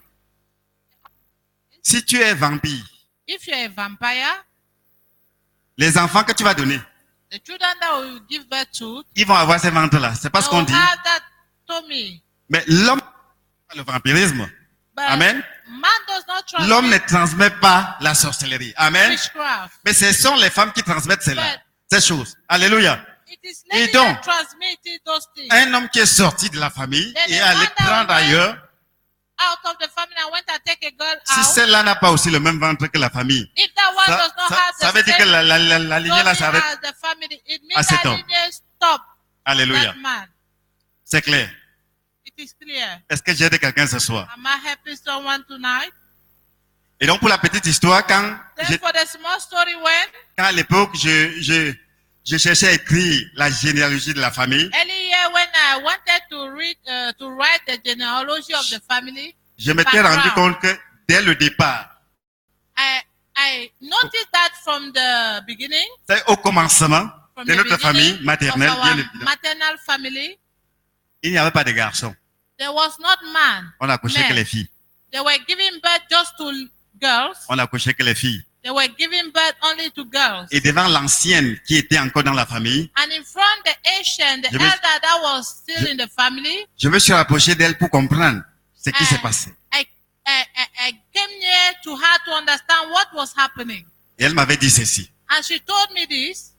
Speaker 1: si tu es vampire,
Speaker 2: If you're a vampire,
Speaker 1: les enfants que tu vas donner,
Speaker 2: the children that will give birth to,
Speaker 1: ils vont avoir ces ventres-là. C'est pas ce
Speaker 2: they
Speaker 1: qu'on
Speaker 2: will
Speaker 1: dit.
Speaker 2: have that tummy.
Speaker 1: Mais l'homme, le vampirisme.
Speaker 2: But
Speaker 1: Amen.
Speaker 2: man does not
Speaker 1: L'homme ne
Speaker 2: transmit
Speaker 1: transmet pas la sorcellerie. Amen.
Speaker 2: witchcraft.
Speaker 1: Mais ce sont les femmes qui transmettent cela,
Speaker 2: But-
Speaker 1: ces choses. Alléluia.
Speaker 2: It is
Speaker 1: Et
Speaker 2: ladies
Speaker 1: donc,
Speaker 2: that transmitted those things.
Speaker 1: Un homme qui est sorti de la famille
Speaker 2: Then
Speaker 1: et
Speaker 2: the
Speaker 1: allé
Speaker 2: one that
Speaker 1: prendre
Speaker 2: went
Speaker 1: ailleurs,
Speaker 2: Out of the family and went and take a girl
Speaker 1: si
Speaker 2: out.
Speaker 1: celle-là n'a pas aussi le même ventre que la famille,
Speaker 2: If that one
Speaker 1: ça,
Speaker 2: does not
Speaker 1: ça-
Speaker 2: have
Speaker 1: ça
Speaker 2: the
Speaker 1: veut dire que
Speaker 2: same
Speaker 1: la, la, la, la lignée là
Speaker 2: tummy
Speaker 1: s'arrête.
Speaker 2: as the family, it
Speaker 1: à
Speaker 2: means
Speaker 1: cet
Speaker 2: that
Speaker 1: homme.
Speaker 2: lineage stop
Speaker 1: Alléluia.
Speaker 2: that man.
Speaker 1: C'est clair.
Speaker 2: It is clear.
Speaker 1: Est-ce que j'ai aidé quelqu'un ce soir?
Speaker 2: Am I helping someone tonight?
Speaker 1: Et donc, pour la petite histoire, quand,
Speaker 2: Then
Speaker 1: j'ai-
Speaker 2: for the small story when,
Speaker 1: quand à l'époque, je, je, je cherchais à écrire la généalogie de la famille,
Speaker 2: early year when I wanted to read, uh, to write the genealogy of the family,
Speaker 1: je m'étais
Speaker 2: Background.
Speaker 1: rendu compte que dès le départ,
Speaker 2: I, I noticed that from the beginning,
Speaker 1: c'est au commencement
Speaker 2: from
Speaker 1: de
Speaker 2: the
Speaker 1: notre famille
Speaker 2: beginning
Speaker 1: maternelle,
Speaker 2: of
Speaker 1: bien
Speaker 2: our
Speaker 1: évidemment,
Speaker 2: maternal family,
Speaker 1: il n'y avait pas de garçons.
Speaker 2: there was not man.
Speaker 1: On accouchait
Speaker 2: Men.
Speaker 1: que les filles.
Speaker 2: They were giving birth just to girls.
Speaker 1: On accouchait que les filles.
Speaker 2: They were giving birth only to girls.
Speaker 1: Et devant l'ancienne qui était encore dans la famille,
Speaker 2: And in front the Asian, the
Speaker 1: Je me-
Speaker 2: elder that was still in the family,
Speaker 1: je me suis rapproché d'elle pour comprendre ce qui
Speaker 2: Ah.
Speaker 1: s'est passé.
Speaker 2: I, I, I, I came near to her to understand what was happening.
Speaker 1: Et elle m'avait dit ceci.
Speaker 2: And she told me this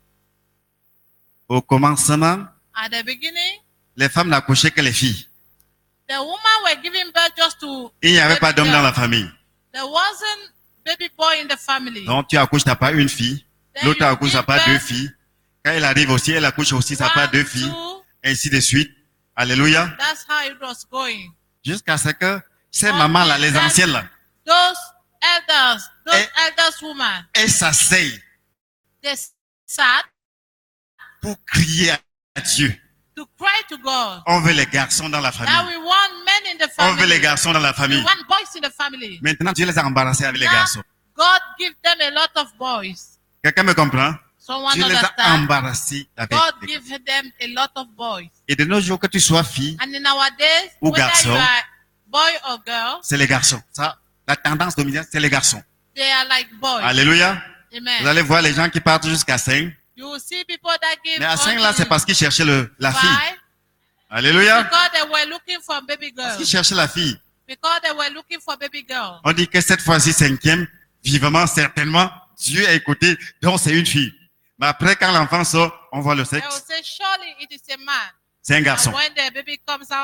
Speaker 1: Au commencement,
Speaker 2: at the beginning.
Speaker 1: les femmes n'accouchaient que les filles.
Speaker 2: The woman were giving birth just to.
Speaker 1: Il n'y avait
Speaker 2: baby
Speaker 1: pas d'homme
Speaker 2: girl.
Speaker 1: dans la famille.
Speaker 2: There wasn't baby boy in the family.
Speaker 1: Donc tu accouches, tu n'as pas une fille.
Speaker 2: Then
Speaker 1: L'autre
Speaker 2: you
Speaker 1: accouche, tu n'as
Speaker 2: give
Speaker 1: pas deux
Speaker 2: birth,
Speaker 1: filles. Quand elle arrive aussi, elle accouche aussi, tu n'as pas
Speaker 2: one,
Speaker 1: deux filles.
Speaker 2: two,
Speaker 1: Ainsi de suite. Alléluia.
Speaker 2: that's how it was going.
Speaker 1: Jusqu'à ce que ces
Speaker 2: Oh,
Speaker 1: mamans-là, les
Speaker 2: that-
Speaker 1: anciennes là,
Speaker 2: Those elders, those
Speaker 1: Eh.
Speaker 2: elders women,
Speaker 1: elles s'asseyent
Speaker 2: they sat
Speaker 1: pour crier à Dieu.
Speaker 2: to cry to God.
Speaker 1: On veut les garçons dans la
Speaker 2: Now
Speaker 1: famille.
Speaker 2: we want men in the
Speaker 1: On veut les
Speaker 2: family.
Speaker 1: garçons dans la
Speaker 2: We
Speaker 1: famille.
Speaker 2: want boys in the family.
Speaker 1: Maintenant, Dieu les a embarrassés avec les
Speaker 2: Now,
Speaker 1: garçons.
Speaker 2: God give them a lot of boys.
Speaker 1: Quelqu'un me comprend?
Speaker 2: Someone
Speaker 1: Dieu les a
Speaker 2: understand?
Speaker 1: embarrassés avec
Speaker 2: God
Speaker 1: les garçons.
Speaker 2: give them a lot of boys.
Speaker 1: Et de nos jours, que tu sois fille,
Speaker 2: And in our days,
Speaker 1: Ou
Speaker 2: whether
Speaker 1: garçon.
Speaker 2: you are boy or girl,
Speaker 1: c'est les garçons. Ça, la tendance dominante, c'est les garçons.
Speaker 2: they are like boys.
Speaker 1: Alléluia. Vous
Speaker 2: Amen.
Speaker 1: allez voir les gens qui partent jusqu'à cinq.
Speaker 2: You will see people that give
Speaker 1: Mais à cinq
Speaker 2: only
Speaker 1: là, c'est parce qu'ils cherchaient le, la fille.
Speaker 2: five
Speaker 1: Alléluia.
Speaker 2: because they were looking for baby
Speaker 1: Parce qu'ils
Speaker 2: girls.
Speaker 1: cherchaient la fille.
Speaker 2: Because they were looking for baby girls.
Speaker 1: On dit que cette fois-ci, cinquième, vivement, certainement, Dieu a écouté, donc c'est une fille. Mais après, quand l'enfant sort, on voit le
Speaker 2: They will
Speaker 1: sexe.
Speaker 2: say, surely it is a man.
Speaker 1: C'est un
Speaker 2: And
Speaker 1: garçon.
Speaker 2: when the baby comes out,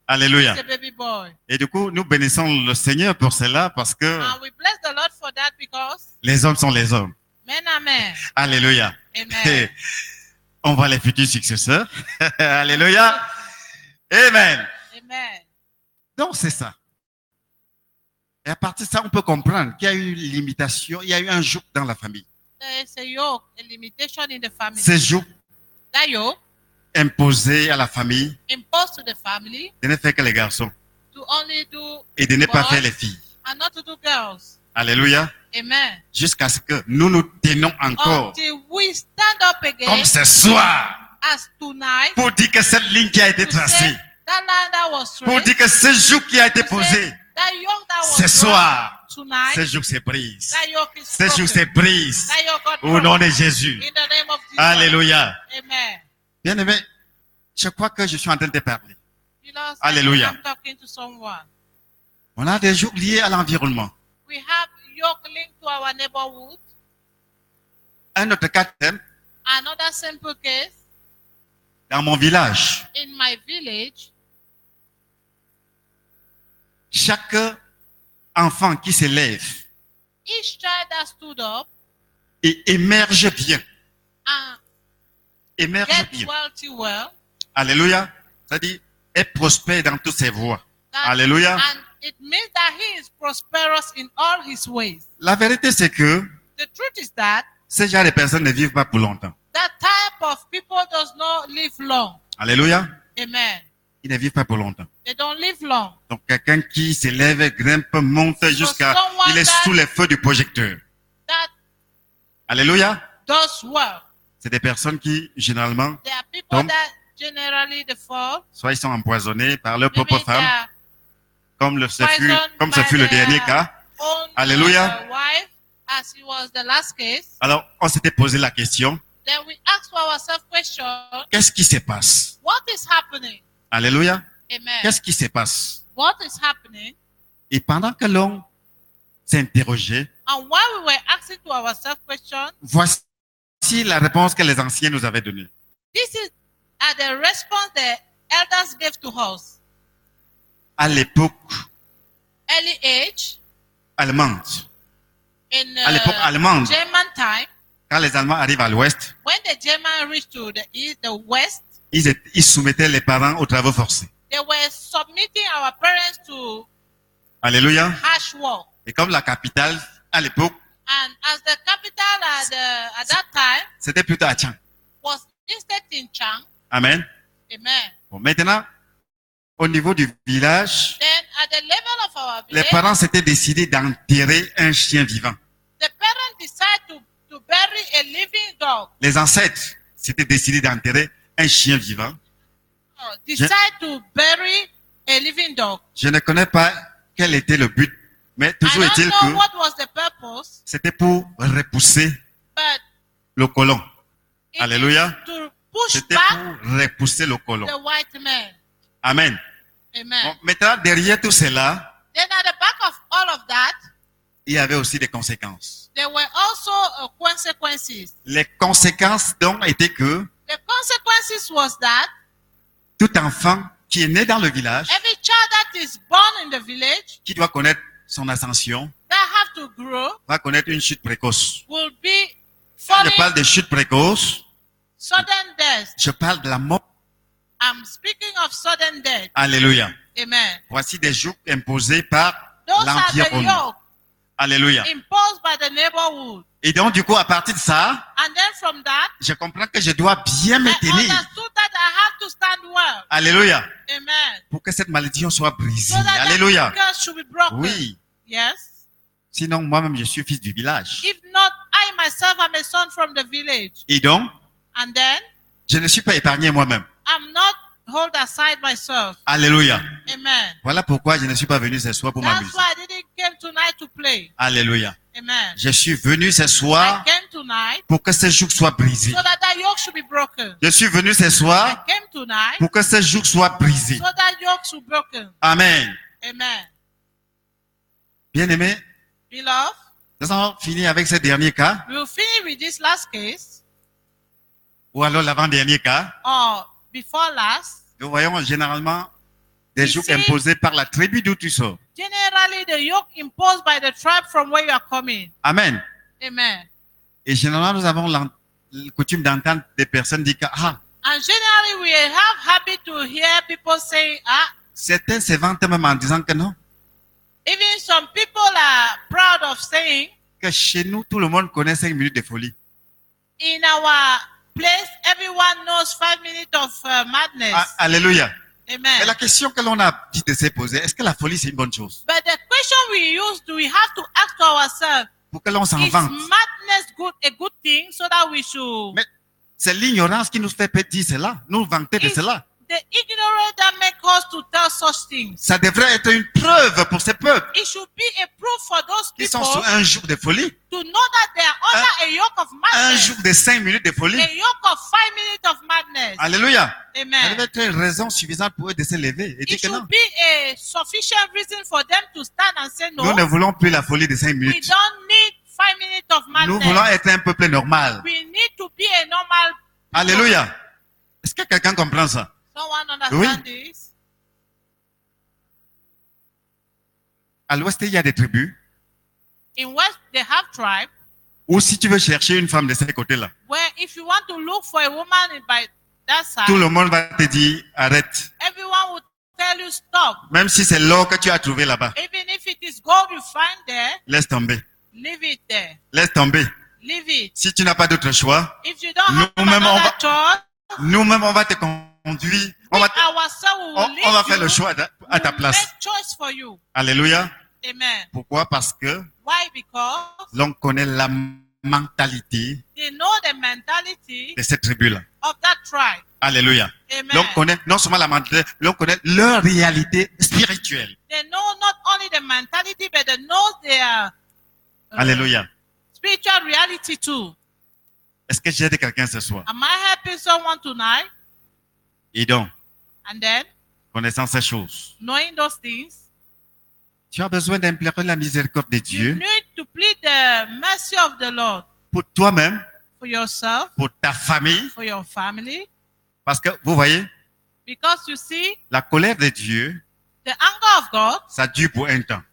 Speaker 1: Alléluia.
Speaker 2: He's a baby boy.
Speaker 1: Et du coup, nous bénissons le Seigneur pour cela parce que
Speaker 2: And we bless the Lord for that because
Speaker 1: les hommes sont les hommes.
Speaker 2: men are men.
Speaker 1: Alléluia.
Speaker 2: Amen.
Speaker 1: Et on voit les futurs successeurs. Alléluia. Amen.
Speaker 2: Amen.
Speaker 1: Donc, c'est ça. Et à partir de ça, on peut comprendre qu'il y a eu une limitation, il y a eu un joug dans la famille.
Speaker 2: There is a yoke, a limitation in the family.
Speaker 1: Ce joug
Speaker 2: That yoke
Speaker 1: imposé à la famille
Speaker 2: imposed to the family
Speaker 1: de ne faire que les garçons
Speaker 2: to only do
Speaker 1: et de ne pas
Speaker 2: boys
Speaker 1: faire les filles.
Speaker 2: and not to do girls.
Speaker 1: Alléluia.
Speaker 2: Amen.
Speaker 1: Jusqu'à ce que nous nous tenons encore
Speaker 2: Until we stand up again
Speaker 1: comme ce soir
Speaker 2: as tonight
Speaker 1: pour dire que cette ligne qui a été
Speaker 2: to say
Speaker 1: tracée,
Speaker 2: that line that was
Speaker 1: pour
Speaker 2: straight,
Speaker 1: dire que ce joug qui a été
Speaker 2: to
Speaker 1: posé,
Speaker 2: say that yoke that was
Speaker 1: ce
Speaker 2: brought
Speaker 1: soir,
Speaker 2: tonight,
Speaker 1: ce joug se brise.
Speaker 2: that yoke is
Speaker 1: Ce joug se
Speaker 2: broken.
Speaker 1: brise
Speaker 2: That yoke got
Speaker 1: au
Speaker 2: broken.
Speaker 1: nom de Jésus.
Speaker 2: In the name of Jesus.
Speaker 1: Alléluia.
Speaker 2: Amen.
Speaker 1: Bien aimé, je crois que je suis en train de te parler.
Speaker 2: Beloved,
Speaker 1: Alléluia.
Speaker 2: I'm talking to someone.
Speaker 1: On a des jougs liés à l'environnement.
Speaker 2: We have yoke linked to our neighborhood.
Speaker 1: Un autre cas thème,
Speaker 2: Another simple case,
Speaker 1: dans mon village,
Speaker 2: in my village,
Speaker 1: chaque enfant qui s'élève
Speaker 2: each child that stood up
Speaker 1: et émerge bien,
Speaker 2: and
Speaker 1: émerge
Speaker 2: get
Speaker 1: bien.
Speaker 2: wealthy well,
Speaker 1: Alléluia. C'est-à-dire, est prospère dans toutes ses voies.
Speaker 2: that,
Speaker 1: Alléluia.
Speaker 2: and it means that he is prosperous in all his ways.
Speaker 1: La vérité, c'est que
Speaker 2: The truth is that
Speaker 1: ce genre de personnes ne vivent pas pour longtemps.
Speaker 2: that type of people does not live long.
Speaker 1: Alléluia.
Speaker 2: Amen.
Speaker 1: Ils ne vivent pas pour longtemps.
Speaker 2: They don't live long.
Speaker 1: Donc, quelqu'un qui s'élève, grimpe, monte jusqu'à...
Speaker 2: someone
Speaker 1: Il est
Speaker 2: that-
Speaker 1: sous les feux du projecteur.
Speaker 2: That
Speaker 1: Alléluia.
Speaker 2: does well.
Speaker 1: C'est des personnes qui, généralement,
Speaker 2: There are people
Speaker 1: Tom?
Speaker 2: that generally they fall.
Speaker 1: soit ils sont empoisonnés par leur
Speaker 2: Maybe
Speaker 1: propre
Speaker 2: they
Speaker 1: femme,
Speaker 2: are
Speaker 1: comme le, ce fut,
Speaker 2: poisoned
Speaker 1: comme ce
Speaker 2: by
Speaker 1: fut le
Speaker 2: their
Speaker 1: dernier cas.
Speaker 2: own
Speaker 1: Alléluia.
Speaker 2: uh, wife, as it was the last case.
Speaker 1: Alors, on s'était posé la question,
Speaker 2: Then we ask for ourselves question,
Speaker 1: qu'est-ce qui se passe?
Speaker 2: what is happening?
Speaker 1: Alléluia.
Speaker 2: Amen.
Speaker 1: Qu'est-ce qui se passe?
Speaker 2: What is happening?
Speaker 1: Et pendant que l'on s'interrogeait,
Speaker 2: And while we were asking to ourselves question,
Speaker 1: voici la réponse que les anciens nous avaient donnée.
Speaker 2: this is uh, the response the elders gave to us.
Speaker 1: À l'époque
Speaker 2: Early age,
Speaker 1: allemande,
Speaker 2: in
Speaker 1: à l'époque
Speaker 2: uh,
Speaker 1: allemande,
Speaker 2: German time,
Speaker 1: quand les Allemands arrivent à l'ouest,
Speaker 2: when the German reached to the east, the west,
Speaker 1: ils, étaient- ils soumettaient les parents aux travaux forcés.
Speaker 2: they were submitting our parents to
Speaker 1: Alléluia.
Speaker 2: harsh work.
Speaker 1: Et comme la capitale, à l'époque,
Speaker 2: And as the capital at, the, at that time
Speaker 1: c'était plutôt à Tchang.
Speaker 2: was instead in Chang,
Speaker 1: Amen.
Speaker 2: amen.
Speaker 1: Bon, maintenant, au niveau du village,
Speaker 2: Then at the level of our
Speaker 1: les
Speaker 2: village,
Speaker 1: parents s'étaient décidés d'enterrer un chien vivant.
Speaker 2: the parents decide to, to bury a living dog.
Speaker 1: Les ancêtres s'étaient décidés d'enterrer un chien vivant.
Speaker 2: Uh, decide to bury a living dog.
Speaker 1: Je ne connais pas quel était le but, mais
Speaker 2: I
Speaker 1: toujours
Speaker 2: don't
Speaker 1: est-il
Speaker 2: know
Speaker 1: que
Speaker 2: what was the purpose,
Speaker 1: c'était pour repousser
Speaker 2: but
Speaker 1: le colon.
Speaker 2: it
Speaker 1: Alléluia.
Speaker 2: is to push
Speaker 1: C'était
Speaker 2: back
Speaker 1: pour repousser le colon.
Speaker 2: the white man.
Speaker 1: Amen.
Speaker 2: Amen.
Speaker 1: Bon, maintenant, derrière tout cela,
Speaker 2: Then at the back of all of that,
Speaker 1: il y avait aussi des conséquences.
Speaker 2: there were also uh, consequences.
Speaker 1: Les conséquences donc étaient que
Speaker 2: The consequences was that
Speaker 1: tout enfant qui est né dans le village,
Speaker 2: every child that is born in the village
Speaker 1: qui doit connaître son ascension,
Speaker 2: that have to grow
Speaker 1: va connaître une chute précoce.
Speaker 2: will be
Speaker 1: Quand
Speaker 2: falling
Speaker 1: je parle de chute précoce,
Speaker 2: sudden death.
Speaker 1: je parle de la mort.
Speaker 2: I'm speaking of sudden death.
Speaker 1: Alléluia.
Speaker 2: Amen.
Speaker 1: Voici des jougs imposés par
Speaker 2: Those are the
Speaker 1: l'environnement.
Speaker 2: yoke
Speaker 1: Alléluia.
Speaker 2: imposed by the neighborhood.
Speaker 1: Et donc, du coup, à partir de ça,
Speaker 2: And then from that,
Speaker 1: je comprends que je dois bien me
Speaker 2: I
Speaker 1: tenir.
Speaker 2: understood that I have to stand well.
Speaker 1: Alléluia.
Speaker 2: Amen.
Speaker 1: Pour que cette malédiction soit brisée.
Speaker 2: So that
Speaker 1: Alléluia.
Speaker 2: that curse should be broken.
Speaker 1: Oui.
Speaker 2: Yes.
Speaker 1: Sinon, moi-même, je suis fils du village.
Speaker 2: If not, I myself am a son from the village.
Speaker 1: Et donc,
Speaker 2: And then
Speaker 1: je ne suis pas épargné moi-même.
Speaker 2: I'm not hold aside myself.
Speaker 1: Alléluia.
Speaker 2: Amen.
Speaker 1: Voilà pourquoi je ne suis pas venu ce soir pour
Speaker 2: That's
Speaker 1: m'amuser.
Speaker 2: why I didn't come tonight to play.
Speaker 1: Alléluia.
Speaker 2: Amen.
Speaker 1: Je suis venu ce
Speaker 2: I
Speaker 1: soir
Speaker 2: came tonight
Speaker 1: pour que ce joug soit brisé.
Speaker 2: so that that yoke should be broken.
Speaker 1: Je suis venu ce
Speaker 2: I
Speaker 1: soir
Speaker 2: came tonight
Speaker 1: pour que ce joug soit brisé.
Speaker 2: so that yoke should be broken.
Speaker 1: Amen.
Speaker 2: Amen.
Speaker 1: Bien-aimés,
Speaker 2: Beloved,
Speaker 1: nous avons fini avec ce dernier cas,
Speaker 2: we'll finish with this last case
Speaker 1: ou alors l'avant-dernier cas.
Speaker 2: or before last.
Speaker 1: Nous voyons généralement des
Speaker 2: You
Speaker 1: jours
Speaker 2: see,
Speaker 1: imposés par la tribu d'où tu sors.
Speaker 2: generally the yoke imposed by the tribe from where you are coming.
Speaker 1: Amen.
Speaker 2: Amen.
Speaker 1: Et généralement, nous avons l'en- la coutume d'entendre des personnes dire que ah,
Speaker 2: And generally we have habit to hear people saying, ah,
Speaker 1: certains se vantent même en disant que non,
Speaker 2: even some people are proud of saying,
Speaker 1: que chez nous, tout le monde connaît cinq minutes de folie.
Speaker 2: in our place, everyone knows five minutes of uh, madness.
Speaker 1: Ah, alléluia. Mais
Speaker 2: Amen.
Speaker 1: la question que l'on a dit de se poser, est-ce que la folie c'est une bonne chose?
Speaker 2: But the question we use, do we have to ask to ourselves,
Speaker 1: Pour que l'on s'en
Speaker 2: is
Speaker 1: vante.
Speaker 2: madness good a good thing so that we should?
Speaker 1: Mais c'est l'ignorance qui nous fait dire cela, nous vanter de
Speaker 2: It's
Speaker 1: cela.
Speaker 2: the ignorance that make us to tell such things.
Speaker 1: Ça devrait être une preuve pour ces peuples
Speaker 2: It should be a proof for those
Speaker 1: qui sont
Speaker 2: people
Speaker 1: sur un jour de folie,
Speaker 2: to know that they are under a yoke of
Speaker 1: un
Speaker 2: madness,
Speaker 1: jour de cinq minutes de folie.
Speaker 2: a yoke of five minutes of madness.
Speaker 1: Alléluia. Ça
Speaker 2: Amen.
Speaker 1: devrait être une raison suffisante pour eux de se lever et dire
Speaker 2: It
Speaker 1: que non.
Speaker 2: should be a sufficient reason for them to stand and say no.
Speaker 1: Nous ne voulons plus la folie de cinq
Speaker 2: We
Speaker 1: minutes.
Speaker 2: don't need five minutes of
Speaker 1: Nous voulons
Speaker 2: madness.
Speaker 1: être un peuple normal.
Speaker 2: We need to be a normal.
Speaker 1: Alléluia. Est-ce que quelqu'un comprend ça?
Speaker 2: Someone understand this?
Speaker 1: À l'ouest, il y a des tribus
Speaker 2: In West, they have tribe
Speaker 1: où si tu veux chercher une femme de ces côtés-là,
Speaker 2: where if you want to look for a woman in- by that
Speaker 1: tout
Speaker 2: side,
Speaker 1: le monde va te dire arrête.
Speaker 2: everyone will tell you stop.
Speaker 1: Même si c'est l'or que tu as trouvé là-bas,
Speaker 2: Even if it is gold you find there,
Speaker 1: laisse tomber.
Speaker 2: leave it there.
Speaker 1: Laisse tomber.
Speaker 2: Leave it.
Speaker 1: Si tu n'as pas d'autre choix,
Speaker 2: If you don't have
Speaker 1: Nous-mêmes, on
Speaker 2: another
Speaker 1: va-
Speaker 2: choice,
Speaker 1: nous-mêmes, on va te conduire. On
Speaker 2: we
Speaker 1: va, te-
Speaker 2: ourselves will
Speaker 1: on,
Speaker 2: lead
Speaker 1: on va faire
Speaker 2: you.
Speaker 1: le choix à à ta
Speaker 2: We'll
Speaker 1: place.
Speaker 2: make choice for you.
Speaker 1: Alléluia.
Speaker 2: Amen.
Speaker 1: Pourquoi? Parce que
Speaker 2: Why? Because
Speaker 1: l'on connaît la mentalité
Speaker 2: they know the mentality
Speaker 1: de cette tribu-là.
Speaker 2: of that tribe.
Speaker 1: Alléluia.
Speaker 2: Amen.
Speaker 1: L'on connaît non seulement la mentalité, l'on connaît leur réalité spirituelle.
Speaker 2: They know not only the mentality, but they know their uh,
Speaker 1: Alléluia.
Speaker 2: spiritual reality too.
Speaker 1: Est-ce que j'aide quelqu'un ce soir?
Speaker 2: Am I helping someone tonight?
Speaker 1: Et donc,
Speaker 2: And then,
Speaker 1: connaissant ces choses,
Speaker 2: knowing those things,
Speaker 1: tu as besoin d'implorer la miséricorde de
Speaker 2: you
Speaker 1: Dieu
Speaker 2: need to plead the mercy of the Lord
Speaker 1: pour toi-même,
Speaker 2: for yourself,
Speaker 1: pour ta famille.
Speaker 2: for your family.
Speaker 1: Parce que, vous voyez,
Speaker 2: Because you see,
Speaker 1: la colère de Dieu,
Speaker 2: the anger of God
Speaker 1: ça dure pour un temps.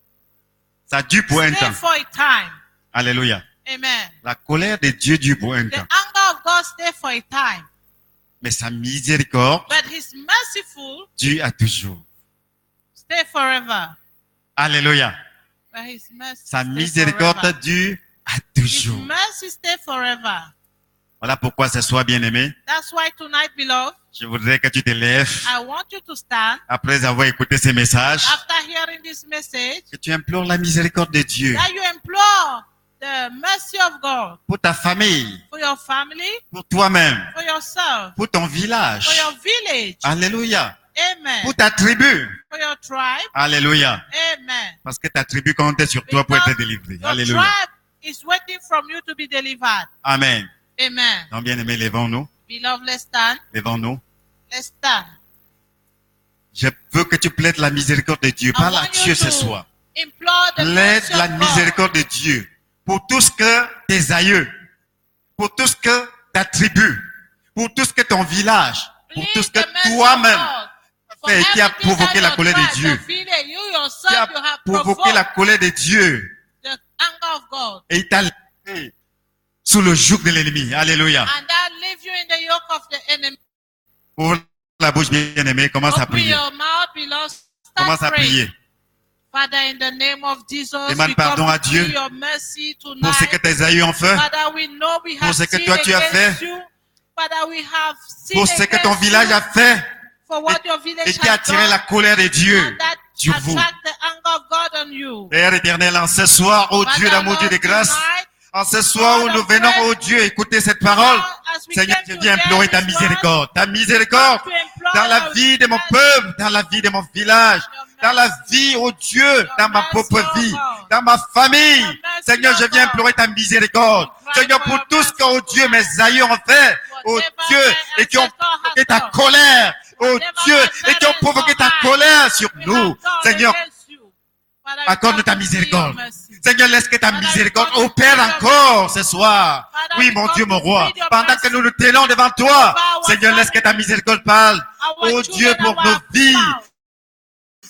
Speaker 1: Ça dure pour un
Speaker 2: stay
Speaker 1: temps.
Speaker 2: for a time.
Speaker 1: Alléluia.
Speaker 2: Amen.
Speaker 1: La colère de Dieu dure pour un
Speaker 2: The
Speaker 1: temps.
Speaker 2: anger of God stay for a time.
Speaker 1: Mais sa miséricorde
Speaker 2: But His merciful
Speaker 1: dure à toujours.
Speaker 2: stay forever.
Speaker 1: Alléluia.
Speaker 2: But His mercy
Speaker 1: Sa
Speaker 2: stay
Speaker 1: miséricorde
Speaker 2: forever.
Speaker 1: dure à
Speaker 2: His
Speaker 1: toujours.
Speaker 2: mercy stay forever.
Speaker 1: Voilà pourquoi ce soir, bien-aimé,
Speaker 2: That's why tonight, beloved,
Speaker 1: je voudrais que tu te lèves
Speaker 2: I want you to stand
Speaker 1: après avoir écouté ces messages,
Speaker 2: after hearing this message,
Speaker 1: que tu implores la miséricorde de Dieu
Speaker 2: that you implore the mercy of God
Speaker 1: pour ta famille,
Speaker 2: for your family,
Speaker 1: pour toi-même,
Speaker 2: for yourself,
Speaker 1: pour ton
Speaker 2: for
Speaker 1: village.
Speaker 2: your village.
Speaker 1: Alléluia.
Speaker 2: Amen.
Speaker 1: Pour ta tribu.
Speaker 2: For your tribe.
Speaker 1: Alléluia.
Speaker 2: Amen.
Speaker 1: Parce que ta tribu compte sur toi pour être délivrée.
Speaker 2: Your
Speaker 1: Alléluia.
Speaker 2: tribe is waiting from you to be delivered.
Speaker 1: Amen.
Speaker 2: Amen.
Speaker 1: Donc, bien-aimés, levons-nous.
Speaker 2: Beloved, let's stand.
Speaker 1: Levons-nous.
Speaker 2: Let's stand.
Speaker 1: Je veux que tu plaides la miséricorde de Dieu.
Speaker 2: I
Speaker 1: Parle à
Speaker 2: want you
Speaker 1: Dieu ce
Speaker 2: to
Speaker 1: soir.
Speaker 2: implore the
Speaker 1: Plaide
Speaker 2: mercy
Speaker 1: la
Speaker 2: of God
Speaker 1: miséricorde de Dieu pour tout ce que tes aïeux, pour tout ce que ta tribu, pour tout ce que ton village, pour tout ce que
Speaker 2: Plead the mercy of
Speaker 1: toi-même
Speaker 2: God for
Speaker 1: fait, qui a
Speaker 2: everything
Speaker 1: provoqué
Speaker 2: that
Speaker 1: la
Speaker 2: your
Speaker 1: colère de
Speaker 2: tribe,
Speaker 1: Dieu,
Speaker 2: the village, you
Speaker 1: qui
Speaker 2: yourself,
Speaker 1: a
Speaker 2: you have
Speaker 1: provoqué
Speaker 2: provoked
Speaker 1: la colère de Dieu
Speaker 2: the anger of God.
Speaker 1: et il t'a laissé sous le joug de l'ennemi. Alléluia.
Speaker 2: And that leave you in the yoke of the enemy.
Speaker 1: Ouvre la bouche, bien-aimé, commence à
Speaker 2: Open
Speaker 1: prier.
Speaker 2: your mouth, beloved. Start
Speaker 1: Commence à
Speaker 2: praying.
Speaker 1: prier.
Speaker 2: Father, in the name of Jesus,
Speaker 1: Demande
Speaker 2: we
Speaker 1: pardon
Speaker 2: come
Speaker 1: à
Speaker 2: to
Speaker 1: Dieu
Speaker 2: see your mercy
Speaker 1: pour ce que
Speaker 2: tonight.
Speaker 1: tes aïeux ont fait,
Speaker 2: Father, we know we
Speaker 1: pour
Speaker 2: have
Speaker 1: ce que
Speaker 2: sinned
Speaker 1: toi tu as
Speaker 2: against
Speaker 1: fait,
Speaker 2: you. Father, we have
Speaker 1: pour
Speaker 2: sinned
Speaker 1: ce que ton
Speaker 2: against
Speaker 1: village
Speaker 2: you
Speaker 1: a fait
Speaker 2: for what your village
Speaker 1: et qui a
Speaker 2: has
Speaker 1: attiré
Speaker 2: done,
Speaker 1: la colère de Dieu
Speaker 2: and that
Speaker 1: sur vous.
Speaker 2: attract the anger of God on you.
Speaker 1: Père éternel, en ce soir, ô
Speaker 2: Father,
Speaker 1: Dieu d'amour, Dieu de
Speaker 2: Lord,
Speaker 1: grâce,
Speaker 2: tonight,
Speaker 1: en ce soir où nous venons, ô Dieu, écouter cette parole,
Speaker 2: Lord, as we
Speaker 1: Seigneur,
Speaker 2: came
Speaker 1: je
Speaker 2: to
Speaker 1: viens
Speaker 2: hear
Speaker 1: implorer ta
Speaker 2: this
Speaker 1: miséricorde, ta
Speaker 2: word,
Speaker 1: miséricorde
Speaker 2: to implore
Speaker 1: dans la
Speaker 2: your
Speaker 1: vie de mon
Speaker 2: mercy,
Speaker 1: peuple, dans la vie de mon village, dans la vie, ô Dieu, dans ma propre vie, dans ma famille. Seigneur, je viens implorer ta miséricorde. Seigneur, pour tout ce que, ô Dieu, mes aïeux ont fait, ô Dieu, et qui ont provoqué ta colère, ô Dieu, et qui ont provoqué ta colère sur nous. Seigneur, accorde ta miséricorde. Seigneur, laisse que ta miséricorde opère encore ce soir. Oui, mon Dieu, mon roi. Pendant que nous nous tenons devant toi, Seigneur, laisse que ta miséricorde parle. Oh Dieu, pour nos vies.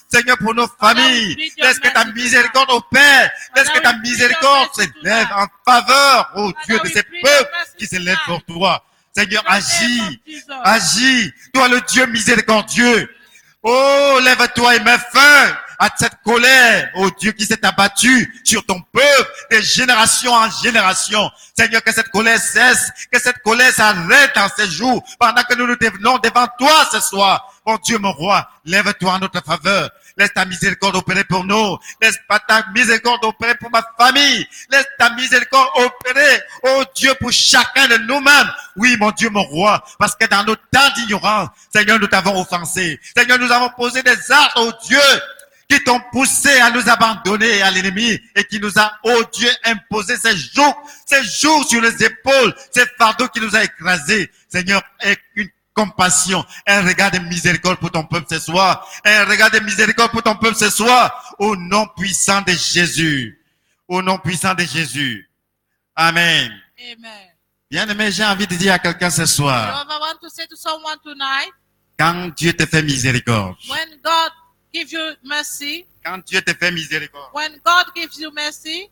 Speaker 1: Seigneur, pour nos familles. Laisse que ta miséricorde opère. Laisse que ta miséricorde s'élève en faveur, oh Dieu, de ces peuples qui s'élèvent pour toi. Seigneur, agis, agis. Toi, le Dieu miséricordieux. Oh, lève-toi et mets fin à cette colère, oh Dieu, qui s'est abattue sur ton peuple de génération en génération. Seigneur, que cette colère cesse, que cette colère s'arrête en ces jours, pendant que nous nous devenons devant toi ce soir. Mon Dieu, mon roi, lève-toi en notre faveur. Laisse ta miséricorde opérer pour nous. Laisse pas ta miséricorde opérer pour ma famille. Laisse ta miséricorde opérer, oh Dieu, pour chacun de nous-mêmes. Oui, mon Dieu, mon roi, parce que dans nos temps d'ignorance, Seigneur, nous t'avons offensé. Seigneur, nous avons posé des actes, oh Dieu, qui t'ont poussé à nous abandonner à l'ennemi et qui nous a, oh Dieu, imposé ces jours, ces jours sur les épaules, ces fardeaux qui nous a écrasés. Seigneur, avec une compassion, un regard de miséricorde pour ton peuple ce soir, un regard de miséricorde pour ton peuple ce soir, au nom puissant de Jésus, au nom puissant de Jésus. Amen.
Speaker 2: Amen.
Speaker 1: Bien-aimé, j'ai envie de dire à quelqu'un ce
Speaker 2: You
Speaker 1: soir,
Speaker 2: ever want to say to someone tonight,
Speaker 1: quand Dieu te fait miséricorde,
Speaker 2: when God gives you mercy,
Speaker 1: quand Dieu te fait miséricorde,
Speaker 2: when God gives you mercy,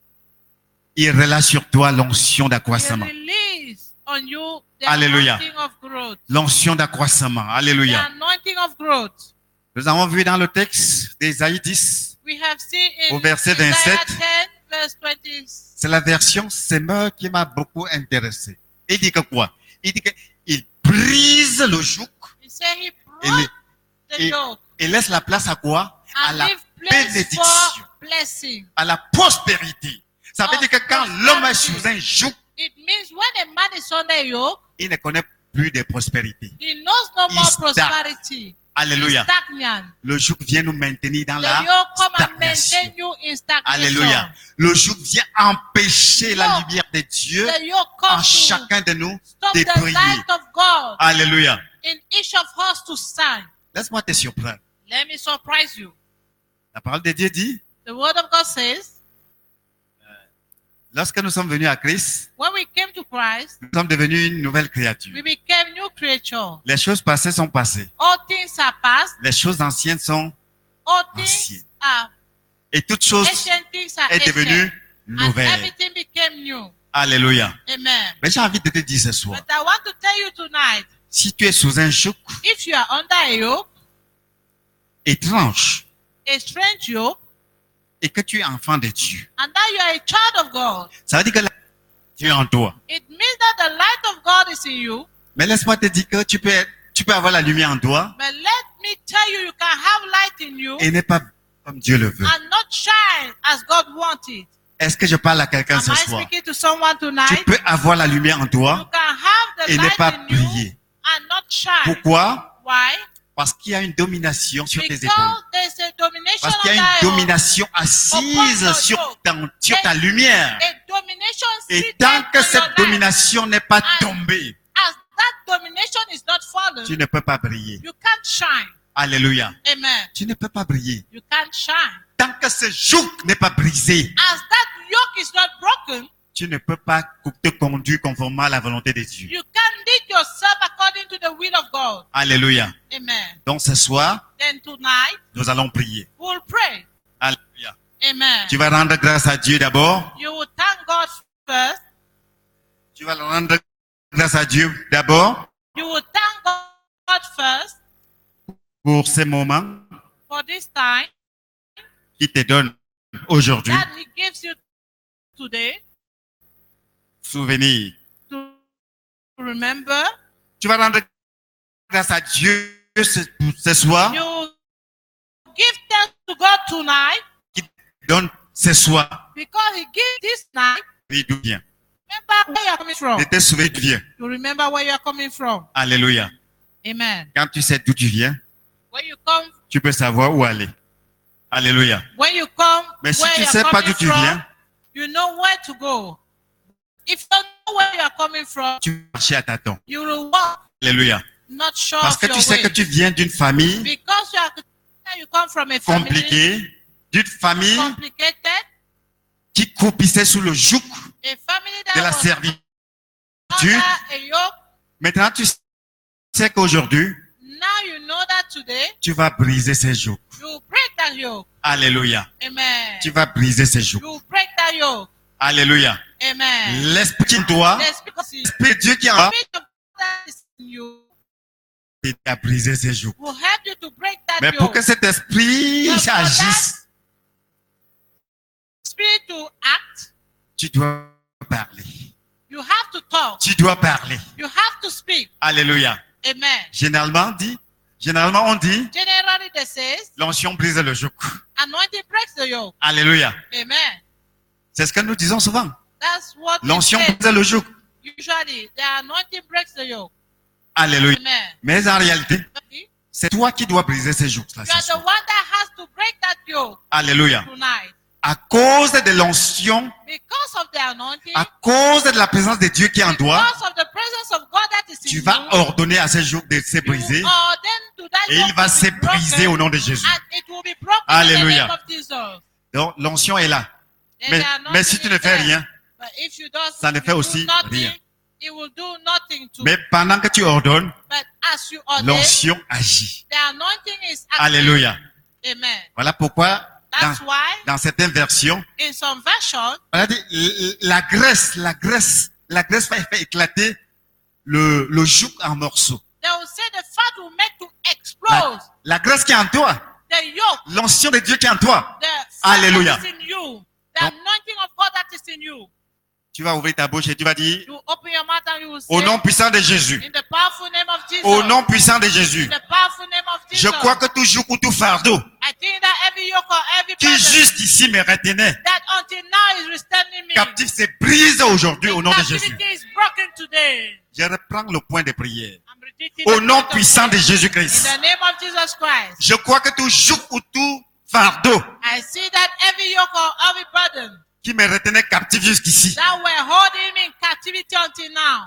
Speaker 1: il relâche sur toi l'onction
Speaker 2: He
Speaker 1: d'accroissement.
Speaker 2: release on you the
Speaker 1: Alléluia.
Speaker 2: anointing of growth.
Speaker 1: L'onction d'accroissement.
Speaker 2: The
Speaker 1: Alléluia.
Speaker 2: anointing of growth.
Speaker 1: Nous avons vu dans le texte d'Ésaïe dix,
Speaker 2: We have seen in
Speaker 1: au verset
Speaker 2: Isaiah
Speaker 1: vingt-sept,
Speaker 2: ten, verse twenty.
Speaker 1: c'est la version Semeur qui m'a beaucoup intéressé. Il dit que quoi? Il dit qu'il brise le joug
Speaker 2: He said he
Speaker 1: et,
Speaker 2: broke
Speaker 1: le-
Speaker 2: the
Speaker 1: et-
Speaker 2: yoke
Speaker 1: et laisse la place à quoi? À
Speaker 2: and
Speaker 1: la
Speaker 2: leave place
Speaker 1: bénédiction,
Speaker 2: for blessing.
Speaker 1: à la prospérité. Ça veut
Speaker 2: Of
Speaker 1: dire que quand l'homme est
Speaker 2: prosperity.
Speaker 1: sous un joug,
Speaker 2: It means when a man is under a yoke,
Speaker 1: il ne connaît plus de prospérité.
Speaker 2: he knows no
Speaker 1: Il
Speaker 2: more
Speaker 1: stagne.
Speaker 2: prosperity.
Speaker 1: Alléluia.
Speaker 2: He's stagnant.
Speaker 1: Le joug vient nous maintenir dans
Speaker 2: The
Speaker 1: la
Speaker 2: yoke come and
Speaker 1: stagnation.
Speaker 2: maintain you in stagnation.
Speaker 1: Alléluia. Le joug vient empêcher la
Speaker 2: Yoke.
Speaker 1: lumière de Dieu
Speaker 2: The yoke
Speaker 1: en
Speaker 2: comes to
Speaker 1: chacun de nous
Speaker 2: stop
Speaker 1: de
Speaker 2: the
Speaker 1: briller.
Speaker 2: light of God
Speaker 1: Alléluia.
Speaker 2: in each of us to shine.
Speaker 1: Laisse-moi te surprendre.
Speaker 2: Let me surprise you.
Speaker 1: La parole de Dieu dit,
Speaker 2: The word of God says,
Speaker 1: lorsque nous sommes venus à Christ,
Speaker 2: when we came to Christ,
Speaker 1: nous sommes devenus une nouvelle créature.
Speaker 2: we became new creature.
Speaker 1: Les choses passées sont passées.
Speaker 2: All things are past.
Speaker 1: Les choses anciennes sont
Speaker 2: All things
Speaker 1: anciennes.
Speaker 2: are
Speaker 1: et toutes choses
Speaker 2: ancient. Things are
Speaker 1: est devenues
Speaker 2: ancient. And
Speaker 1: nouvelles.
Speaker 2: everything became new.
Speaker 1: Alléluia.
Speaker 2: Amen.
Speaker 1: Mais j'ai envie de te dire ce soir,
Speaker 2: But I want to tell you tonight,
Speaker 1: si tu es sous un joug
Speaker 2: if you are under a yoke,
Speaker 1: étrange
Speaker 2: a strange yoke,
Speaker 1: et que tu es enfant de Dieu,
Speaker 2: and that you are a child of God,
Speaker 1: ça veut dire que la- Dieu est en toi.
Speaker 2: it means that the light of God is in you.
Speaker 1: Mais laisse-moi te dire que tu peux, être- tu peux avoir la lumière en toi
Speaker 2: But let me tell you, you can have light in you
Speaker 1: et ne pas comme Dieu le veut.
Speaker 2: and not shine as God wanted.
Speaker 1: Est-ce que je parle à quelqu'un
Speaker 2: Am
Speaker 1: ce
Speaker 2: I
Speaker 1: soir?
Speaker 2: speaking to someone
Speaker 1: Tu
Speaker 2: tonight?
Speaker 1: peux avoir la lumière en
Speaker 2: You
Speaker 1: toi
Speaker 2: can have the
Speaker 1: et ne
Speaker 2: light
Speaker 1: pas
Speaker 2: in you
Speaker 1: briller.
Speaker 2: and not shine.
Speaker 1: Pourquoi?
Speaker 2: Why?
Speaker 1: Parce qu'il y a une domination sur tes épaules.
Speaker 2: Because there's a domination
Speaker 1: Parce qu'il y a
Speaker 2: under
Speaker 1: une
Speaker 2: your-
Speaker 1: domination assise sur ta, sur ta lumière.
Speaker 2: a domination
Speaker 1: Et
Speaker 2: seated
Speaker 1: tant que
Speaker 2: on
Speaker 1: cette
Speaker 2: your life.
Speaker 1: domination n'est pas tombée,
Speaker 2: As that domination is not fallen,
Speaker 1: tu ne peux pas briller.
Speaker 2: you can't shine.
Speaker 1: Alléluia.
Speaker 2: Amen.
Speaker 1: Tu ne peux pas briller.
Speaker 2: You can't shine.
Speaker 1: Tant que ce joug n'est pas brisé,
Speaker 2: As that yoke is not broken,
Speaker 1: tu ne peux pas te conduire conformément à la volonté de Dieu.
Speaker 2: you can lead yourself according to the will of God.
Speaker 1: Alléluia.
Speaker 2: Amen.
Speaker 1: Donc ce soir,
Speaker 2: Then tonight,
Speaker 1: nous allons prier.
Speaker 2: we'll pray.
Speaker 1: Alléluia.
Speaker 2: Amen.
Speaker 1: Tu vas rendre grâce à Dieu d'abord.
Speaker 2: You will thank God first.
Speaker 1: Tu vas rendre grâce à Dieu d'abord
Speaker 2: You will thank God first
Speaker 1: pour ces moments
Speaker 2: for this time
Speaker 1: qu'il te donne aujourd'hui.
Speaker 2: that He gives you today
Speaker 1: Souvenir.
Speaker 2: to remember.
Speaker 1: Tu vas rendre grâce à Dieu ce, ce soir.
Speaker 2: You will give thanks to God tonight
Speaker 1: Qui te donne ce soir.
Speaker 2: because He gave this night.
Speaker 1: Oui, d'où vient.
Speaker 2: Remember where you are coming from.
Speaker 1: De te souvenir d'où vient.
Speaker 2: You remember where you are coming from.
Speaker 1: Alléluia.
Speaker 2: Amen.
Speaker 1: Quand tu sais d'où tu viens,
Speaker 2: When you come,
Speaker 1: tu peux savoir où aller. Alléluia.
Speaker 2: when you come,
Speaker 1: Mais si
Speaker 2: where
Speaker 1: tu
Speaker 2: you
Speaker 1: ne sais
Speaker 2: are
Speaker 1: pas
Speaker 2: coming
Speaker 1: d'où tu
Speaker 2: from,
Speaker 1: viens,
Speaker 2: you know where to go. If you don't know where you are coming from,
Speaker 1: tu vas marcher à tâtons.
Speaker 2: you will walk
Speaker 1: Alléluia.
Speaker 2: not sure
Speaker 1: Parce
Speaker 2: of
Speaker 1: que
Speaker 2: your
Speaker 1: tu sais
Speaker 2: way.
Speaker 1: que tu viens d'une famille
Speaker 2: Because you, are, you come from a family
Speaker 1: compliquée, d'une famille
Speaker 2: complicated,
Speaker 1: qui croupissait sous le joug
Speaker 2: a family that
Speaker 1: de la
Speaker 2: was
Speaker 1: servitude.
Speaker 2: under a yoke.
Speaker 1: Maintenant, tu sais qu'aujourd'hui,
Speaker 2: Now you know that today
Speaker 1: tu vas briser ces jougs.
Speaker 2: You break that yoke.
Speaker 1: Alléluia.
Speaker 2: Amen.
Speaker 1: Tu vas briser ces jougs.
Speaker 2: You break that yoke.
Speaker 1: Alléluia.
Speaker 2: Amen.
Speaker 1: L'esprit qui est en toi,
Speaker 2: The spirit
Speaker 1: l'esprit de Dieu qui est en toi,
Speaker 2: of God is in you
Speaker 1: t'aider à briser ces jougs.
Speaker 2: will help you to break that
Speaker 1: Mais pour
Speaker 2: yoke.
Speaker 1: que cet esprit
Speaker 2: But for
Speaker 1: agisse,
Speaker 2: Spirit to act,
Speaker 1: tu dois parler.
Speaker 2: you have to talk.
Speaker 1: Tu dois parler.
Speaker 2: You have to speak.
Speaker 1: Alléluia.
Speaker 2: Amen.
Speaker 1: Généralement, dit, généralement, on dit,
Speaker 2: Generally, they say,
Speaker 1: l'onction brise le joug.
Speaker 2: anointing breaks the yoke.
Speaker 1: Alléluia.
Speaker 2: Amen.
Speaker 1: C'est ce que nous disons souvent.
Speaker 2: That's what we
Speaker 1: L'onction
Speaker 2: say.
Speaker 1: brise le joug.
Speaker 2: Usually, the anointing breaks the yoke.
Speaker 1: Alléluia.
Speaker 2: Amen.
Speaker 1: Mais en réalité,
Speaker 2: You
Speaker 1: c'est toi qui dois briser ces jougs-là.
Speaker 2: are the one that has to break that yoke
Speaker 1: Alléluia.
Speaker 2: tonight.
Speaker 1: À cause de l'onction,
Speaker 2: Because of the anointing,
Speaker 1: à cause de la présence de Dieu qui est en toi,
Speaker 2: because of the presence of God that is in
Speaker 1: tu
Speaker 2: you,
Speaker 1: vas ordonner à ces jougs de se
Speaker 2: you
Speaker 1: briser
Speaker 2: ordain to that
Speaker 1: et
Speaker 2: yoke
Speaker 1: il va
Speaker 2: to
Speaker 1: se
Speaker 2: be broken,
Speaker 1: briser au nom de Jésus.
Speaker 2: and it will be broken
Speaker 1: Alléluia.
Speaker 2: in the name of Jesus.
Speaker 1: Donc, l'onction est là.
Speaker 2: And
Speaker 1: Mais,
Speaker 2: the anointing
Speaker 1: mais si tu
Speaker 2: is
Speaker 1: ne fais
Speaker 2: there.
Speaker 1: rien,
Speaker 2: But if you don't,
Speaker 1: ça ne
Speaker 2: you
Speaker 1: fait
Speaker 2: do
Speaker 1: aussi
Speaker 2: nothing,
Speaker 1: rien.
Speaker 2: it will do nothing to
Speaker 1: Mais pendant que tu ordonnes,
Speaker 2: But as you ordain,
Speaker 1: l'onction agit.
Speaker 2: the anointing is active.
Speaker 1: Alléluia.
Speaker 2: Amen.
Speaker 1: Voilà pourquoi, dans,
Speaker 2: That's why
Speaker 1: dans certaines versions,
Speaker 2: in some version,
Speaker 1: on a dit, l- la graisse, la graisse, la graisse va faire éclater le, le joug en morceaux.
Speaker 2: they will say the fat will make to explode.
Speaker 1: La, la graisse qui est en toi,
Speaker 2: The yoke,
Speaker 1: l'onction de Dieu qui est en toi,
Speaker 2: the fat
Speaker 1: Alléluia.
Speaker 2: that is in you, the
Speaker 1: Donc-
Speaker 2: anointing of God that is in you.
Speaker 1: tu vas ouvrir ta bouche et tu vas dire,
Speaker 2: You open your mouth and you will say,
Speaker 1: au nom puissant de Jésus,
Speaker 2: in the powerful name of Jesus,
Speaker 1: au nom puissant de Jésus,
Speaker 2: in the powerful name of Jesus,
Speaker 1: je crois que tout joug ou tout fardeau
Speaker 2: I think that every yoke or every
Speaker 1: qui
Speaker 2: burden
Speaker 1: jusqu'ici me retenait
Speaker 2: that until now is restraining me,
Speaker 1: captif se brise aujourd'hui au nom de
Speaker 2: captivity
Speaker 1: Jésus.
Speaker 2: is broken today.
Speaker 1: Je reprends le point de prière.
Speaker 2: I'm repeating
Speaker 1: Au
Speaker 2: the
Speaker 1: nom
Speaker 2: word of
Speaker 1: puissant de
Speaker 2: prayer.
Speaker 1: Jésus-Christ,
Speaker 2: In the name of Jesus Christ,
Speaker 1: je crois que tout joug ou tout fardeau
Speaker 2: I see that every yoke or every burden
Speaker 1: qui me retenait captif jusqu'ici
Speaker 2: that were holding me in captivity until now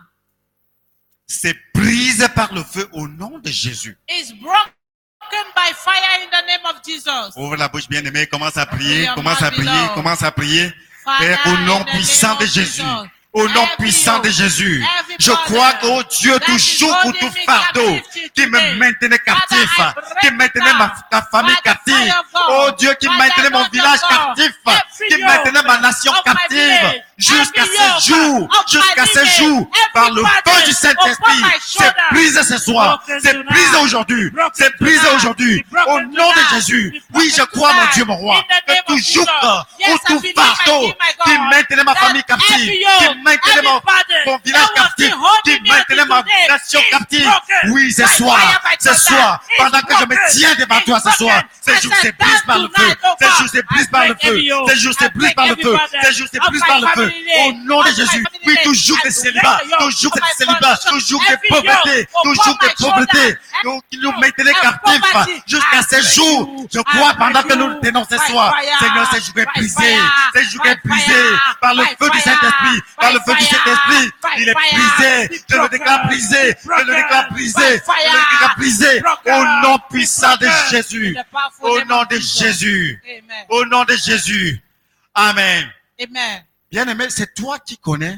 Speaker 1: se brise par le feu au nom de Jésus.
Speaker 2: is broken by fire in the name of Jesus.
Speaker 1: Ouvre la bouche bien aimée, commence à prier,
Speaker 2: Open your
Speaker 1: commence à
Speaker 2: mouth,
Speaker 1: prier,
Speaker 2: beloved.
Speaker 1: commence à prier.
Speaker 2: Father,
Speaker 1: Père, au nom
Speaker 2: in the
Speaker 1: puissant
Speaker 2: name
Speaker 1: de
Speaker 2: of
Speaker 1: Jésus,
Speaker 2: Jesus,
Speaker 1: au nom
Speaker 2: every
Speaker 1: puissant de
Speaker 2: yoke,
Speaker 1: Jésus,
Speaker 2: every
Speaker 1: je
Speaker 2: burden
Speaker 1: crois que, oh Dieu,
Speaker 2: that
Speaker 1: tout
Speaker 2: is
Speaker 1: joug ou
Speaker 2: holding
Speaker 1: tout
Speaker 2: me
Speaker 1: fardeau
Speaker 2: captive
Speaker 1: qui me
Speaker 2: today,
Speaker 1: maintenait captif,
Speaker 2: Father, I break
Speaker 1: qui maintenait ma,
Speaker 2: now
Speaker 1: ta famille
Speaker 2: by the
Speaker 1: captive,
Speaker 2: fire of God,
Speaker 1: oh Dieu, qui
Speaker 2: by the
Speaker 1: maintenait mon
Speaker 2: anointing
Speaker 1: village
Speaker 2: of God,
Speaker 1: captif,
Speaker 2: every
Speaker 1: qui
Speaker 2: yoke
Speaker 1: maintenait ma nation
Speaker 2: of my
Speaker 1: captive,
Speaker 2: village,
Speaker 1: jusqu'à
Speaker 2: every
Speaker 1: ce
Speaker 2: yoke
Speaker 1: jour,
Speaker 2: of
Speaker 1: jusqu'à
Speaker 2: my
Speaker 1: ce
Speaker 2: village,
Speaker 1: jour,
Speaker 2: every
Speaker 1: par le feu
Speaker 2: burden
Speaker 1: du Saint-Esprit,
Speaker 2: upon my
Speaker 1: c'est
Speaker 2: shoulder,
Speaker 1: brisé ce soir,
Speaker 2: broken
Speaker 1: c'est
Speaker 2: tonight,
Speaker 1: brisé aujourd'hui,
Speaker 2: broken
Speaker 1: c'est brisé
Speaker 2: tonight,
Speaker 1: aujourd'hui,
Speaker 2: be broken
Speaker 1: au nom de
Speaker 2: tonight,
Speaker 1: Jésus.
Speaker 2: be
Speaker 1: Oui, je
Speaker 2: broken
Speaker 1: crois, mon
Speaker 2: tonight,
Speaker 1: Dieu, mon roi,
Speaker 2: in the
Speaker 1: que
Speaker 2: name
Speaker 1: tout
Speaker 2: of
Speaker 1: joug
Speaker 2: Jesus. Yes,
Speaker 1: ou
Speaker 2: I
Speaker 1: tout
Speaker 2: believe, my
Speaker 1: fardeau
Speaker 2: King, my
Speaker 1: qui
Speaker 2: God,
Speaker 1: maintenait ma
Speaker 2: that
Speaker 1: famille captive,
Speaker 2: every yoke,
Speaker 1: qui maintenait
Speaker 2: every
Speaker 1: mon,
Speaker 2: burden
Speaker 1: mon village
Speaker 2: that was
Speaker 1: captif,
Speaker 2: still holding
Speaker 1: qui
Speaker 2: me
Speaker 1: maintenait
Speaker 2: until
Speaker 1: ma
Speaker 2: today
Speaker 1: nation
Speaker 2: is
Speaker 1: captive.
Speaker 2: broken
Speaker 1: Oui, ce
Speaker 2: by
Speaker 1: soir,
Speaker 2: fire, by
Speaker 1: ce
Speaker 2: thunder.
Speaker 1: soir,
Speaker 2: It's
Speaker 1: pendant que je me
Speaker 2: broken.
Speaker 1: tiens devant
Speaker 2: It's
Speaker 1: toi ce soir,
Speaker 2: broken.
Speaker 1: ces
Speaker 2: As
Speaker 1: jours
Speaker 2: I
Speaker 1: se brisent
Speaker 2: stand
Speaker 1: par le feu,
Speaker 2: tonight, oh
Speaker 1: ces
Speaker 2: God,
Speaker 1: jours se
Speaker 2: I
Speaker 1: brisent par le
Speaker 2: break every
Speaker 1: feu,
Speaker 2: yoke.
Speaker 1: ces jours se
Speaker 2: I
Speaker 1: brisent
Speaker 2: break
Speaker 1: par le
Speaker 2: every
Speaker 1: feu,
Speaker 2: burden
Speaker 1: ces jours se
Speaker 2: of
Speaker 1: brisent
Speaker 2: my
Speaker 1: par le feu.
Speaker 2: family name,
Speaker 1: Au nom de
Speaker 2: of my
Speaker 1: Jésus,
Speaker 2: family
Speaker 1: oui,
Speaker 2: name.
Speaker 1: tout joug
Speaker 2: I
Speaker 1: de
Speaker 2: break
Speaker 1: célibat,
Speaker 2: the yoke
Speaker 1: tout joug
Speaker 2: of
Speaker 1: de
Speaker 2: my
Speaker 1: célibat,
Speaker 2: condition.
Speaker 1: tout joug de
Speaker 2: Every
Speaker 1: pauvreté,
Speaker 2: yoke
Speaker 1: tout
Speaker 2: upon
Speaker 1: joug de
Speaker 2: my
Speaker 1: pauvreté,
Speaker 2: shoulder.
Speaker 1: nous- qui nous maintenait
Speaker 2: Of
Speaker 1: captifs
Speaker 2: poverty.
Speaker 1: jusqu'à
Speaker 2: I
Speaker 1: ce
Speaker 2: break
Speaker 1: jour.
Speaker 2: you.
Speaker 1: Je
Speaker 2: I
Speaker 1: crois pendant
Speaker 2: break
Speaker 1: que nous
Speaker 2: you.
Speaker 1: le tenons ce
Speaker 2: By
Speaker 1: soir,
Speaker 2: fire.
Speaker 1: Seigneur, ces jours est
Speaker 2: By
Speaker 1: brisé,
Speaker 2: fire.
Speaker 1: ces jours
Speaker 2: By
Speaker 1: est brisé
Speaker 2: fire.
Speaker 1: par le
Speaker 2: By
Speaker 1: feu du
Speaker 2: fire.
Speaker 1: Saint-Esprit, par
Speaker 2: By
Speaker 1: le feu du
Speaker 2: fire.
Speaker 1: Saint-Esprit.
Speaker 2: By
Speaker 1: Il est
Speaker 2: fire.
Speaker 1: brisé,
Speaker 2: Be
Speaker 1: je le déclare
Speaker 2: broken.
Speaker 1: brisé,
Speaker 2: Be
Speaker 1: je le déclare
Speaker 2: broken.
Speaker 1: brisé,
Speaker 2: By
Speaker 1: je le
Speaker 2: fire.
Speaker 1: déclare brisé,
Speaker 2: Be broken.
Speaker 1: au nom
Speaker 2: Be
Speaker 1: puissant de
Speaker 2: broken.
Speaker 1: Jésus,
Speaker 2: In the powerful
Speaker 1: au
Speaker 2: name
Speaker 1: nom
Speaker 2: of
Speaker 1: de
Speaker 2: Jesus.
Speaker 1: Jésus,
Speaker 2: Amen.
Speaker 1: au nom de Jésus. Amen.
Speaker 2: Amen.
Speaker 1: Bien-aimé, c'est toi qui connais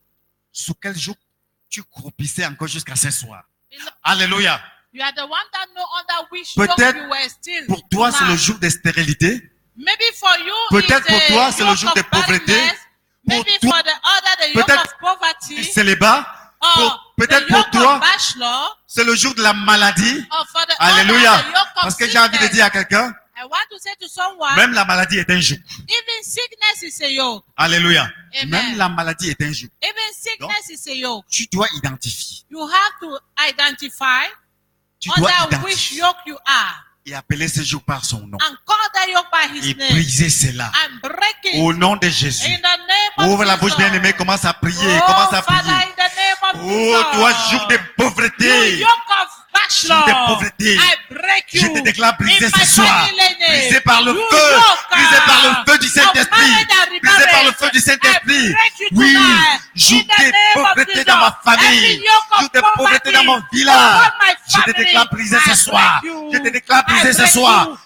Speaker 1: sous quel jour tu croupissais encore jusqu'à ce soir. Alléluia.
Speaker 2: You are the one that know under which yoke
Speaker 1: Peut-être
Speaker 2: you were still.
Speaker 1: pour toi, c'est le
Speaker 2: tonight.
Speaker 1: jour de stérilité.
Speaker 2: Maybe for you,
Speaker 1: Peut-être
Speaker 2: it's
Speaker 1: pour
Speaker 2: a
Speaker 1: toi, c'est le
Speaker 2: yoke
Speaker 1: jour
Speaker 2: of
Speaker 1: de pauvreté.
Speaker 2: barrenness.
Speaker 1: Pour
Speaker 2: Maybe
Speaker 1: toi,
Speaker 2: for the other, the yoke
Speaker 1: peut-être
Speaker 2: of poverty.
Speaker 1: du célibat.
Speaker 2: Or
Speaker 1: Pour-
Speaker 2: the
Speaker 1: Peut-être pour
Speaker 2: yoke
Speaker 1: toi,
Speaker 2: of bachelor.
Speaker 1: c'est le jour de la maladie.
Speaker 2: Or for the
Speaker 1: Alléluia.
Speaker 2: other, the yoke of
Speaker 1: Parce que j'ai envie de
Speaker 2: sickness.
Speaker 1: dire à quelqu'un,
Speaker 2: I want to say to someone,
Speaker 1: même la maladie est un joug.
Speaker 2: even sickness is a yoke.
Speaker 1: Alléluia.
Speaker 2: Amen.
Speaker 1: Même la maladie est un joug.
Speaker 2: Even sickness is a yoke.
Speaker 1: Tu dois identifier.
Speaker 2: You have to identify
Speaker 1: Tu dois
Speaker 2: under which
Speaker 1: identifier
Speaker 2: yoke you are
Speaker 1: et appeler ce jour par son nom.
Speaker 2: and call that yoke by his
Speaker 1: Et
Speaker 2: name
Speaker 1: briser cela.
Speaker 2: and break it
Speaker 1: Au nom de Jésus.
Speaker 2: in the name of
Speaker 1: Ouvre la bouche
Speaker 2: Jesus.
Speaker 1: bien aimée, commence à prier,
Speaker 2: Oh,
Speaker 1: commence à
Speaker 2: Father,
Speaker 1: prier.
Speaker 2: in the name of
Speaker 1: Oh,
Speaker 2: Jesus.
Speaker 1: toi, jour de
Speaker 2: You
Speaker 1: pauvreté.
Speaker 2: yoke of bachelor,
Speaker 1: Jour de pauvreté.
Speaker 2: I break you
Speaker 1: Je te déclare brisé
Speaker 2: in
Speaker 1: ce
Speaker 2: my
Speaker 1: soir.
Speaker 2: family name.
Speaker 1: Brisé par le
Speaker 2: You
Speaker 1: feu.
Speaker 2: yoke,
Speaker 1: Brisé par le feu du
Speaker 2: of
Speaker 1: Saint-Esprit.
Speaker 2: marriage and
Speaker 1: Brisé par le
Speaker 2: remarriage.
Speaker 1: feu du
Speaker 2: I
Speaker 1: Saint-Esprit.
Speaker 2: break you
Speaker 1: Oui,
Speaker 2: tonight.
Speaker 1: jour
Speaker 2: In the
Speaker 1: de
Speaker 2: name of
Speaker 1: pauvreté
Speaker 2: Jesus.
Speaker 1: dans ma famille.
Speaker 2: Every yoke of
Speaker 1: Jour de pauvreté
Speaker 2: poverty
Speaker 1: dans mon village.
Speaker 2: upon my
Speaker 1: Je te
Speaker 2: family,
Speaker 1: déclare brisé
Speaker 2: I
Speaker 1: ce soir.
Speaker 2: break you.
Speaker 1: Je te déclare
Speaker 2: I
Speaker 1: brisé ce
Speaker 2: break
Speaker 1: soir.
Speaker 2: you.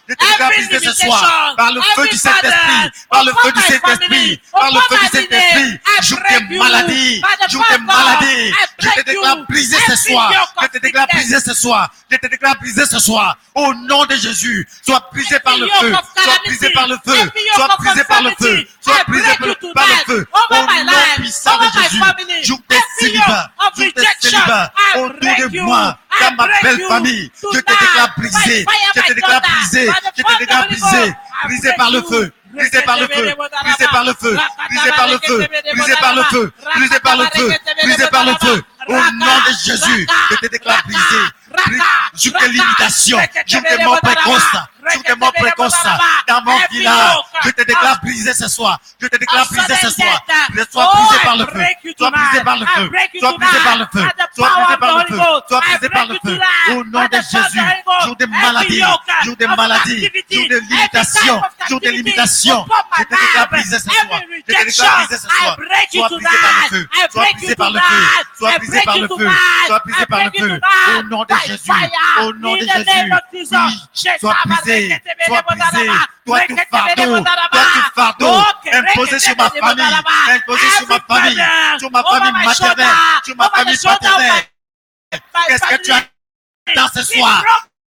Speaker 1: Je te déclare
Speaker 2: every
Speaker 1: brisé ce
Speaker 2: limitation,
Speaker 1: soir par le feu
Speaker 2: every
Speaker 1: du Saint-Esprit,
Speaker 2: burden
Speaker 1: par le
Speaker 2: upon
Speaker 1: feu du
Speaker 2: my
Speaker 1: Saint-Esprit,
Speaker 2: family,
Speaker 1: par le
Speaker 2: upon
Speaker 1: feu du
Speaker 2: my
Speaker 1: Saint-Esprit.
Speaker 2: lineage. I
Speaker 1: Joue
Speaker 2: break
Speaker 1: tes
Speaker 2: you
Speaker 1: maladies,
Speaker 2: by the
Speaker 1: joue
Speaker 2: power
Speaker 1: tes
Speaker 2: of God.
Speaker 1: maladies.
Speaker 2: I
Speaker 1: Je te
Speaker 2: break
Speaker 1: déclare
Speaker 2: you.
Speaker 1: brisé ce
Speaker 2: Every
Speaker 1: soir.
Speaker 2: yoke
Speaker 1: Je
Speaker 2: of
Speaker 1: te déclare
Speaker 2: sickness.
Speaker 1: brisé ce soir. Je te déclare brisé ce soir. Au nom de Jésus, sois brisé par le
Speaker 2: Every
Speaker 1: feu,
Speaker 2: yoke of
Speaker 1: sois
Speaker 2: calamity,
Speaker 1: brisé par le feu,
Speaker 2: every yoke
Speaker 1: sois
Speaker 2: of
Speaker 1: brisé par le feu,
Speaker 2: infirmity,
Speaker 1: sois
Speaker 2: I
Speaker 1: brisé
Speaker 2: break
Speaker 1: par
Speaker 2: you
Speaker 1: le, par le
Speaker 2: tonight
Speaker 1: feu.
Speaker 2: over
Speaker 1: Au
Speaker 2: my
Speaker 1: nom
Speaker 2: life,
Speaker 1: puissant
Speaker 2: over
Speaker 1: de
Speaker 2: my
Speaker 1: Jésus,
Speaker 2: family.
Speaker 1: joue tes
Speaker 2: Every
Speaker 1: célibats,
Speaker 2: yoke of
Speaker 1: joue tes
Speaker 2: rejection,
Speaker 1: célibats
Speaker 2: I
Speaker 1: autour
Speaker 2: break
Speaker 1: de
Speaker 2: you.
Speaker 1: moi,
Speaker 2: I
Speaker 1: dans ma
Speaker 2: break
Speaker 1: belle
Speaker 2: you
Speaker 1: famille. Je te
Speaker 2: tonight
Speaker 1: déclare
Speaker 2: by
Speaker 1: brisé,
Speaker 2: fire,
Speaker 1: je te
Speaker 2: by
Speaker 1: déclare
Speaker 2: thunder,
Speaker 1: brisé,
Speaker 2: by the
Speaker 1: je te
Speaker 2: fire of
Speaker 1: déclare
Speaker 2: the Holy
Speaker 1: brisé,
Speaker 2: Ghost. I
Speaker 1: brisé
Speaker 2: break
Speaker 1: par le
Speaker 2: you.
Speaker 1: feu, brisé par le feu, brisé par le feu, brisé par le feu, brisé par le feu, brisé par le feu, brisé par le feu. Au nom de Jésus, je te déclare brisé. Joue tes limitations, joue tes morts précoces, joue tes morts précoces dans mon village. Je te déclare brisé ce soir. Je te déclare brisé ce soir. Sois brisé par le feu. Sois brisé par le feu. Sois brisé par le feu. Sois brisé par le feu. Sois brisé par le feu. Au nom de Jésus, joue des maladies, joue des maladies, joue des limitations, joue des limitations. Je te déclare brisé ce soir. Je te déclare brisé ce soir. Sois brisé par le feu. Sois brisé par le feu. Sois brisé par le feu. Sois brisé par le feu. Au nom de Jésus. Au nom de Jésus. Oui, sois brisé. Sois brisé. Toi tout fardeau. Toi tout fardeau. Imposé sur ma famille. Imposé sur ma famille. Sur ma famille maternelle. Sur ma famille paternelle. Qu'est-ce que tu as dans ce soir?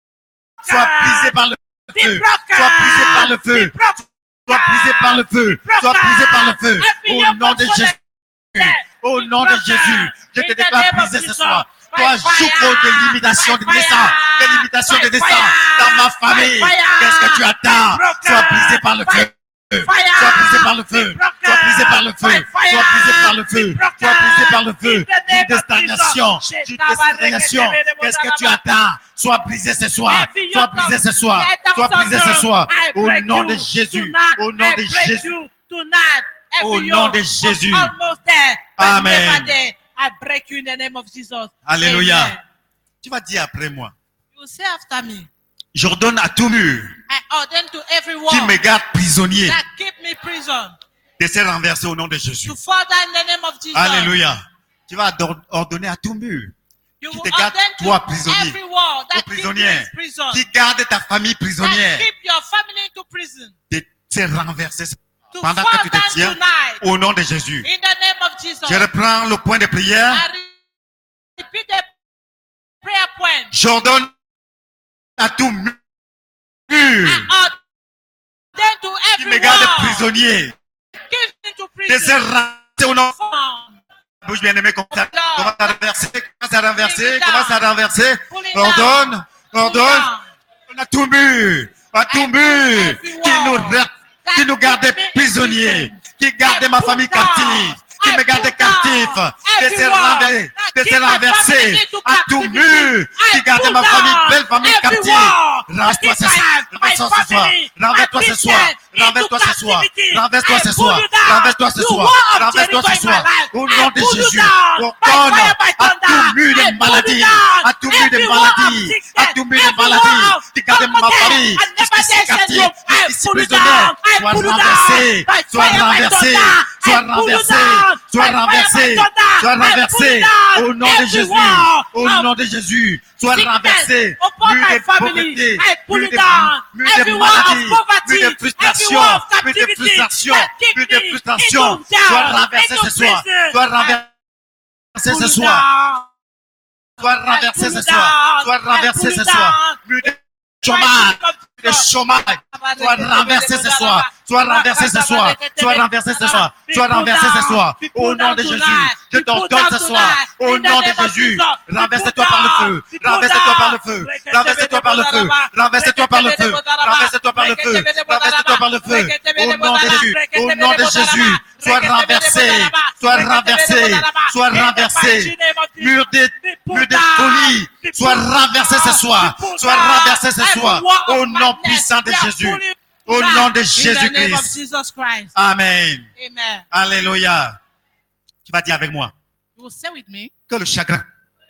Speaker 1: Sois brisé par le feu. Sois brisé par le feu. Sois brisé par le feu. Sois brisé par le feu. Au nom de Jésus. Au nom de Jésus. Je te déclare brisé ce soir. Toi, joue des limitations de naissance. Des limitations de naissance dans ma famille. Qu'est-ce que tu attends? Sois brisé par le feu. Sois brisé par le feu. Sois brisé par le feu. Sois brisé par le feu. Sois brisé par le feu. Joue de stagnation. Joue de stagnation. Qu'est-ce que tu attends? Sois brisé ce soir. Sois brisé ce soir. Sois brisé ce soir. Au nom de Jésus. Au nom de Jésus. Au nom de Jésus. Amen.
Speaker 2: I break you in the name of Jesus.
Speaker 1: Alléluia.
Speaker 2: Amen.
Speaker 1: Tu vas dire après moi.
Speaker 2: You say after me.
Speaker 1: J'ordonne à tout mur
Speaker 2: I ordain to every
Speaker 1: qui
Speaker 2: one
Speaker 1: me garde prisonnier
Speaker 2: that keep me prison
Speaker 1: de se renverser au nom de Jésus.
Speaker 2: to fall down in the name of Jesus.
Speaker 1: Alléluia. Tu vas ordonner à tout mur
Speaker 2: You
Speaker 1: qui
Speaker 2: will
Speaker 1: te garde
Speaker 2: ordain to
Speaker 1: toi prisonnier,
Speaker 2: every one
Speaker 1: ou
Speaker 2: that keep you
Speaker 1: prisonnière,
Speaker 2: in prison,
Speaker 1: qui garde ta famille
Speaker 2: that
Speaker 1: prisonnière
Speaker 2: keep your family into prison,
Speaker 1: de se renverser
Speaker 2: to
Speaker 1: pendant
Speaker 2: fall
Speaker 1: que tu te
Speaker 2: down
Speaker 1: tiens
Speaker 2: tonight
Speaker 1: au nom de Jésus.
Speaker 2: in the name of Jesus.
Speaker 1: Je reprends le point de prière.
Speaker 2: I repeat the prayer point.
Speaker 1: J'ordonne à tout mur
Speaker 2: I ordain to
Speaker 1: qui me garde
Speaker 2: everyone
Speaker 1: prisonnier
Speaker 2: keep me into
Speaker 1: de se
Speaker 2: prison.
Speaker 1: renverser au nom.
Speaker 2: Found.
Speaker 1: Bouge bien aimé, commence à commence à renverser, commence à renverser,
Speaker 2: Pull it
Speaker 1: commence à
Speaker 2: down.
Speaker 1: renverser.
Speaker 2: Pull it
Speaker 1: Ordonne,
Speaker 2: down.
Speaker 1: ordonne,
Speaker 2: Pull it
Speaker 1: à tout mur, à tout
Speaker 2: I
Speaker 1: mur,
Speaker 2: pull every
Speaker 1: qui nous,
Speaker 2: wall
Speaker 1: ra- qui nous garde
Speaker 2: that keep me
Speaker 1: prisonniers,
Speaker 2: in prison.
Speaker 1: qui garde
Speaker 2: I
Speaker 1: ma
Speaker 2: pull
Speaker 1: famille
Speaker 2: down.
Speaker 1: captive, qui
Speaker 2: I
Speaker 1: me garde
Speaker 2: pull
Speaker 1: captif,
Speaker 2: down
Speaker 1: de se
Speaker 2: every wall
Speaker 1: renverser,
Speaker 2: that
Speaker 1: de
Speaker 2: keep
Speaker 1: se
Speaker 2: my
Speaker 1: renverser,
Speaker 2: family into
Speaker 1: à tout
Speaker 2: captivity.
Speaker 1: mur, qui
Speaker 2: I
Speaker 1: garde
Speaker 2: pull
Speaker 1: ma famille,
Speaker 2: down
Speaker 1: belle famille
Speaker 2: every
Speaker 1: captive.
Speaker 2: wall
Speaker 1: Renverse-toi
Speaker 2: that
Speaker 1: ce
Speaker 2: keep
Speaker 1: soir,
Speaker 2: my- my
Speaker 1: renverse-toi ce soir,
Speaker 2: family,
Speaker 1: renverse-toi
Speaker 2: my
Speaker 1: ce soir,
Speaker 2: Christian
Speaker 1: renverse-toi ce
Speaker 2: into
Speaker 1: soir,
Speaker 2: captivity.
Speaker 1: renverse-toi
Speaker 2: I
Speaker 1: ce
Speaker 2: pull
Speaker 1: soir,
Speaker 2: you down.
Speaker 1: renverse-toi ce
Speaker 2: You
Speaker 1: soir,
Speaker 2: wall of
Speaker 1: renverse-toi
Speaker 2: Jericho
Speaker 1: ce
Speaker 2: in my
Speaker 1: soir,
Speaker 2: life.
Speaker 1: au
Speaker 2: I
Speaker 1: nom de
Speaker 2: pull you
Speaker 1: Jésus.
Speaker 2: down
Speaker 1: On
Speaker 2: by
Speaker 1: donne
Speaker 2: fire, by
Speaker 1: à
Speaker 2: thunder.
Speaker 1: tout mur
Speaker 2: I
Speaker 1: de
Speaker 2: pull you
Speaker 1: maladie,
Speaker 2: down
Speaker 1: à tout mur de
Speaker 2: every wall of
Speaker 1: maladie, à
Speaker 2: sickness,
Speaker 1: tout mur de
Speaker 2: every wall
Speaker 1: maladie,
Speaker 2: of
Speaker 1: qui garde ma
Speaker 2: poverty
Speaker 1: famille,
Speaker 2: and never
Speaker 1: jusqu'ici
Speaker 2: death
Speaker 1: captive,
Speaker 2: syndrome. I
Speaker 1: jusqu'ici
Speaker 2: pull you
Speaker 1: prisonnier,
Speaker 2: down. I
Speaker 1: sois
Speaker 2: pull you
Speaker 1: renversé,
Speaker 2: down by
Speaker 1: sois
Speaker 2: fire, by
Speaker 1: renversé,
Speaker 2: thunder.
Speaker 1: sois
Speaker 2: I pull you
Speaker 1: renversé,
Speaker 2: down
Speaker 1: sois
Speaker 2: by fire, by
Speaker 1: renversé,
Speaker 2: thunder.
Speaker 1: sois
Speaker 2: I pull you
Speaker 1: renversé,
Speaker 2: down
Speaker 1: au nom de
Speaker 2: every
Speaker 1: Jésus,
Speaker 2: wall
Speaker 1: au
Speaker 2: of
Speaker 1: nom de Jésus, sois
Speaker 2: sickness
Speaker 1: renversé,
Speaker 2: upon
Speaker 1: mur
Speaker 2: my
Speaker 1: de
Speaker 2: family.
Speaker 1: pauvreté,
Speaker 2: I pull
Speaker 1: mur
Speaker 2: you
Speaker 1: de,
Speaker 2: down
Speaker 1: mur de
Speaker 2: every wall of
Speaker 1: maladie,
Speaker 2: poverty,
Speaker 1: mur de
Speaker 2: every
Speaker 1: frustration,
Speaker 2: wall of
Speaker 1: mur de
Speaker 2: captivity
Speaker 1: frustration,
Speaker 2: that keep
Speaker 1: mur de
Speaker 2: me
Speaker 1: frustration,
Speaker 2: into down,
Speaker 1: sois renversé
Speaker 2: into
Speaker 1: ce soir,
Speaker 2: prison.
Speaker 1: sois
Speaker 2: I
Speaker 1: renversé
Speaker 2: pull
Speaker 1: ce
Speaker 2: you
Speaker 1: soir.
Speaker 2: down.
Speaker 1: Sois
Speaker 2: I
Speaker 1: renversé
Speaker 2: pull
Speaker 1: ce
Speaker 2: you
Speaker 1: soir.
Speaker 2: down.
Speaker 1: Sois
Speaker 2: I pull
Speaker 1: renversé
Speaker 2: you
Speaker 1: ce
Speaker 2: down.
Speaker 1: soir. Mur de chômage. De chômage. Sois renversé ce soir. Sois renversé ce soir. Sois renversé ce soir. Sois renversé ce soir. Au nom de Jésus. Je t'ordonne ce soir. Au nom de Jésus. Renverse-toi par le feu. Renverse-toi par le feu. Renverse-toi par le feu. Renverse-toi par le feu. Renverse-toi par le feu. Renverse-toi par le feu. Au nom de Jésus. Au nom de Jésus. Sois renversé. Sois renversé. Sois renversé. Mur de, mur de folie. Sois renversé ce soir. Sois renversé ce soir. Au nom puissant de Jésus. Au nom de Jésus-Christ. Amen.
Speaker 2: Amen.
Speaker 1: Alléluia. Tu vas dire avec moi
Speaker 3: You will say with me,
Speaker 1: que le chagrin,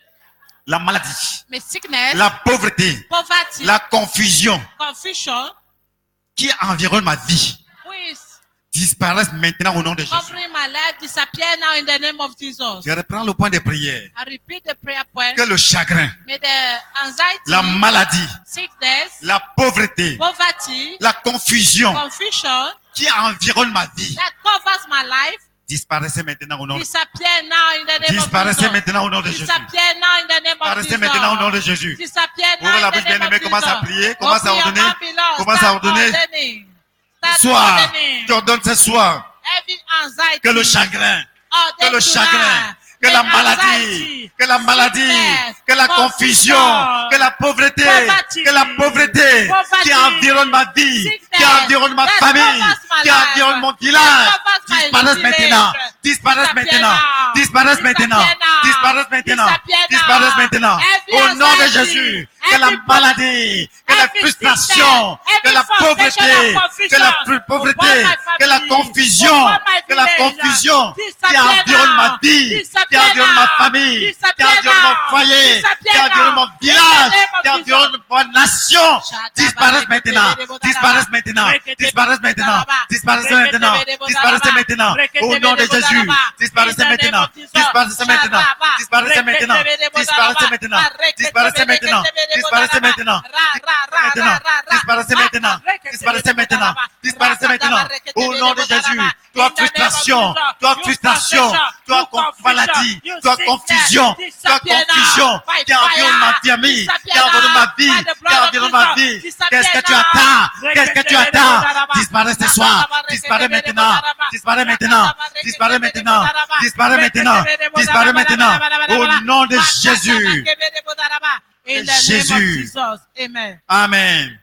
Speaker 1: la maladie,
Speaker 3: may sickness,
Speaker 1: la pauvreté,
Speaker 2: Poverty,
Speaker 1: la confusion
Speaker 2: confusion,
Speaker 1: qui environne ma vie
Speaker 2: who is
Speaker 1: disparaisse maintenant au nom de Jésus.
Speaker 2: covering my life, disappear now in the name of Jesus.
Speaker 1: Je reprends le point de prière.
Speaker 2: I repeat the prayer point.
Speaker 1: Que le chagrin,
Speaker 2: May the anxiety,
Speaker 1: la maladie,
Speaker 2: sickness,
Speaker 1: la pauvreté,
Speaker 2: poverty,
Speaker 1: la confusion
Speaker 2: confusion
Speaker 1: qui environne ma vie
Speaker 2: that covers my life
Speaker 1: disparaissez maintenant au nom de Jésus.
Speaker 2: disappear now in the name of
Speaker 1: Disparaissez
Speaker 2: Jesus.
Speaker 1: maintenant au nom de Jésus.
Speaker 2: Disappear now in the name of
Speaker 1: Disparaissez
Speaker 2: Jesus.
Speaker 1: maintenant au nom de Jésus.
Speaker 2: Disappear now
Speaker 1: Ouvre la
Speaker 2: in
Speaker 1: bouche
Speaker 2: the name
Speaker 1: bien-aimée,
Speaker 2: of
Speaker 1: commence à
Speaker 2: Jesus.
Speaker 1: prier, commence à
Speaker 2: Open your
Speaker 1: ordonner,
Speaker 2: mouth, beloved.
Speaker 1: commence à
Speaker 2: Start
Speaker 1: ordonner.
Speaker 2: ordaining. Start
Speaker 1: Soir,
Speaker 2: ordaining.
Speaker 1: tu ordonnes ce soir
Speaker 2: Every anxiety,
Speaker 1: que le chagrin, que
Speaker 2: ordain
Speaker 1: le chagrin,
Speaker 2: tonight.
Speaker 1: que la
Speaker 2: May
Speaker 1: maladie,
Speaker 2: anxiety,
Speaker 1: que la maladie,
Speaker 2: sickness,
Speaker 1: que la
Speaker 2: confusion,
Speaker 1: confusion, que la pauvreté,
Speaker 2: poverty,
Speaker 1: que la pauvreté
Speaker 2: poverty,
Speaker 1: qui environne ma vie, qui
Speaker 2: sickness,
Speaker 1: environne ma
Speaker 2: that
Speaker 1: famille,
Speaker 2: covers my
Speaker 1: qui
Speaker 2: life,
Speaker 1: environne mon
Speaker 2: that
Speaker 1: village,
Speaker 2: covers my
Speaker 1: disparaissent
Speaker 2: village,
Speaker 1: maintenant, disparaissent
Speaker 2: disappear
Speaker 1: maintenant,
Speaker 2: now,
Speaker 1: disparaissent maintenant,
Speaker 2: disappear now,
Speaker 1: disparaissent maintenant,
Speaker 2: disappear now.
Speaker 1: disparaissent maintenant.
Speaker 2: Every
Speaker 1: Au nom de
Speaker 2: anxiety,
Speaker 1: Jésus, que la
Speaker 2: every
Speaker 1: maladie, que la
Speaker 2: every
Speaker 1: frustration,
Speaker 2: sickness,
Speaker 1: que la
Speaker 2: every frustration
Speaker 1: pauvreté,
Speaker 2: and confusion
Speaker 1: que la pr- pauvreté,
Speaker 2: upon my
Speaker 1: que la
Speaker 2: family,
Speaker 1: confusion,
Speaker 2: upon my
Speaker 1: que la
Speaker 2: village,
Speaker 1: confusion qui
Speaker 2: disappear
Speaker 1: environne
Speaker 2: now,
Speaker 1: ma vie, qui
Speaker 2: disappear
Speaker 1: environne ma
Speaker 2: now,
Speaker 1: famille, qui
Speaker 2: disappear
Speaker 1: environne mon
Speaker 2: now,
Speaker 1: foyer,
Speaker 2: disappear
Speaker 1: qui environne
Speaker 2: now,
Speaker 1: mon village,
Speaker 2: in the name of
Speaker 1: qui environne ma nation, disparaissent maintenant, disparaissent maintenant, disparaissent maintenant, disparaissent maintenant, disparaissent maintenant, au nom de Jésus, disparaissez maintenant, disparaissez maintenant, disparaissez maintenant, disparaissez maintenant, disparaissez maintenant, disparaissez maintenant, maintenant, disparaissez maintenant, disparaissez maintenant, disparaissez maintenant, au nom de Jésus, toi frustration, toi frustration, toi maladie, toi confusion, toi confusion, qui environne ma famille, qui environne ma vie, qui environne ma vie, qu'est-ce que tu attends, qu'est-ce que tu attends, disparaît ce soir, disparaît maintenant, disparaît maintenant, disparaît maintenant, disparaît maintenant, disparaît maintenant, au nom de Jésus.
Speaker 2: In the name of
Speaker 1: Jésus.
Speaker 2: Jesus. Amen.
Speaker 1: Amen.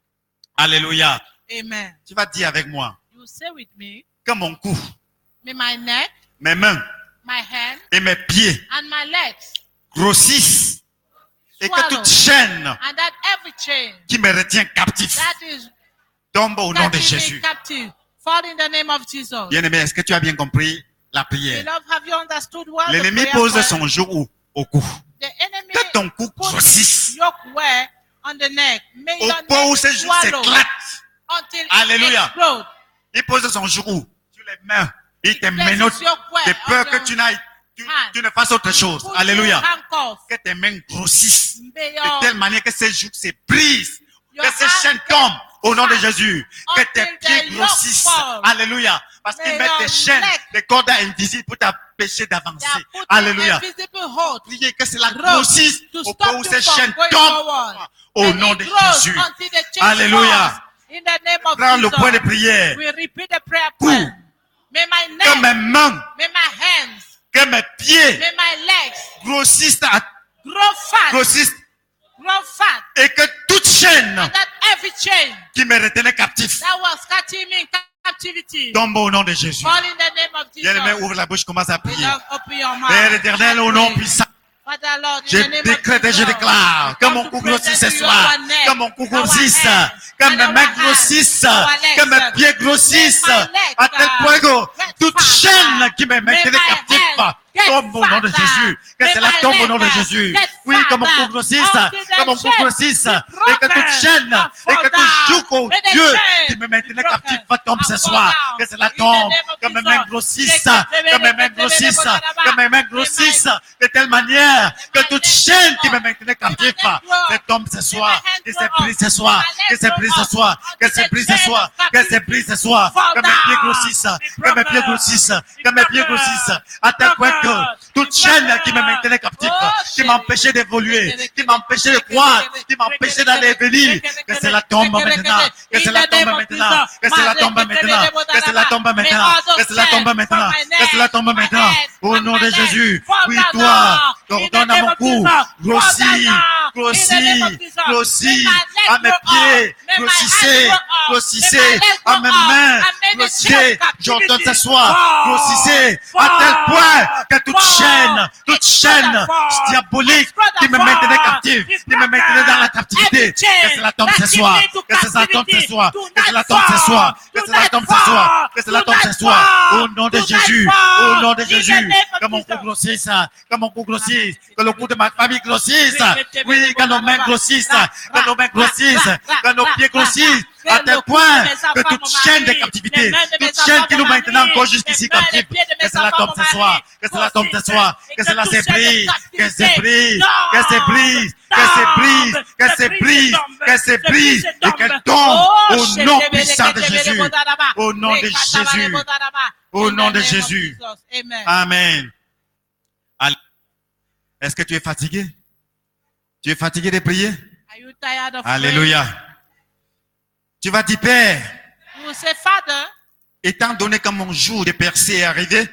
Speaker 1: Alléluia.
Speaker 2: Amen.
Speaker 1: Tu vas dire avec moi
Speaker 2: You say with me,
Speaker 1: que mon cou,
Speaker 2: may my neck,
Speaker 1: mes mains
Speaker 2: my hand,
Speaker 1: et mes pieds
Speaker 2: and my legs,
Speaker 1: grossissent et que
Speaker 2: swallow,
Speaker 1: toute chaîne
Speaker 2: and that every chain
Speaker 1: qui me retient captif
Speaker 2: that is
Speaker 1: tombe au nom de
Speaker 2: catching me
Speaker 1: Jésus.
Speaker 2: captive, fall in the name of Jesus.
Speaker 1: Bien-aimé, est-ce que tu as bien compris la prière?
Speaker 2: Beloved, have you understood what the
Speaker 1: L'ennemi
Speaker 2: prayer
Speaker 1: pose
Speaker 2: point?
Speaker 1: son joug au, au cou.
Speaker 2: The enemy
Speaker 1: Que ton cou
Speaker 2: put
Speaker 1: grossisse
Speaker 2: yoke wear on the neck. May
Speaker 1: au
Speaker 2: your
Speaker 1: point où
Speaker 2: neck
Speaker 1: ce joug
Speaker 2: swallow
Speaker 1: s'éclate.
Speaker 2: until it
Speaker 1: Alléluia.
Speaker 2: explodes.
Speaker 1: Il pose son joug sur les mains. Il te
Speaker 2: Places
Speaker 1: menote
Speaker 2: yoke wear
Speaker 1: de peur
Speaker 2: on
Speaker 1: que
Speaker 2: your
Speaker 1: tu n'ailles, tu,
Speaker 2: hand.
Speaker 1: tu ne fasses autre chose.
Speaker 2: Put
Speaker 1: Alléluia.
Speaker 2: your handcuff.
Speaker 1: Que tes mains grossissent
Speaker 2: May
Speaker 1: de
Speaker 2: your-
Speaker 1: telle manière que ces jougs se brisent.
Speaker 2: Your
Speaker 1: Que ces
Speaker 2: hand
Speaker 1: chaînes tombent au nom de Jésus. Que tes
Speaker 2: until
Speaker 1: pieds
Speaker 2: the yoke
Speaker 1: grossissent.
Speaker 2: fall.
Speaker 1: Alléluia. Parce
Speaker 2: May
Speaker 1: qu'ils mettent
Speaker 2: your
Speaker 1: des chaînes,
Speaker 2: neck-
Speaker 1: des cordes invisibles pour t'empêcher
Speaker 2: They are
Speaker 1: d'avancer.
Speaker 2: putting
Speaker 1: Alléluia.
Speaker 2: invisible hold
Speaker 1: Priez que cela
Speaker 2: rope
Speaker 1: grossisse
Speaker 2: to
Speaker 1: au
Speaker 2: stop
Speaker 1: point où
Speaker 2: you
Speaker 1: ces
Speaker 2: from
Speaker 1: chaînes
Speaker 2: going
Speaker 1: tombent
Speaker 2: forward.
Speaker 1: au
Speaker 2: And
Speaker 1: nom
Speaker 2: it
Speaker 1: de
Speaker 2: grows
Speaker 1: Jésus.
Speaker 2: until the chain
Speaker 1: Alléluia.
Speaker 2: falls. In the name of
Speaker 1: Prends le
Speaker 2: Jesus.
Speaker 1: point de prière.
Speaker 2: We repeat the prayer
Speaker 1: Cou.
Speaker 2: point. May my
Speaker 1: Que
Speaker 2: neck,
Speaker 1: mes mains,
Speaker 2: may my hands,
Speaker 1: que mes pieds
Speaker 2: may my legs
Speaker 1: grossissent, à-
Speaker 2: grow fat,
Speaker 1: grossissent
Speaker 2: grow fat,
Speaker 1: et que toute chaîne
Speaker 2: and that every chain
Speaker 1: qui me retenait captif
Speaker 2: that was catching me in captivity
Speaker 1: tombe au nom de Jésus.
Speaker 2: fall in the name of
Speaker 1: Bien-aimé,
Speaker 2: Jesus.
Speaker 1: ouvre la bouche, commence à prier.
Speaker 2: Beloved, open your mouth.
Speaker 1: Père éternel, au nom puissant,
Speaker 2: Father Lord, in
Speaker 1: je
Speaker 2: the name
Speaker 1: décrète et
Speaker 2: of
Speaker 1: je
Speaker 2: Jesus,
Speaker 1: déclare que
Speaker 2: we
Speaker 1: mon
Speaker 2: come
Speaker 1: cou
Speaker 2: to
Speaker 1: grossisse ce
Speaker 2: present to you
Speaker 1: soir,
Speaker 2: our neck,
Speaker 1: que mon cou
Speaker 2: our
Speaker 1: grossisse,
Speaker 2: hands,
Speaker 1: que
Speaker 2: and
Speaker 1: mes
Speaker 2: our
Speaker 1: mains
Speaker 2: hands,
Speaker 1: grossissent,
Speaker 2: our legs,
Speaker 1: que mes pieds grossissent,
Speaker 2: may my legs,
Speaker 1: à tel
Speaker 2: uh,
Speaker 1: point que
Speaker 2: get
Speaker 1: toute
Speaker 2: fat,
Speaker 1: chaîne qui me
Speaker 2: may
Speaker 1: maintenait
Speaker 2: my
Speaker 1: captif
Speaker 2: hands get
Speaker 1: tombe au nom de
Speaker 2: fat,
Speaker 1: Jésus, que
Speaker 2: may
Speaker 1: cela
Speaker 2: my
Speaker 1: tombe au nom de
Speaker 2: legs
Speaker 1: Jésus.
Speaker 2: get
Speaker 1: Oui, que mon
Speaker 2: fat,
Speaker 1: cou grossisse,
Speaker 2: until
Speaker 1: que
Speaker 2: the
Speaker 1: mon cou
Speaker 2: chain
Speaker 1: grossisse,
Speaker 2: be
Speaker 1: et que toute
Speaker 2: broken
Speaker 1: chaîne,
Speaker 2: and
Speaker 1: et
Speaker 2: fall
Speaker 1: que tout
Speaker 2: down.
Speaker 1: joug au
Speaker 2: May the
Speaker 1: Dieu
Speaker 2: chain
Speaker 1: qui me maintenait
Speaker 2: be
Speaker 1: captif
Speaker 2: broken
Speaker 1: tombe ce
Speaker 2: and fall
Speaker 1: soir,
Speaker 2: down.
Speaker 1: que cela
Speaker 2: In the
Speaker 1: tombe,
Speaker 2: name of
Speaker 1: que mes
Speaker 2: Jesus.
Speaker 1: mains grossissent, que mes mains grossissent, que mes mains grossissent de telle manière que toute chaîne qui me maintenait captif se tombe ce soir, que c'est brise ce soir, que c'est brise ce soir, que c'est brise ce soir, que c'est brise ce soir, que mes pieds grossissent, que mes pieds grossissent, que mes pieds grossissent, à tel point que toute chaîne qui me maintenait captif, qui m'empêchait d'évoluer, qui m'empêchait de croire, qui m'empêchait d'aller et venir, que cela tombe maintenant, que cela tombe maintenant, que cela tombe maintenant, que cela tombe maintenant, que cela tombe maintenant, que cela tombe maintenant, au nom de Jésus. Oui, toi, ordonne à mon cou, grossis, grossis, grossis, à mes pieds, grossissez, grossissez, à mes mains, grossissez, j'ordonne ce soir, grossissez, à tel point que toute chaîne, toute chaîne diabolique qui me maintenait captif, qui me maintenait dans la captivité, que cela tombe ce soir, que cela tombe ce soir, que cela tombe ce soir, que cela tombe ce soir, Que cela tombe
Speaker 2: Tonight
Speaker 1: ce soir.
Speaker 2: fall.
Speaker 1: Au nom de
Speaker 2: Tonight
Speaker 1: Jésus.
Speaker 2: fall.
Speaker 1: Au nom de
Speaker 2: In the
Speaker 1: Jésus.
Speaker 2: name of
Speaker 1: Que mon
Speaker 2: Jesus.
Speaker 1: cou grossisse. Que mon cou grossisse. Que le cou de ma famille grossisse. Oui, que nos mains grossissent. Que nos mains grossissent. Que nos pieds grossissent. À tel point que toute chaîne de captivité, toute chaîne qui nous maintenant encore jusqu'ici captive, que cela tombe ce soir. Que cela tombe ce soir. Que cela se brise. Que se brise. Que se brise. Que se brise. Que se brise. Que se brise. Et qu'elle tombe au nom puissant de Jésus. Au nom de Jésus. Au nom de Jésus.
Speaker 2: Amen.
Speaker 1: Amen. Allez. Est-ce que tu es fatigué? Tu es fatigué de prier?
Speaker 2: Are you tired of
Speaker 1: Alléluia. Tu vas dire, Père,
Speaker 2: praying? You will say, Father,
Speaker 1: étant donné que mon jour de percée est arrivé,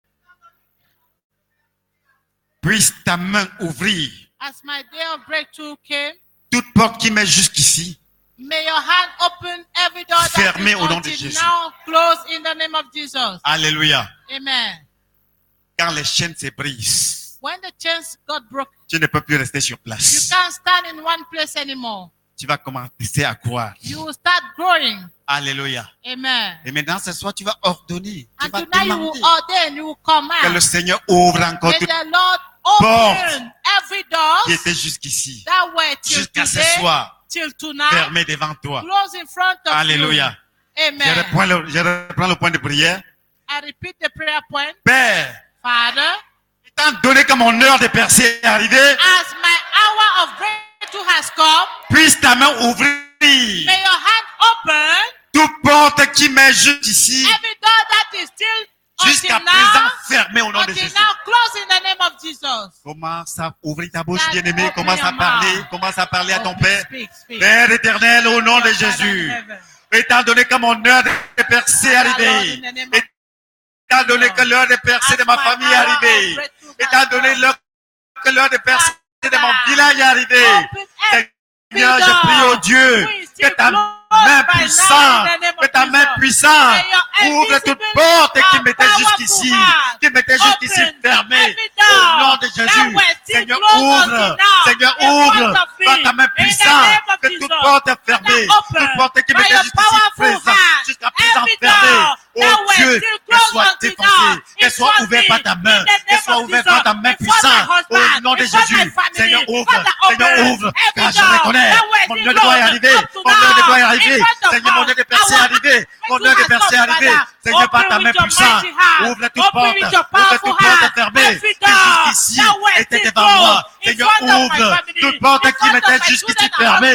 Speaker 1: puisse ta main ouvrir
Speaker 2: as my day of breakthrough came,
Speaker 1: toute porte qui m'est jusqu'ici.
Speaker 2: may your hand open every door that
Speaker 1: Fermé
Speaker 2: is
Speaker 1: au nom de
Speaker 2: until
Speaker 1: Jésus.
Speaker 2: now closed in the name of Jesus.
Speaker 1: Alléluia.
Speaker 2: Amen.
Speaker 1: Quand les chaînes se brisent,
Speaker 2: When the chains got broken,
Speaker 1: tu ne peux plus rester sur
Speaker 2: you
Speaker 1: place.
Speaker 2: can't stand in one place anymore.
Speaker 1: Tu vas commencer à croire.
Speaker 2: You will start growing.
Speaker 1: Alléluia.
Speaker 2: Amen.
Speaker 1: Et maintenant, ce soir, tu vas ordonner. Tu
Speaker 2: And
Speaker 1: vas
Speaker 2: tonight you will
Speaker 1: demander
Speaker 2: ordain, you will
Speaker 1: que le
Speaker 2: command.
Speaker 1: Seigneur ouvre encore
Speaker 2: May
Speaker 1: toutes
Speaker 2: the Lord
Speaker 1: porte
Speaker 2: open every door
Speaker 1: qui étaient jusqu'ici.
Speaker 2: that were till
Speaker 1: Jusqu'à ce
Speaker 2: today,
Speaker 1: soir,
Speaker 2: till tonight,
Speaker 1: fermées devant toi.
Speaker 2: close in front of
Speaker 1: Alléluia.
Speaker 2: you.
Speaker 1: Je
Speaker 2: Amen.
Speaker 1: reprends, le, je reprends le point de prière.
Speaker 2: I repeat the prayer point.
Speaker 1: Père,
Speaker 2: Father,
Speaker 1: étant donné que mon heure de percée est arrivée,
Speaker 2: as my hour of breakthrough has come,
Speaker 1: puisse ta main ouvrir
Speaker 2: may your hand open
Speaker 1: toute porte qui m'est jusqu'ici,
Speaker 2: every door that is still
Speaker 1: jusqu'à
Speaker 2: until
Speaker 1: présent
Speaker 2: now,
Speaker 1: fermée au nom de
Speaker 2: until
Speaker 1: Jésus.
Speaker 2: now close in the name of Jesus.
Speaker 1: Commence à ouvrir ta bouche,
Speaker 2: That
Speaker 1: bien-aimé.
Speaker 2: open
Speaker 1: Commence à
Speaker 2: your
Speaker 1: parler.
Speaker 2: mouth.
Speaker 1: Commence à parler à ton
Speaker 2: Open,
Speaker 1: Père.
Speaker 2: speak, speak.
Speaker 1: Père éternel, au nom de
Speaker 2: Father in
Speaker 1: Jésus.
Speaker 2: heaven.
Speaker 1: Étant donné que mon heure de percée est
Speaker 2: Father, Lord,
Speaker 1: arrivée.
Speaker 2: in the name of
Speaker 1: Étant donné que l'heure de percée de ma famille est arrivée. Étant donné le- que l'heure de percée de mon village est arrivée.
Speaker 2: open every
Speaker 1: Seigneur, je prie au Dieu que ta main puissante, que ta main puissante ouvre toute porte qui m'était jusqu'ici, qui m'était jusqu'ici fermée. Au nom de Jésus, Seigneur, ouvre, Seigneur, ouvre par ta main puissante, que toute porte est fermée, toute porte qui m'était jusqu'ici présente, jusqu'à présent fermée. Oh Dieu, qu'elle soit défoncée, qu'elle soit ouverte par ta main, qu'elle soit ouverte par ta main puissante. Au nom de Jésus, Seigneur, ouvre, Seigneur, ouvre, car je reconnais, mon heure de gloire est arrivée, mon heure de gloire est arrivée, Seigneur, mon heure de percée est arrivée, mon heure de percée est arrivée, Seigneur, par ta main puissante, ouvre toute porte, ouvre toute porte fermée, qui jusqu'ici était devant moi, Seigneur, ouvre toute porte qui m'était jusqu'ici fermée.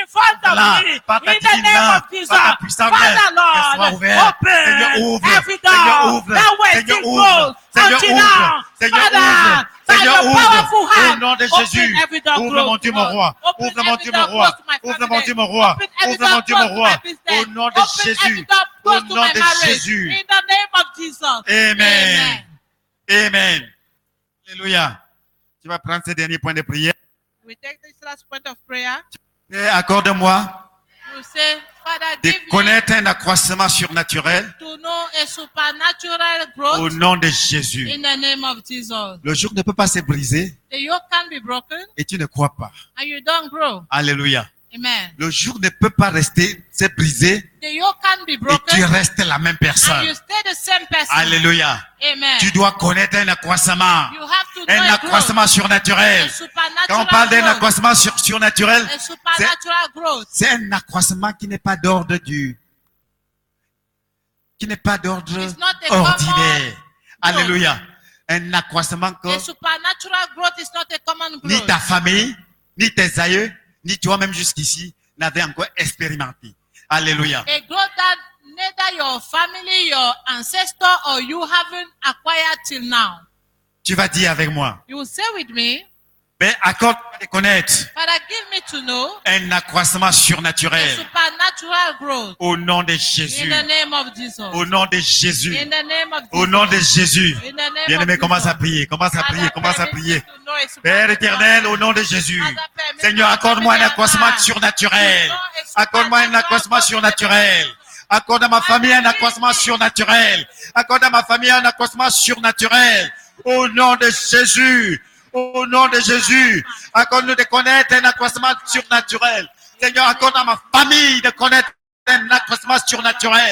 Speaker 1: Là, par ta divine main, par ta puissante main, qu'elle soit ouverte. Seigneur, ouvre, Seigneur, ouvre, Seigneur, ouvre, Seigneur, ouvre, Seigneur, ouvre, Seigneur, ouvre, au nom de Jésus. Ouvre mon Dieu, mon roi, ouvre mon Dieu, mon roi, ouvre mon Dieu, mon roi, ouvre mon Dieu, mon roi, au nom de Jésus, au nom de Jésus.
Speaker 2: In the name of Jesus.
Speaker 1: Amen. Amen. Alléluia. Tu vas prendre ce dernier point de prière.
Speaker 2: We take this last point of prayer.
Speaker 1: Et accorde-moi
Speaker 2: We say, Father,
Speaker 1: de
Speaker 2: give me
Speaker 1: connaître un accroissement surnaturel
Speaker 2: to know a supernatural
Speaker 1: au
Speaker 2: growth
Speaker 1: nom de Jésus.
Speaker 2: in the name of Jesus.
Speaker 1: Le jour ne peut pas se briser
Speaker 2: The yoke can be broken
Speaker 1: et tu ne crois pas.
Speaker 2: and you don't grow.
Speaker 1: Alléluia.
Speaker 2: Amen.
Speaker 1: Le jour ne peut pas rester, se briser
Speaker 2: The yoke can be
Speaker 1: et tu
Speaker 2: broken
Speaker 1: restes la même
Speaker 2: and
Speaker 1: personne.
Speaker 2: you stay the same person.
Speaker 1: Alléluia.
Speaker 2: Amen.
Speaker 1: Tu dois connaître un accroissement,
Speaker 2: You have to know
Speaker 1: un
Speaker 2: a growth,
Speaker 1: accroissement surnaturel.
Speaker 2: a supernatural
Speaker 1: Quand on parle d'un
Speaker 2: growth,
Speaker 1: accroissement sur- surnaturel,
Speaker 2: a supernatural growth.
Speaker 1: c'est un accroissement qui n'est pas d'ordre du, qui n'est pas d'ordre
Speaker 2: It's not a common
Speaker 1: ordinaire. Alléluia. Un accroissement que
Speaker 2: A supernatural growth is not a common
Speaker 1: ni
Speaker 2: growth.
Speaker 1: ta famille, ni tes aïeux, ni toi-même jusqu'ici n'avaient encore expérimenté. Alléluia.
Speaker 2: A growth that neither your family, your ancestor, or you haven't acquired till now.
Speaker 1: Tu vas dire avec moi,
Speaker 2: You will say with me,
Speaker 1: mais accorde-moi de connaître
Speaker 2: Father, give me to know
Speaker 1: un accroissement
Speaker 2: a
Speaker 1: surnaturel
Speaker 2: supernatural growth
Speaker 1: au nom de
Speaker 2: in
Speaker 1: Jésus.
Speaker 2: the name of Jesus.
Speaker 1: Au nom de Jésus.
Speaker 2: In the name of
Speaker 1: Au
Speaker 2: Jesus.
Speaker 1: nom de Jésus.
Speaker 2: In the name
Speaker 1: Bien-aimé,
Speaker 2: of
Speaker 1: commence à
Speaker 2: Jesus.
Speaker 1: prier, commence à prier,
Speaker 2: Father,
Speaker 1: commence à
Speaker 2: permit
Speaker 1: prier.
Speaker 2: me to know a
Speaker 1: Père
Speaker 2: supernatural
Speaker 1: éternel, au nom de Jésus.
Speaker 2: Father, permit
Speaker 1: Seigneur,
Speaker 2: me to
Speaker 1: accorde-moi un
Speaker 2: know a
Speaker 1: accroissement
Speaker 2: supernatural
Speaker 1: surnaturel.
Speaker 2: growth.
Speaker 1: Accorde-moi un accroissement surnaturel. Accorde à ma famille un accroissement surnaturel. Accorde à ma famille un accroissement surnaturel. Au nom de Jésus. Au nom de Jésus. Accorde-nous de connaître un accroissement surnaturel. Seigneur, accorde à ma famille de connaître un accroissement surnaturel.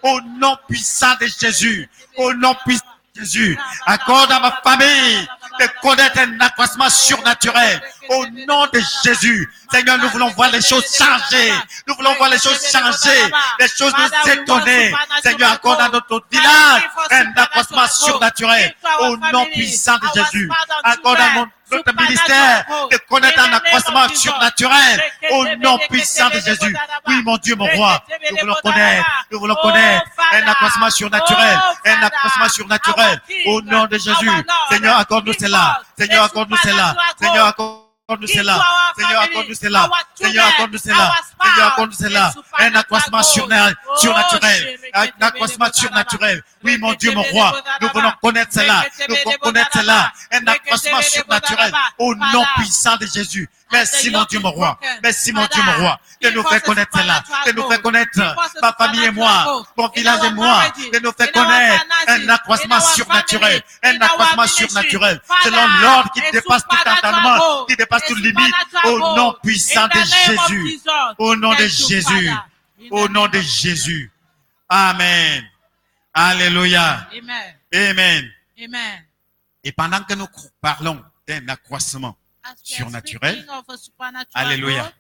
Speaker 1: Au nom puissant de Jésus. Au nom puissant de Jésus. Accorde à ma famille de connaître un accroissement surnaturel. Au nom de Jésus. Seigneur, nous voulons voir les choses changer. Nous voulons voir les choses changer. Les choses nous étonner. Seigneur, accorde à notre village un accroissement surnaturel. Au nom puissant de Jésus. Accorde à notre notre ministère de connaître un accroissement surnaturel au nom puissant de Jésus. Oui, mon Dieu, mon roi, nous voulons connaître, nous voulons connaître un accroissement surnaturel, un accroissement surnaturel au nom de Jésus. Seigneur, accorde-nous cela. Seigneur, accorde-nous cela. Seigneur, accorde-nous cela. Seigneur, accorde-nous cela. Seigneur, accorde-nous cela. Seigneur, accorde-nous cela. Un accroissement surnaturel, un accroissement surnaturel. Oui, mon Dieu, mon roi, nous voulons connaître cela. Nous voulons connaître cela. Un accroissement surnaturel au nom puissant de Jésus. Merci, mon Dieu, mon roi. Merci, mon Dieu, mon roi. De nous faire connaître cela. De nous faire connaître ma famille et moi, mon village et moi. De nous faire connaître un accroissement surnaturel. Un accroissement surnaturel. Selon l'ordre qui dépasse tout entendement, qui dépasse toute limite. Au nom puissant de Jésus. Au nom de Jésus. Au nom de Jésus. Amen. Alléluia.
Speaker 2: Amen.
Speaker 1: Amen.
Speaker 2: Amen.
Speaker 1: Et pendant que nous parlons d'un accroissement
Speaker 2: As we are
Speaker 1: surnaturel,
Speaker 2: speaking of a supernatural
Speaker 1: Alléluia.
Speaker 2: growth,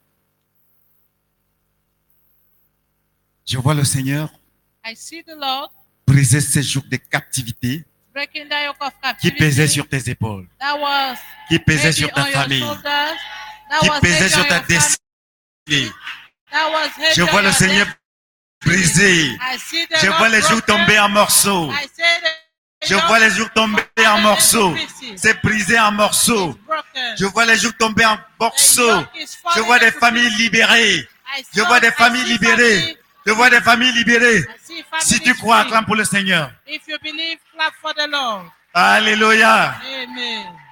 Speaker 1: Je vois le Seigneur
Speaker 2: I see the Lord
Speaker 1: briser ces jours de captivité
Speaker 2: breaking the yoke of
Speaker 1: qui
Speaker 2: captivity
Speaker 1: pesaient sur tes épaules,
Speaker 2: that was
Speaker 1: qui pesaient
Speaker 2: heavy
Speaker 1: sur ta
Speaker 2: on your
Speaker 1: famille,
Speaker 2: shoulders, that
Speaker 1: qui
Speaker 2: was
Speaker 1: pesaient
Speaker 2: heavy
Speaker 1: sur
Speaker 2: on
Speaker 1: ta
Speaker 2: your family,
Speaker 1: destinée.
Speaker 2: that was heavy
Speaker 1: Je
Speaker 2: on
Speaker 1: vois le
Speaker 2: your
Speaker 1: Seigneur
Speaker 2: destiny.
Speaker 1: briser.
Speaker 2: I see the
Speaker 1: Je
Speaker 2: Lord
Speaker 1: vois les jours
Speaker 2: broken.
Speaker 1: tomber en morceaux.
Speaker 2: I see the
Speaker 1: Je
Speaker 2: yoke
Speaker 1: vois les jours tomber en morceaux. C'est brisé en morceaux.
Speaker 2: broken.
Speaker 1: Je vois les jours tomber en
Speaker 2: The
Speaker 1: morceaux.
Speaker 2: yoke is
Speaker 1: Je
Speaker 2: falling
Speaker 1: vois des
Speaker 2: into
Speaker 1: familles
Speaker 2: pieces.
Speaker 1: libérées.
Speaker 2: I
Speaker 1: Je
Speaker 2: saw-
Speaker 1: vois des
Speaker 2: I
Speaker 1: familles
Speaker 2: see
Speaker 1: libérées.
Speaker 2: family-
Speaker 1: Je vois des familles libérées.
Speaker 2: I see families
Speaker 1: Si tu crois,
Speaker 2: free.
Speaker 1: acclame pour le Seigneur.
Speaker 2: If you believe, clap for the Lord.
Speaker 1: Alléluia.
Speaker 2: Amen.